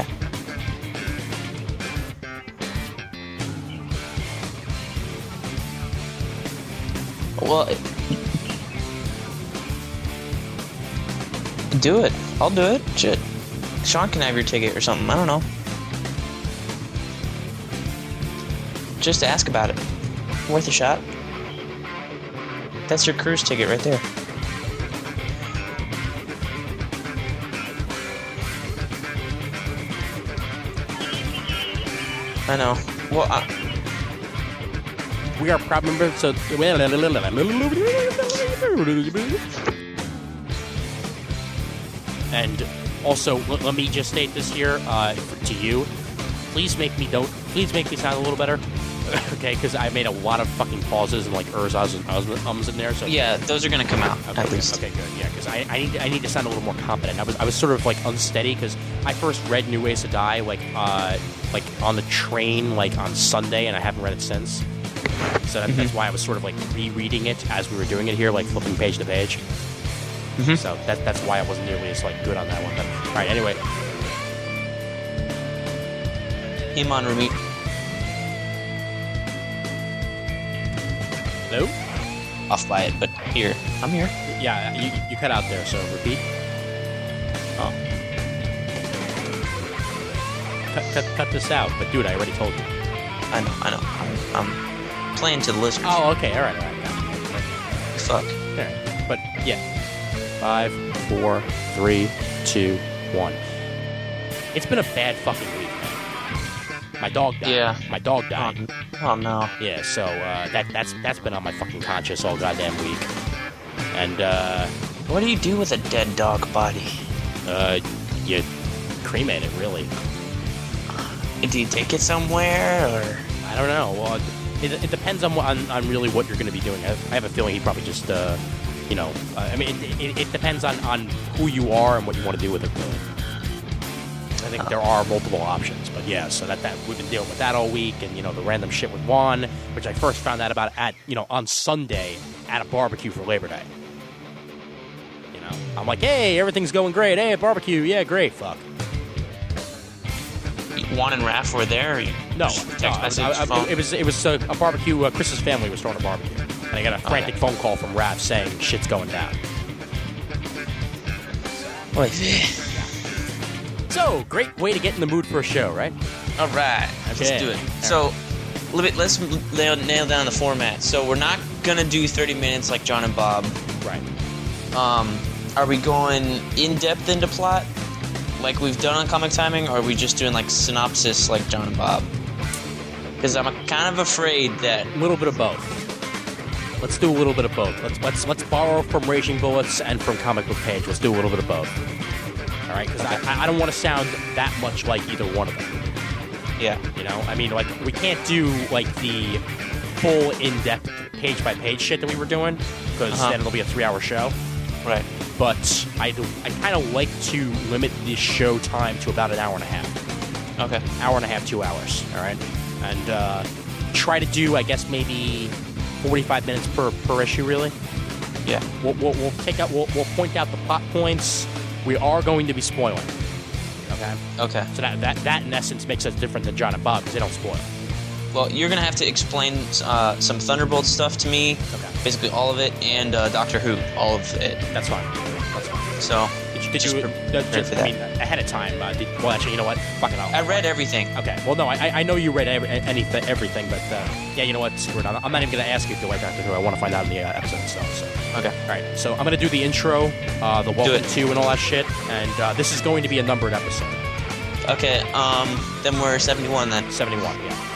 Well, do it. I'll do it. Shit. Sean can have your ticket or something. I don't know. Just ask about it. Worth a shot. That's your cruise ticket right there. I know. Well, We are proud members. So, and also, let me just state this here to you. Please make me sound a little better. Okay, because I made a lot of fucking pauses and like ahs and ums in there. So yeah, those are gonna come out at least. Okay, good. Yeah, because I need to sound a little more confident. I was sort of like unsteady because I first read New Ways to Die like on the train like on Sunday, and I haven't read it since. So that's why I was sort of like rereading it as we were doing it here, like flipping page to page. So that's why I wasn't nearly as like good on that one. But all right, anyway. Iman Rumi. Hello? Off by it, but here. I'm here. Yeah, you cut out there, so repeat. Oh. Cut this out, but dude, I already told you. I know. I'm playing to the listeners. Oh, okay, all right. Fuck. All right, but yeah. 5, 4, 3, 2, 1. It's been a bad fucking week, man. My dog died. Yeah. My dog died. Oh no. Yeah, so that's been on my fucking conscience all goddamn week. And what do you do with a dead dog body? You cremate it, really. Do you take it somewhere, or I don't know. Well, it depends on really what you're going to be doing. I have a feeling he probably just I mean, it depends on who you are and what you want to do with it, really. I think there are multiple options, but yeah, so that we've been dealing with that all week, and the random shit with Juan, which I first found out about on Sunday at a barbecue for Labor Day. I'm like, hey, everything's going great. Hey, barbecue, yeah, great. Fuck. Juan and Raph were there? Or No, text message, phone? It was a barbecue. Chris's family was throwing a barbecue, and I got a frantic phone call from Raph saying shit's going down. So, great way to get in the mood for a show, right? All right, let's do it. So, let's nail down the format. So, we're not going to do 30 minutes like John and Bob. Right. Are we going in-depth into plot like we've done on Comic Timing, or are we just doing like synopsis like John and Bob? Because I'm kind of afraid that... A little bit of both. Let's do a little bit of both. Let's borrow from Raging Bullets and from Comic Book Page. Let's do a little bit of both. All right, because I don't want to sound that much like either one of them. Yeah. I mean, like, we can't do, like, the full in-depth page-by-page shit that we were doing, because then it'll be a 3-hour show. Right. But I kind of like to limit the show time to about an hour and a half. Okay. Hour and a half, 2 hours, all right? And try to do, I guess, maybe 45 minutes per issue, really. Yeah. We'll point out the plot points. We are going to be spoiling. Okay. So that in essence makes us different than John and Bob because they don't spoil. Well, you're gonna have to explain some Thunderbolt stuff to me. Okay. Basically all of it, and Doctor Who, all of it. That's fine. So did you ahead of time? Well, actually, you know what? Fuck it. I read everything. Okay. Well, no, I know you read everything, but yeah, you know what? Screw it. I'm not even gonna ask you if you like Doctor Who. I want to find out in the episode itself. So. Okay. All right. So I'm gonna do the intro, the welcome to, and all that shit. And this is going to be a numbered episode. Okay. Then we're 71 then. 71. Yeah.